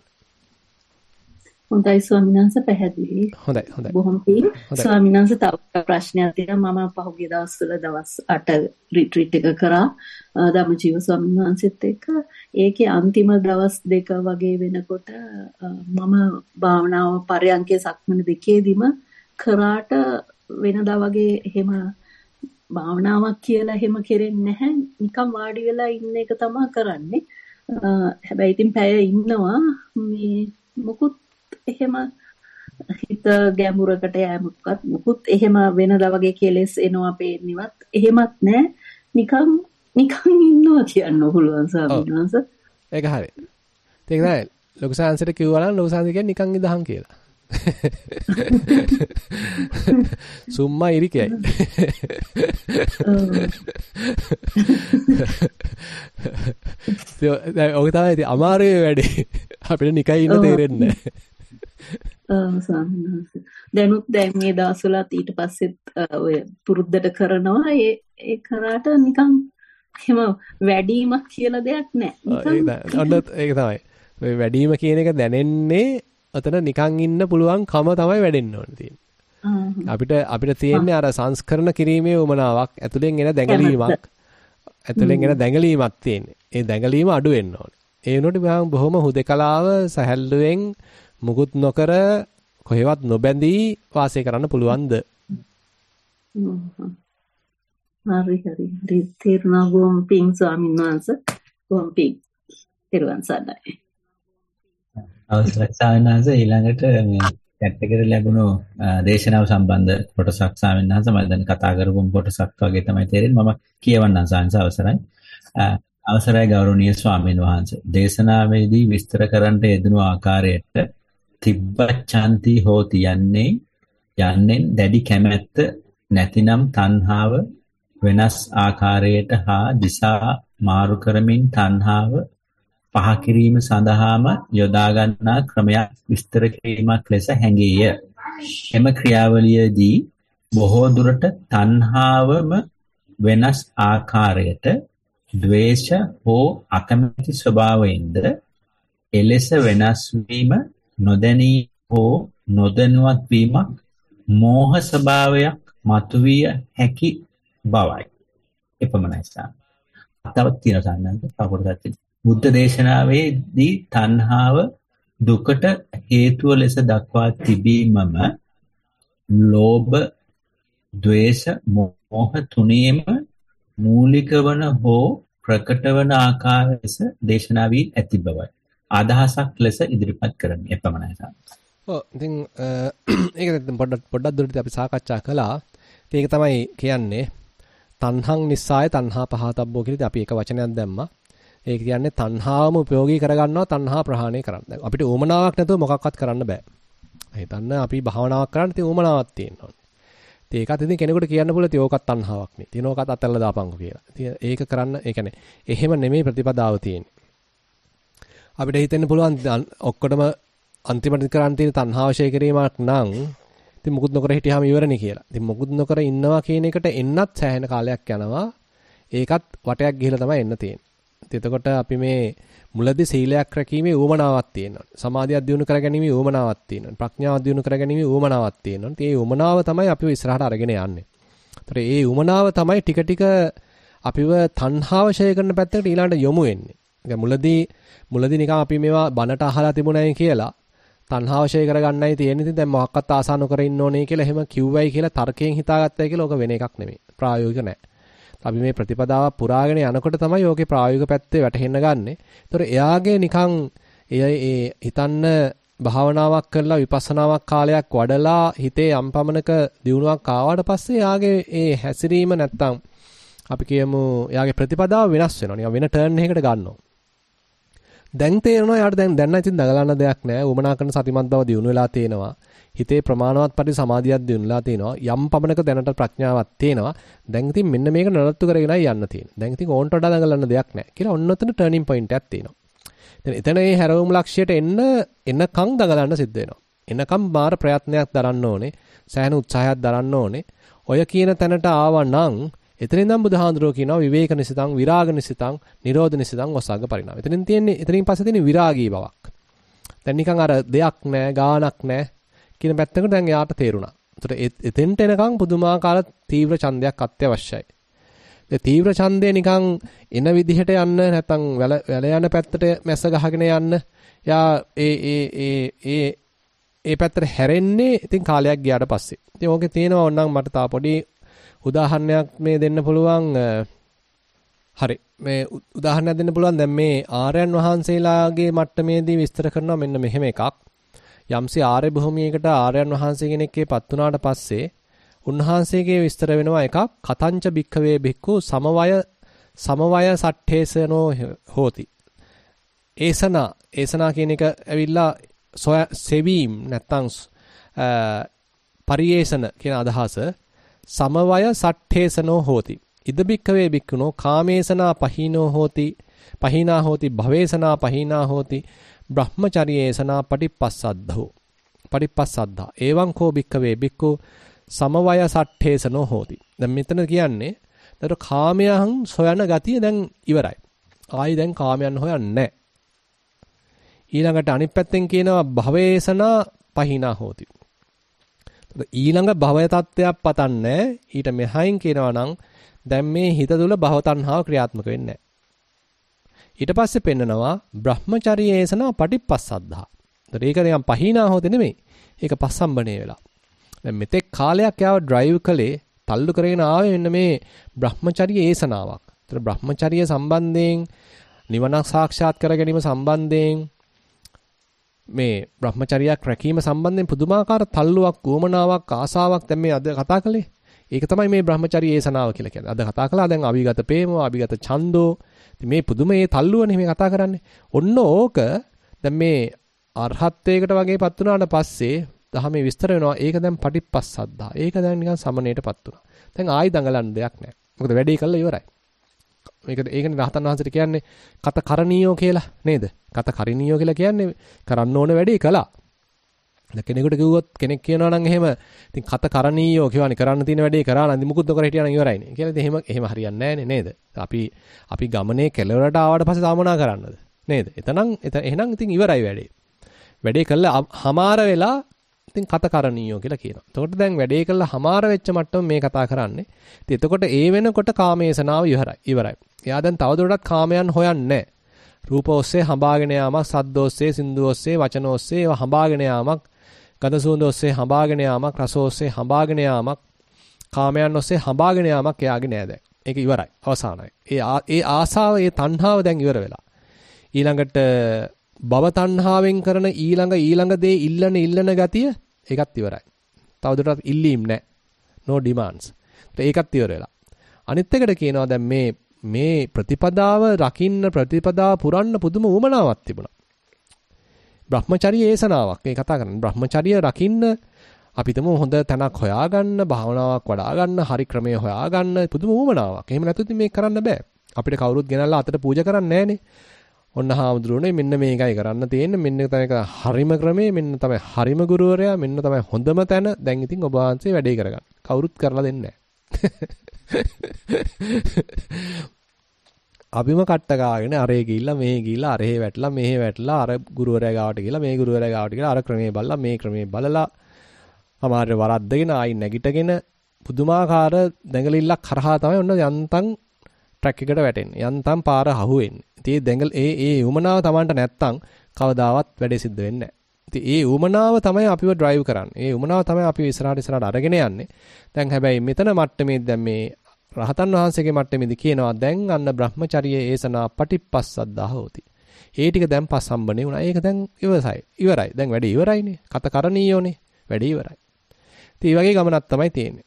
හොඳයි ස්වාමීන් වහන්සේ පැහැදිලි. හොඳයි. බොහොම පිං. ස්වාමීන් වහන්සේ තව ප්‍රශ්නයක් තියෙනවා. මම පහුගිය දවස්වල දවස් 8 රිට්‍රීට් එක කරා ධම්මජීව ස්වාමීන් වහන්සේත් එක්ක. ඒකේ අන්තිම දවස් දෙක වගේ වෙනකොට මම භාවනාව පරයන්කේ සක්මන දෙකේදීම කරාට වෙනදා වගේ එහෙම භාවනාවක් කියලා එහෙම කෙරෙන්නේ නැහැ. නිකන් වාඩි වෙලා ඉන්න එක තමයි කරන්නේ. හැබැයි ඉතින් පැය ඉන්නවා මේ මොකුත් එහෙම හිත ගැඹුරකට යෑමක්වත් මොකුත් එහෙම වෙනදා වගේ කෙලෙස් එනවා පේන්නේවත් එහෙමත් නැහැ. නිකන් ඉන්නවා කියන්න පුළුවන් ස්වාමීන් වහන්සේ. ඒක හරි. ඒක නෑ ලොකු සාංශයට කිව්වා නම් ලොකු සාංශ කියන්නේ නිකන් ඉඳහන් කියලා. සුම්මා ඉරිකයි. ඔය තමයි අමාරුවේ වැඩේ. අපිට නිකන් ඉන්න තේරෙන්නේ නැහැ. දැන් මේ දවස්වලත් ඊට පස්සෙත් ඔය පුරුද්දට කරනවා ඒ කරාට නිකන් එහෙම වැඩිමක් කියලා දෙයක් නැහැ. ඒක තමයි. ඔය වැඩිම කියන එක දැනෙන්නේ අතන නිකන් ඉන්න පුළුවන් කම තමයි වැඩෙන්න ඕනේ තියෙන්නේ. අපිට තියෙන්නේ අර සංස්කරණ කිරීමේ උමනාවක් ඇතුලෙන් එන දැඟලීමක්. තියෙන්නේ. ඒ දැඟලීම අඩු වෙන්න ඕනේ. ඒ වෙනුවට මම බොහොම හුදකලාව සැහැල්ලුවෙන් මුකුත් නොකර කොහෙවත් නොබැඳී වාසය කරන්න පුළුවන්ද? හරි. තේරුණා බොම් පිං ස්වාමීන් වහන්සේ. බොම් පිං. තෙරුවන් සරණයි. අවසරයි ස්වාමීන් වහන්සේ ඊළඟට මේ chat එකට ලැබුණු දේශනාව සම්බන්ධ කොටසක් ස්වාමීන් වහන්සේ මම දැන් කතා කරපු කොටසක් වගේ තමයි තේරෙන්නේ. මම කියවන්නම් ස්වාමීන් අවසරයි. අවසරයි ගෞරවනීය ස්වාමීන් වහන්සේ. දේශනාවේදී විස්තර කරන්නට යෙදුණු ආකාරයට තිබ්බච්ඡන්ති හෝති යන්නේ දැඩි කැමැත්ත නැතිනම් තණ්හාව වෙනස් ආකාරයට හා දිසා මාරු කරමින් තණ්හාව පහ කිරීම සඳහාම යොදා ගන්නා ක්‍රමයක් විස්තර කිරීමක් ලෙස හැඟේය. එම ක්‍රියාවලියේදී බොහෝ දුරට තණ්හාවම වෙනස් ආකාරයට ද්වේෂ හෝ අකමැති ස්වභාවයෙන්ද එලෙස වෙනස් වීම නොදැනී හෝ නොදැනුවත් වීමක් මෝහ ස්වභාවයක් මතුවිය හැකි බවයි. එපමණයි සාම. තවත් තියෙනවා සාන්නන්ත පකොටත් බුද්ධ දේශනාවේදී තණ්හාව දුකට හේතුව ලෙස දක්වා තිබීමම ලෝභ, ද්වේෂ, මෝහ තුනේම මූලික වන හෝ ප්‍රකට වන ආකාර ලෙස දේශනාවී ඇති බවයි. අදහසක් ලෙස ඉදිරිපත් කරන්නේ එපමණයි සාම. ඔව් ඉතින් ඒක පොඩ්ඩක් දුරට අපි සාකච්ඡා කළා. ඒක තමයි කියන්නේ තණ්හං නිස්සාය තණ්හා පහතබ්බෝ කියලා අපි එක වචනයක් දැම්මා. ඒක කියන්නේ තණ්හාවම ප්‍රයෝගී කරගන්නවා තණ්හා ප්‍රහාණය කරන්න. දැන් අපිට උමනාවක් නැතුව මොකක්වත් කරන්න බෑ. හිතන්න අපි භාවනාවක් කරන්න තියෙන උමනාවක් තියෙනවා. ඒකත් ඉතින් කෙනෙකුට කියන්න පුළුවන් ඉතින් ඕකත් තණ්හාවක් නේ. තියෙන ඕකත් අතල්ලා දාපන්කෝ කියලා. ඉතින් ඒක කරන්න ඒ කියන්නේ එහෙම නෙමෙයි ප්‍රතිපදාව තියෙන්නේ. අපිට හිතෙන්න පුළුවන් ඔක්කොටම අන්තිමට කරන්න තියෙන තණ්හාව ෂේ කිරීමක් නම් ඉතින් මුකුත් නොකර හිටියාම ඉවරනේ කියලා. ඉතින් මුකුත් නොකර ඉන්නවා කියන එකට එන්නත් සෑහෙන කාලයක් යනවා. ඒකත් වටයක් ගිහිලා තමයි එන්න තියෙන්නේ. එතකොට අපි මේ මුලදී සීලයක් රැකීමේ උවමනාවක් තියෙනවා. සමාධියක් දියුණු කරගැනීමේ උවමනාවක් තියෙනවා. ප්‍රඥාව දියුණු කරගැනීමේ උවමනාවක් තියෙනවා. ඉතින් මේ උවමනාව තමයි අපිව ඉස්සරහට අරගෙන යන්නේ. ඒතර මේ උවමනාව තමයි ටික ටික අපිව තණ්හාව ෂේ කරන පැත්තකට ඊළඟට යොමු වෙන්නේ. මුලදී නිකන් අපි මේවා බනට අහලා තිබුණයි කියලා තණ්හාව ෂේ කරගන්නයි තියෙන්නේ. ඉතින් දැන් මොකක්වත් ආසා නොකර ඉන්න ඕනේ කියලා එහෙම කිව්වයි කියලා තර්කයෙන් හිතාගත්තයි කියලා ඕක වෙන එකක් නෙමෙයි. ප්‍රායෝගික නැහැ. අපි මේ ප්‍රතිපදාව පුරාගෙන යනකොට තමයි ඕකේ ප්‍රායෝගික පැත්තේ වැටහෙන්න ගන්නෙ. ඒතර එයාගේ නිකන් ඒ හිතන්න භාවනාවක් කරලා විපස්සනාවක් කාලයක් වඩලා හිතේ යම් පමණක දියුණුවක් ආවට පස්සේ එයාගේ ඒ හැසිරීම නැත්තම් අපි කියමු එයාගේ ප්‍රතිපදාව වෙනස් වෙනවා. නිකන් වෙන ටර්න් එකකට ගන්නවා. දැන් තේරෙනවා යාට දැන් නම් ඉතින් දගලන්න දෙයක් නැහැ. උමනා කරන සතිමත් බව දියුණු වෙලා තේනවා. හිතේ ප්‍රමාණවත් පරිදි සමාධියක් දියුණුලා තේනවා. යම් පමණක දැනට ප්‍රඥාවක් තේනවා. දැන් ඉතින් මෙන්න මේක නඩත්තු කරගෙනයි යන්න තියෙන්නේ. දැන් ඉතින් ඕන්ට වඩා දඟලන්න දෙයක් නැහැ කියලා ඔන්න ඔතන ටර්නින් පොයින්ට් එකක් තියෙනවා. දැන් එතන මේ හැරවුම් ලක්ෂයට එන්නකම් දඟලන්න සිද්ධ වෙනවා. එන්නකම් මාර ප්‍රයත්නයක් දරන්න ඕනේ. සෑහෙන උත්සාහයක් දරන්න ඕනේ. ඔය කියන තැනට ආවනම් එතනින් නම් බුදුහාඳුරෝ කියනවා විවේක නිසිතං විරාග නිසිතං නිරෝධ නිසිතං වසග්ග පරිණාම. එතනින් පස්සේ තියෙන විරාගී බවක්. දැන් නිකන් අර දෙයක් නැහැ ගාණක් නැහැ කියන පැත්තකට දැන් යාට තේරුණා. ඒතර එතෙන්ට එනකන් පුදුමාකාර තීව්‍ර ඡන්දයක් අත්‍යවශ්‍යයි. ඒ තීව්‍ර ඡන්දය නිකන් එන විදිහට යන්න නැත්නම් වැල යන පැත්තට මැස්ස ගහගෙන යන්න යා ඒ පැත්තට හැරෙන්නේ ඉතින් කාලයක් ගියාට පස්සේ. ඉතින් ඕකේ තියෙනවා ඕනනම් මට තා පොඩි උදාහරණයක් මේ දෙන්න පුළුවන්. හරි මේ උදාහරණයක් දෙන්න පුළුවන්. දැන් මේ ආර්යයන් වහන්සේලාගේ මට්ටමේදී විස්තර කරනවා මෙන්න මෙහෙම එකක්. යම්සි ආර්ය භූමියකට ආර්යයන් වහන්සේ කෙනෙක්ගේපත් වුණාට පස්සේ උන්වහන්සේගේ විස්තර වෙනවා එකක් කතංච භික්ඛවේ භික්ඛු සමවය සට්ඨේසනෝ හෝති. ඒසනා කියන එක ඇවිල්ලා සෙවීම් නැත්තම් පරියේෂණ කියන අදහස සමවය සට්ඨේසනෝ හෝති. ඉද භික්ඛවේ භික්ඛුනෝ කාමේසනා පහීනෝ හෝති පහීනා හෝති භවේසනා පහීනා හෝති බ්‍රහ්මචර්යේසනා පටිපස්සද්ධා එවං කෝ භික්ඛවේ භික්ඛු සමවය සට්ඨේසනෝ හෝති. දැන් මෙතන කියන්නේ දර කාමයන් සොයන ගතිය දැන් ඉවරයි. ආයි දැන් කාමයන් හොයන්නේ නැහැ. ඊළඟට අනිත් පැත්තෙන් කියනවා භවේසනා පහීනා හෝති. ඊළඟ භවය තත්ත්වයක් පතන්නේ ඊට මෙහයින් කියනවා නම් දැන් මේ හිත තුළ භව තණ්හාව ක්‍රියාත්මක වෙන්නේ නැහැ. ඊට පස්සේ පෙන්නනවා බ්‍රහ්මචර්යේසනා පටිපස්සද්ධා. ඒක නිකන් පහීනා හොතේ නෙමෙයි. ඒක පස්සම්බනේ වෙලා. දැන් මෙතෙක් කාලයක් යාව ඩ්‍රයිව් කළේ තල්ලු කරගෙන ආවේ මෙන්න මේ බ්‍රහ්මචර්යේසනාවක්. ඒතර බ්‍රහ්මචර්ය සම්බන්ධයෙන් නිවනක් සාක්ෂාත් කර ගැනීම සම්බන්ධයෙන් මේ බ්‍රහ්මචර්යයක් රැකීම සම්බන්ධයෙන් පුදුමාකාර තල්ලුවක්, උවමනාවක්, ආසාවක් දැන් මේ අද කතා කළේ. ඒක තමයි මේ බ්‍රහ්මචර්යේසනාව කියලා කියන්නේ. අද කතා කළා දැන් අවිගත ප්‍රේමෝ, අවිගත ඡන්தோ. මේ පුදුමේ තල්ලුවනේ මේ කතා කරන්නේ. ඔන්න ඕක දැන් මේ අරහත්ත්වයකට වගේපත් වුණාට පස්සේ දහමේ විස්තර වෙනවා. ඒක දැන් පටිපස්සද්ධා. ඒක දැන් නිකන් සමණයටපත් වුණා. දැන් ආයි දඟලන්න දෙයක් නැහැ. මොකද වැඩේ කළා ඉවරයි. ඒකනේ රහතන් වහන්සේට කියන්නේ කත කරණීයෝ කියලා නේද? කත කරණීයෝ කියලා කියන්නේ කරන්න ඕන වැඩේ කළා. දැන් කෙනෙකුට කිව්වොත් කෙනෙක් කියනවා නම් එහෙම ඉතින් කත කරණීයෝ කියවනේ කරන්න තියෙන වැඩේ කරා නම් මුකුත් නොකර හිටියා නම් ඉවරයිනේ. කියලා ඉතින් එහෙම හරියන්නේ නැහනේ නේද? අපි ගමනේ කෙළවරට ආවට පස්සේ සාමනා කරන්නද? නේද? එහෙනම් ඉතින් ඉවරයි වැඩේ. වැඩේ කළා හමාර වෙලා ඉතින් කත කරණීයෝ කියලා කියනවා. එතකොට දැන් වැඩේ කළා හමාර වෙච්ච මට්ටම මේ කතා කරන්නේ. ඉතින් එතකොට ඒ වෙනකොට කාමේසනාව ඉවරයි. එයා දැන් තවදුරටත් කාමයන් හොයන්නේ නැහැ. රූප ඔස්සේ හඹාගෙන යාමක්, සද්ද ඔස්සේ, සින්දු ඔස්සේ, වචන ඔස්සේ ඒවා හඹාගෙන යාමක්, ගඳ සුවඳ ඔස්සේ හඹාගෙන යාමක්, රස ඔස්සේ හඹාගෙන යාමක්, කාමයන් ඔස්සේ හඹාගෙන යාමක් එයාගේ නෑ දැන්. ඒක ඉවරයි. අවසానයි. ඒ ආසාව, ඒ තණ්හාව දැන් ඉවර වෙලා. ඊළඟට භව තණ්හාවෙන් කරන ඊළඟ දේ ඉල්ලන ගතිය ඒකත් ඉවරයි. තවදුරටත් ඉල්ලීම් නැහැ. no demands. ඒකත් ඉවර වෙලා. අනිත් එකට කියනවා දැන් මේ ප්‍රතිපදාව රකින්න ප්‍රතිපදාව පුරන්න පුදුම උවමනාවක් තිබුණා. බ්‍රහ්මචර්ය ඒසනාවක්. මේ කතා කරන්නේ බ්‍රහ්මචර්ය රකින්න අපිටම හොඳ තැනක් හොයාගන්න, භාවනාවක් වඩා ගන්න, හරි ක්‍රමය හොයාගන්න පුදුම උවමනාවක්. එහෙම නැතුව ඉතින් මේක කරන්න බෑ. අපිට කවුරුත් ගෙනල්ලා අතට පූජා කරන්නේ නැහනේ. ඔන්න හාමුදුරුවනේ මෙන්න මේකයි කරන්න තියෙන්නේ. මෙන්න තමයි හරිම ක්‍රමය, මෙන්න තමයි හරිම ගුරුවරයා, මෙන්න තමයි හොඳම තැන. දැන් ඉතින් ඔබ වහන්සේ වැඩේ කරගන්න. කවුරුත් කරලා දෙන්නේ නැහැ. අපිම කට්ට ගාගෙන අරේ ගිහිල්ලා මේ ගිහිල්ලා අරේ වැටලා මෙහෙ වැටලා අර ගුරුවරයා ගාවට ගිහිල්ලා මේ ගුරුවරයා ගාවට ගිහිල්ලා අර ක්‍රමේ බලලා මේ ක්‍රමේ බලලා අමාරු වරද්දගෙන ආයි නැගිටගෙන පුදුමාකාර දැඟලිල්ලක් කරහා තමයි ඔන්න යන්තම් ට්‍රැක් එකට වැටෙන්නේ. යන්තම් පාර හහුවෙන්නේ. ඉතින් දැඟල් ඒ උමනාව Tamanට නැත්තම් කවදාවත් වැඩේ සිද්ධ වෙන්නේ නැහැ. ඉතින් ඒ උමනාව තමයි අපිව ඩ්‍රයිව් කරන්නේ. ඒ උමනාව තමයි අපිව ඉස්සරහට අරගෙන යන්නේ. දැන් හැබැයි මෙතන මට්ටමේ දැන් මේ රහතන් වහන්සේගේ මට්ටමේදී කියනවා දැන් අන්න බ්‍රහ්මචර්යයේ ඒසනා පටිපස්සද්දා හෝති. ඒ ටික දැන් පස්සම්බනේ වුණා. ඒක දැන් ඉවරයි. දැන් වැඩේ ඉවරයිනේ. කත කරණීයෝනේ. වැඩේ ඉවරයි. ඉතින් මේ වගේ ගමනක් තමයි තියෙන්නේ.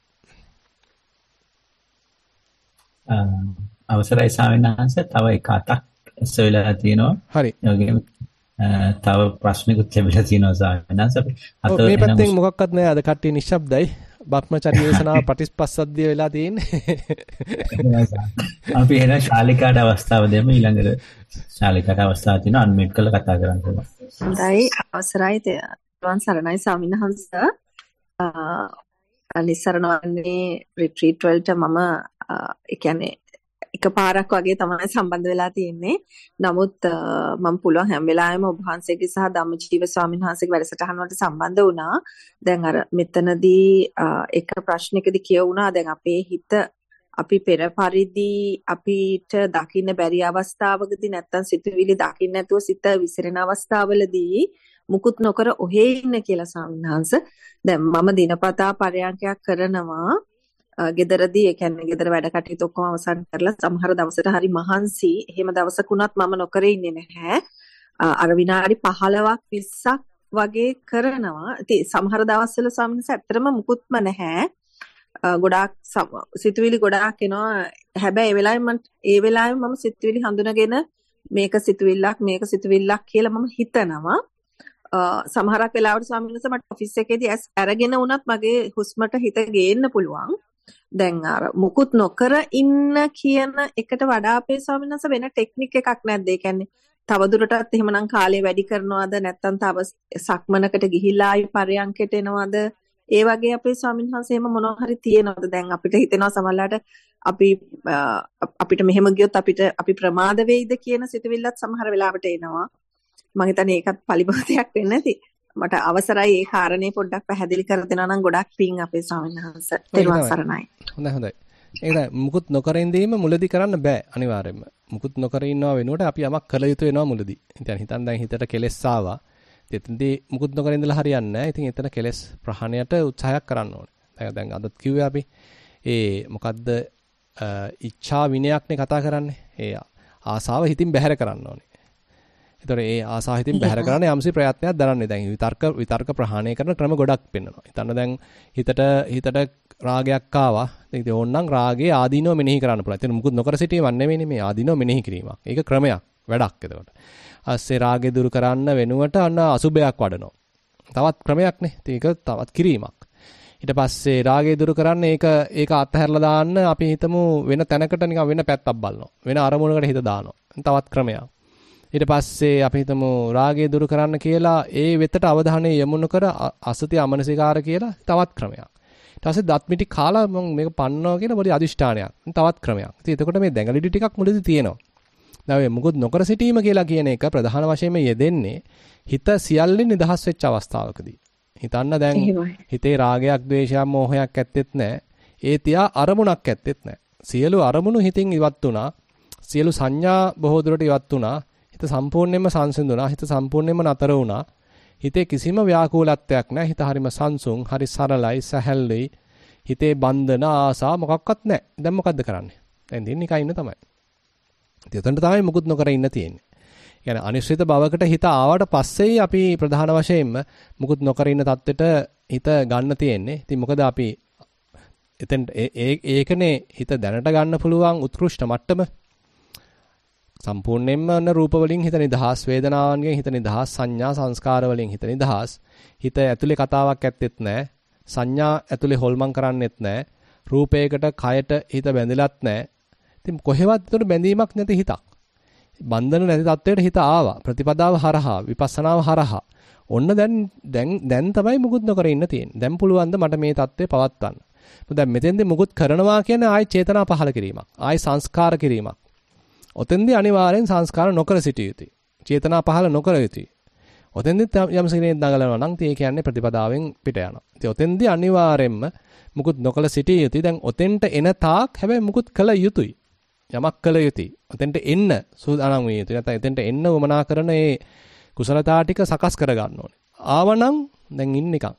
අවසරයි ස්වාමීන් වහන්සේ තව එක අතක් සොයලා තියෙනවා. හරි. ඒ වගේම තව ප්‍රශ්නකුත් ලැබිලා තියෙනවා ස්වාමීන් වහන්සේ. මේ පැත්තෙන් මොකක්වත් නැහැ. අද කට්ටිය නිශ්ශබ්දයි. බ්‍රහ්මචර්ය දේශනාව පටිපස්සද්ධිය වෙලා තියෙන්නේ. අපි එන ශාලිකාට අවස්ථාව දෙමු ඊළඟට ශාලිකාට අවස්ථාව තියෙනවා අන්මියුට් කරලා කතා කරන්න පුළුවන්. හොඳයි අවසරයි තෙරුවන් සරණයි ස්වාමීන් වහන්සේ. නිස්සරණ වන්නේ රිට්‍රීට් වලට මම ඒ කියන්නේ එකපාරක් වගේ තමයි සම්බන්ධ වෙලා තියෙන්නේ. නමුත් මම පුළුවන් හැම වෙලාවෙම ඔබ වහන්සේගේ සහ ධම්මජීව ස්වාමීන් වහන්සේගේ වැඩසටහන් වලට සම්බන්ධ වුණා. දැන් අර මෙතනදී එක ප්‍රශ්නයකදී කියවුණා දැන් අපේ හිත අපි පෙර පරිදි අපිට දකින්න බැරි අවස්ථාවකදී නැත්තම් සිතුවිලි දකින්න නැතුව සිත විසිරෙන අවස්ථාවලදී මුකුත් නොකර ඔහේ ඉන්න කියලා ස්වාමීන් වහන්සේ. දැන් මම දිනපතා පරයන්කයක් කරනවා. ගෙදරදී ඒ කියන්නේ ගෙදර වැඩ කටයුතු ඔක්කොම අවසන් කරලා සමහර දවසට හරි මහන්සි. එහෙම දවසක උනත් මම නොකර ඉන්නේ නැහැ. අර විනාඩි 15ක් 20ක් වගේ කරනවා. ඉතින් සමහර දවස්වල ස්වාමීන් වහන්සේ ඇත්තටම මුකුත්ම නැහැ. ගොඩාක් සිතුවිලි ගොඩාක් එනවා. හැබැයි ඒ වෙලාවෙම මම සිතුවිලි හඳුනගෙන මේක සිතුවිල්ලක් කියලා මම හිතනවා. සමහරක් වෙලාවට ස්වාමීන් වහන්සේ මට ඔෆිස් එකේදී අරගෙන වුණත් මගේ හුස්මට හිත ගේන්න පුළුවන්. දැන් අර මුකුත් නොකර ඉන්න කියන එකට වඩා අපේ ස්වාමීන් වහන්සේ වෙන ටෙක්නික් එකක් නැද්ද? ඒ කියන්නේ තවදුරටත් එහෙමනම් කාලය වැඩි කරනවද නැත්නම් තව සක්මනකට ගිහිලා ආයි පරයන්කට එනවද? ඒ වගේ අපේ ස්වාමීන් වහන්සේ එහෙම මොනවා හරි තියෙනවද? දැන් අපිට හිතෙනවා සමහරවිට අපිට මෙහෙම ගියොත් අපි ප්‍රමාද වෙයිද කියන සිතුවිල්ලත් සමහර වෙලාවට එනවා. මම හිතන්නේ ඒකත් පරිබෝධයක් වෙන්නේ නැති. මට අවසරයි ඒ කාරණේ පොඩ්ඩක් පැහැදිලි කර දෙනවා නම් ගොඩක් පිං අපේ ස්වාමීන් වහන්සේ. තෙරුවන් සරණයි. හොඳයි. ඒකයි මුකුත් නොකර ඉඳීම මුලදී කරන්න බෑ අනිවාර්යයෙන්ම. මුකුත් නොකර ඉන්නවා වෙනුවට අපි යමක් කළ යුතු වෙනවා මුලදී. ඉතින් හිතන්න දැන් හිතට කෙලෙස් ආවා. එතෙන්දී මුකුත් නොකර ඉඳලා හරියන්නේ නැහැ. ඉතින් එතන කෙලෙස් ප්‍රහාණයට උත්සාහයක් කරන්න ඕනේ. දැන් අදත් කිව්වේ අපි මොකද්ද ඉච්ඡා විනයක්නේ කතා කරන්නේ. ඒ ආසාව හිතින් බැහැර කරන්න ඕනේ. ඒතකොට ඒ ආසාව හිතින් බැහැර කරන්න යම්සි ප්‍රයත්නයක් දරන්නේ. දැන් විතර්ක ප්‍රහාණය කරන ක්‍රම ගොඩක් පෙන්වනවා. හිතන්න දැන් හිතට රාගයක් ආවා. ඉතින් ඕනනම් රාගයේ ආදීනව මෙනෙහි කරන්න පුළුවන්. එතන මුකුත් නොකර සිටීමක් නෙවෙයි මේ ආදීනව මෙනෙහි කිරීමක්. ඒක ක්‍රමයක් වැඩක් එතකොට. අස්සේ රාගය දුරු කරන්න වෙනුවට අන්න අසුබයක් වඩනවා. තවත් ක්‍රමයක්නේ. ඒක තවත් කිරීමක්. ඊට පස්සේ රාගය දුරු කරන්න ඒක අත්හැරලා දාන්න අපි හිතමු වෙන තැනකට නිකන් වෙන පැත්තක් බලනවා. වෙන අරමුණකට හිත දානවා. තවත් ක්‍රමයක්. ඊට පස්සේ අපි හිතමු රාගය දුරු කරන්න කියලා ඒ වෙතට අවධානය යොමු කර අසති අමනසිකාර කියලා තවත් ක්‍රමයක්. ඊට පස්සේ දත් මිටි කාලා මම මේක පන්නනවා කියලා පොඩි අදිෂ්ඨානයක්. තවත් ක්‍රමයක්. ඉතින් එතකොට මේ දැඟලිටි ටිකක් මුලදී තියෙනවා. දැන් මේ මුකුත් නොකර සිටීම කියලා කියන එක ප්‍රධාන වශයෙන්ම යෙදෙන්නේ හිත සියල්ලෙන් නිදහස් වෙච්ච අවස්ථාවකදී. හිතන්න දැන් හිතේ රාගයක්, ද්වේෂයක්, මෝහයක් ඇත්තෙත් නැහැ. ඒ තියා අරමුණක් ඇත්තෙත් නැහැ. සියලු අරමුණු හිතින් ඉවත් වුණා. සියලු සංඥා බොහෝ දුරට ඉවත් වුණා. හිත සම්පූර්ණයෙන්ම සංසිඳුණා. හිත සම්පූර්ණයෙන්ම නතර වුණා. හිතේ කිසිම ව්‍යාකූලත්වයක් නැහැ. හිත හරිම සංසුන්, හරි සරලයි, සැහැල්ලුයි. හිතේ බන්ධන, ආසා මොකක්වත් නැහැ. දැන් මොකද්ද කරන්නේ? දැන් දින් නිකන් ඉන්න තමයි. ඉතින් තමයි මුකුත් නොකර ඉන්න තියෙන්නේ. يعني අනිශ්චිත භවකට හිත ආවට පස්සේ අපි ප්‍රධාන වශයෙන්ම මුකුත් නොකර ඉන්න තත්ත්වෙට හිත ගන්න තියෙන්නේ. ඉතින් මොකද අපි එතෙන් ඒකනේ හිත දැනට ගන්න පුළුවන් උත්කෘෂ්ඨ මට්ටම. සම්පූර්ණයෙන්ම රූප වලින් හිත නිදහස්, වේදනාවන්ගෙන් හිත නිදහස්, සංඥා සංස්කාර වලින් හිත නිදහස්. හිත ඇතුලේ කතාවක් ඇත්තෙත් නැහැ. සංඥා ඇතුලේ හොල්මන් කරන්නෙත් නැහැ. රූපයකට, කයට හිත බැඳිලත් නැහැ. ඉතින් කොහෙවත් උතන බැඳීමක් නැති හිතක්. බන්ධන නැති තත්වයට හිත ආවා. ප්‍රතිපදාව හරහා, විපස්සනාව හරහා. ඔන්න දැන් තමයි මුකුත් නොකර ඉන්න තියෙන්නේ. දැන් පුළුවන් ද මට මේ தත්ත්වය පවත්වන්න. දැන් මෙතෙන්දී මුකුත් කරනවා කියන්නේ ආයි චේතනා පහල කිරීමක්. ආයි සංස්කාර කිරීමක්. ඔතෙන්දී අනිවාර්යෙන් සංස්කාර නොකර සිටිය යුතුයි. චේතනා පහල නොකර යුතුයි. ඔතෙන්දී යම් සිනේ දඟලනවා නම් ඒ කියන්නේ ප්‍රතිපදාවෙන් පිට යනවා. ඉතින් ඔතෙන්දී අනිවාර්යෙන්ම මුකුත් නොකල සිටිය යුතුයි. දැන් ඔතෙන්ට එන තාක් හැබැයි මුකුත් කළ යුතුයි. යමක් කළ යුතුයි. ඔතෙන්ට එන්න සූදානම් වෙ යුතුයි. නැත්නම් එතෙන්ට එන්න වමනා කරන මේ කුසලතා ටික සකස් කර ගන්න ඕනේ. ආවනම් දැන් ඉන්න නිකන්.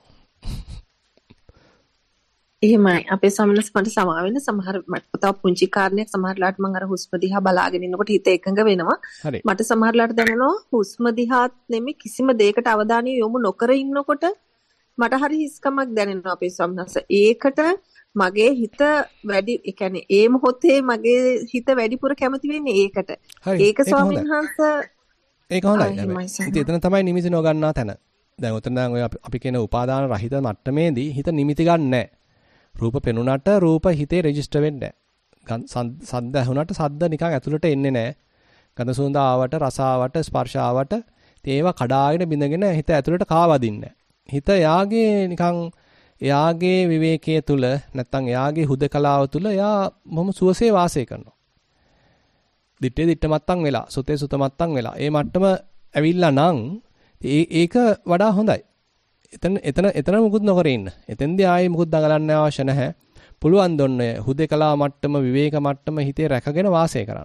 එහෙමයි. අපේ සමනස් මට සමා වෙන සමහර මට පුංචි කාරණයක් සමහරලාට මම අර හුස්ම දිහා බලාගෙන ඉන්නකොට හිත එකඟ වෙනවා. මට සමහරලාට දැනෙනවා හුස්ම දිහාත් නෙමෙයි කිසිම දෙයකට අවධානය යොමු නොකර ඉන්නකොට මට හරි හිස්කමක් දැනෙනවා අපේ සමනස්. ඒකට මගේ හිත වැඩි ඒ කියන්නේ ඒ මොහොතේ මගේ හිත වැඩිපුර කැමති වෙන්නේ ඒකට. ඒක ස්වාමීන් වහන්සේ ඒක හොඳයි. ඉතින් එතන තමයි නිමිති නොගන්නා තැන. දැන් උතන දැන් ඔය අපි කියන උපාදාන රහිත මට්ටමේදී හිත නිමිති ගන්න නැහැ. රූප පෙනුනට රූප හිතේ රෙජිස්ටර් වෙන්නේ නැහැ. සද්ද ඇහුනට සද්ද නිකන් ඇතුළට එන්නේ නැහැ. ගඳ සුවඳ ආවට, රස ආවට, ස්පර්ශ ආවට ඒවා කඩාගෙන බිඳගෙන හිත ඇතුළට කාවදින්නේ නැහැ. හිත යාගේ නිකන් එයාගේ විවේකයේ තුල නැත්තම් එයාගේ හුදකලාව තුල එයා මොහොම සුවසේ වාසය කරනවා. දිත්තේ දිත්ත මත්තන් වෙලා, සුතේ සුත මත්තන් වෙලා. ඒ මට්ටම ඇවිල්ලා නම් ඒක වඩා හොඳයි. එතන මුකුත් නොකර ඉන්න. එතෙන්දී ආයේ මුකුත් දඟලන්න අවශ්‍ය නැහැ. පුළුවන් දොන්නේ හුදකලාව මට්ටම, විවේක මට්ටම හිතේ රැකගෙන වාසය කරන්න.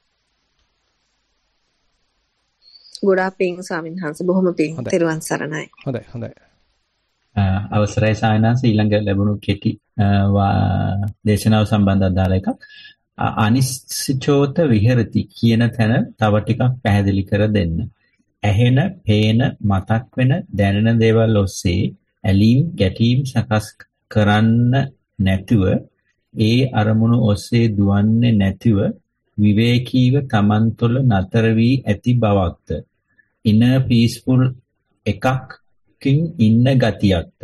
ගොඩාක් පිං ස්වාමීන් වහන්සේ බොහොම පිං. තෙරුවන් සරණයි. හොඳයි. අවසරයි සායනාස ඊළඟ ලැබුණු කෙටි දේශනාව සම්බන්ධව දාලා එකක් අනිශ්චිතෝත විහෙරති කියන තැන තව ටිකක් පැහැදිලි කර දෙන්න. ඇහෙන, පේන, මතක් වෙන, දැනෙන දේවල් ඔස්සේ ඇලීම්, ගැටීම් සකස් කරන්න නැතුව ඒ අරමුණු ඔස්සේ දුවන්නේ නැතිව විවේකීව තමන් තුළ නතර වී ඇති බවක්ද inner peaceful එකකින් ඉන්න ගතියක්ද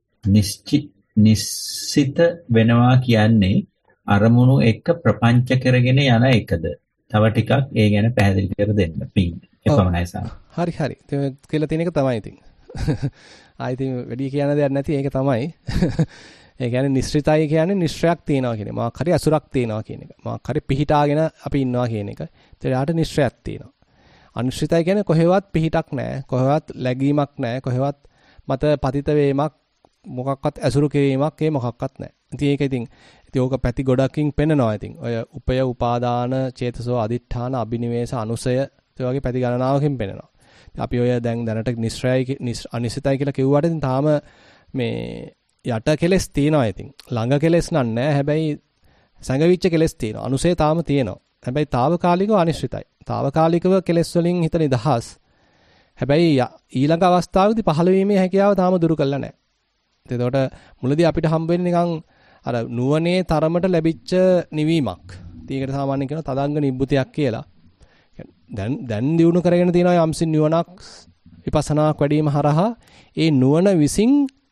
නිශ්චිත වෙනවා කියන්නේ අරමුණු එක්ක ප්‍රපංච කරගෙන යන එකද? තව ටිකක් ඒ ගැන පැහැදිලි කර දෙන්න. පිං එපමණයි සාම. හරි. කියලා තියෙන එක තමයි ඉතින්. ආයිතින් වැඩි කියන දෙයක් නැති ඒක තමයි. ඒ කියන්නේ නිශ්චිතයි කියන්නේ නිශ්චයක් තියනවා කියන එක. මාක් හරි අසුරක් තියනවා කියන එක. මාක් හරි පිහිටාගෙන අපි ඉන්නවා කියන එක. ඒකට නිශ්චයක් තියෙනවා. අනිශ්චිතයි කියන්නේ කොහෙවත් පිහිටක් නැහැ. කොහෙවත් läගීමක් නැහැ. කොහෙවත් මත පතිත වීමක් මොකක්වත් ඇසුරු කිරීමක් ඒ මොකක්වත් නැහැ. ඉතින් ඒක ඉතින් ඕක පැති ගොඩකින් පෙන්නනවා. ඉතින් ඔය උපය උපාදාන චේතසෝ අදිඨාන අබිනිවේෂ අනුසය ඒ වගේ පැති ගණනාවකින් පෙන්නනවා. අපි ඔය දැන් දැනට නිශ්චයයි අනිශ්චිතයි කියලා කිව්වට ඉතින් තාම මේ යට කෙලස් තියෙනවා. ඉතින් ළඟ කෙලස් නෑ. හැබැයි සංගවිච්ච කෙලස් තියෙනවා. අනුසය තාම තියෙනවා. හැබැයි తాවකාලිකව අනිශ්චිතයි. తాවකාලිකව කෙලස් වලින් හිත නිදහස්. හැබැයි ඊළඟ අවස්ථාවේදී පහළ වීමේ හැකියාව තාම දුරු කළා නැහැ. එතකොට මුලදී අපිට හම්බ වෙන්නේ නිකන් අර නුවණේ තරමට ලැබිච්ච නිවීමක්. ඒකට සාමාන්‍යයෙන් කියනවා තදංග නිබ්බුතියක් කියලා. දැන් දිනු කරගෙන තියෙනවා යම්සින් නුවණක් විපස්සනාක් වැඩිම හරහා ඒ නුවණ විසින්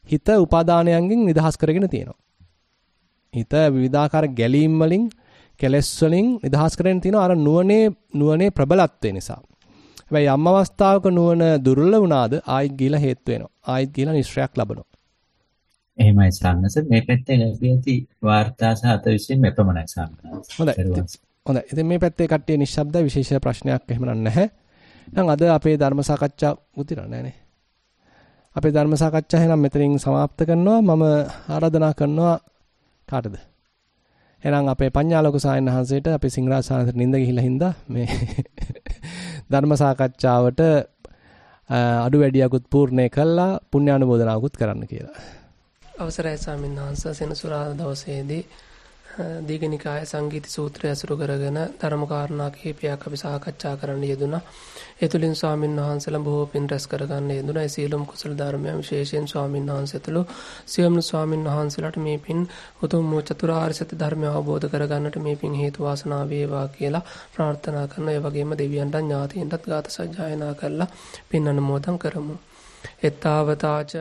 හිත උපාදානයන්ගෙන් නිදහස් කරගෙන තියෙනවා. හිත විවිධාකාර ගැලීම් වලින් කෙලෙස් වලින් නිදහස් කරගෙන තියෙනවා අර නුවණේ ප්‍රබලත්වය නිසා. හැබැයි යම් අවස්ථාවක නුවණ දුර්වල වුණාද ආයිත් ගිහිලා හේතු වෙනවා. ආයිත් ගිහිලා නිශ්චයක් ලබනවා. එහෙමයි සාමනස මේ පැත්තේ නැති වාර්තා සහ අතවිසින් මෙපමණයි සාමනස. හොඳයි. ඉතින් මේ පැත්තේ කට්ටිය නිශ්ශබ්ද විශේෂ ප්‍රශ්නයක් එහෙම නැහැ. එහෙනම් අද අපේ ධර්ම සාකච්ඡා උදිනා නෑනේ. අපේ ධර්ම සාකච්ඡා එහෙනම් මෙතනින් સમાપ્ત කරනවා. මම ආරාධනා කරනවා කාටද? එහෙනම් අපේ පඤ්ඤාලෝක සායන හංසයට අපේ සිංහරාජ සානතර නින්ද ගිහිල්ලා හින්දා මේ ධර්ම සාකච්ඡාවට අඩු වැඩියකුත් පූර්ණේ කළා පුණ්‍යානුමෝදනාවකුත් කරන්න කියලා. අවසරයි ස්වාමීන් වහන්සේ සෙනසුරාදා දවසේදී දීඝනිකාය සංගීති සූත්‍රය අසුරු කරගෙන ධර්ම කාරණා කිහිපයක් අපි සාකච්ඡා කරන්න යෙදුණා. ඒ තුලින් ස්වාමීන් වහන්සේලා බොහෝ පින් රැස් කරගන්න යෙදුණා. ඒ සියලුම කුසල ධර්මයන් විශේෂයෙන් ස්වාමීන් වහන්සේතුළු සියලුම ස්වාමීන් වහන්සේලාට මේ පින් උතුම් චතුරාර්ය සත්‍ය ධර්මය අවබෝධ කරගන්නට මේ පින් හේතු වාසනා වේවා කියලා ප්‍රාර්ථනා කරනවා. ඒ වගේම දෙවියන්ට ඥාතීන්ටත් ගාථා සජ්ජායනා කරලා පින් අනුමෝදන් කරමු. එත්තාවතාච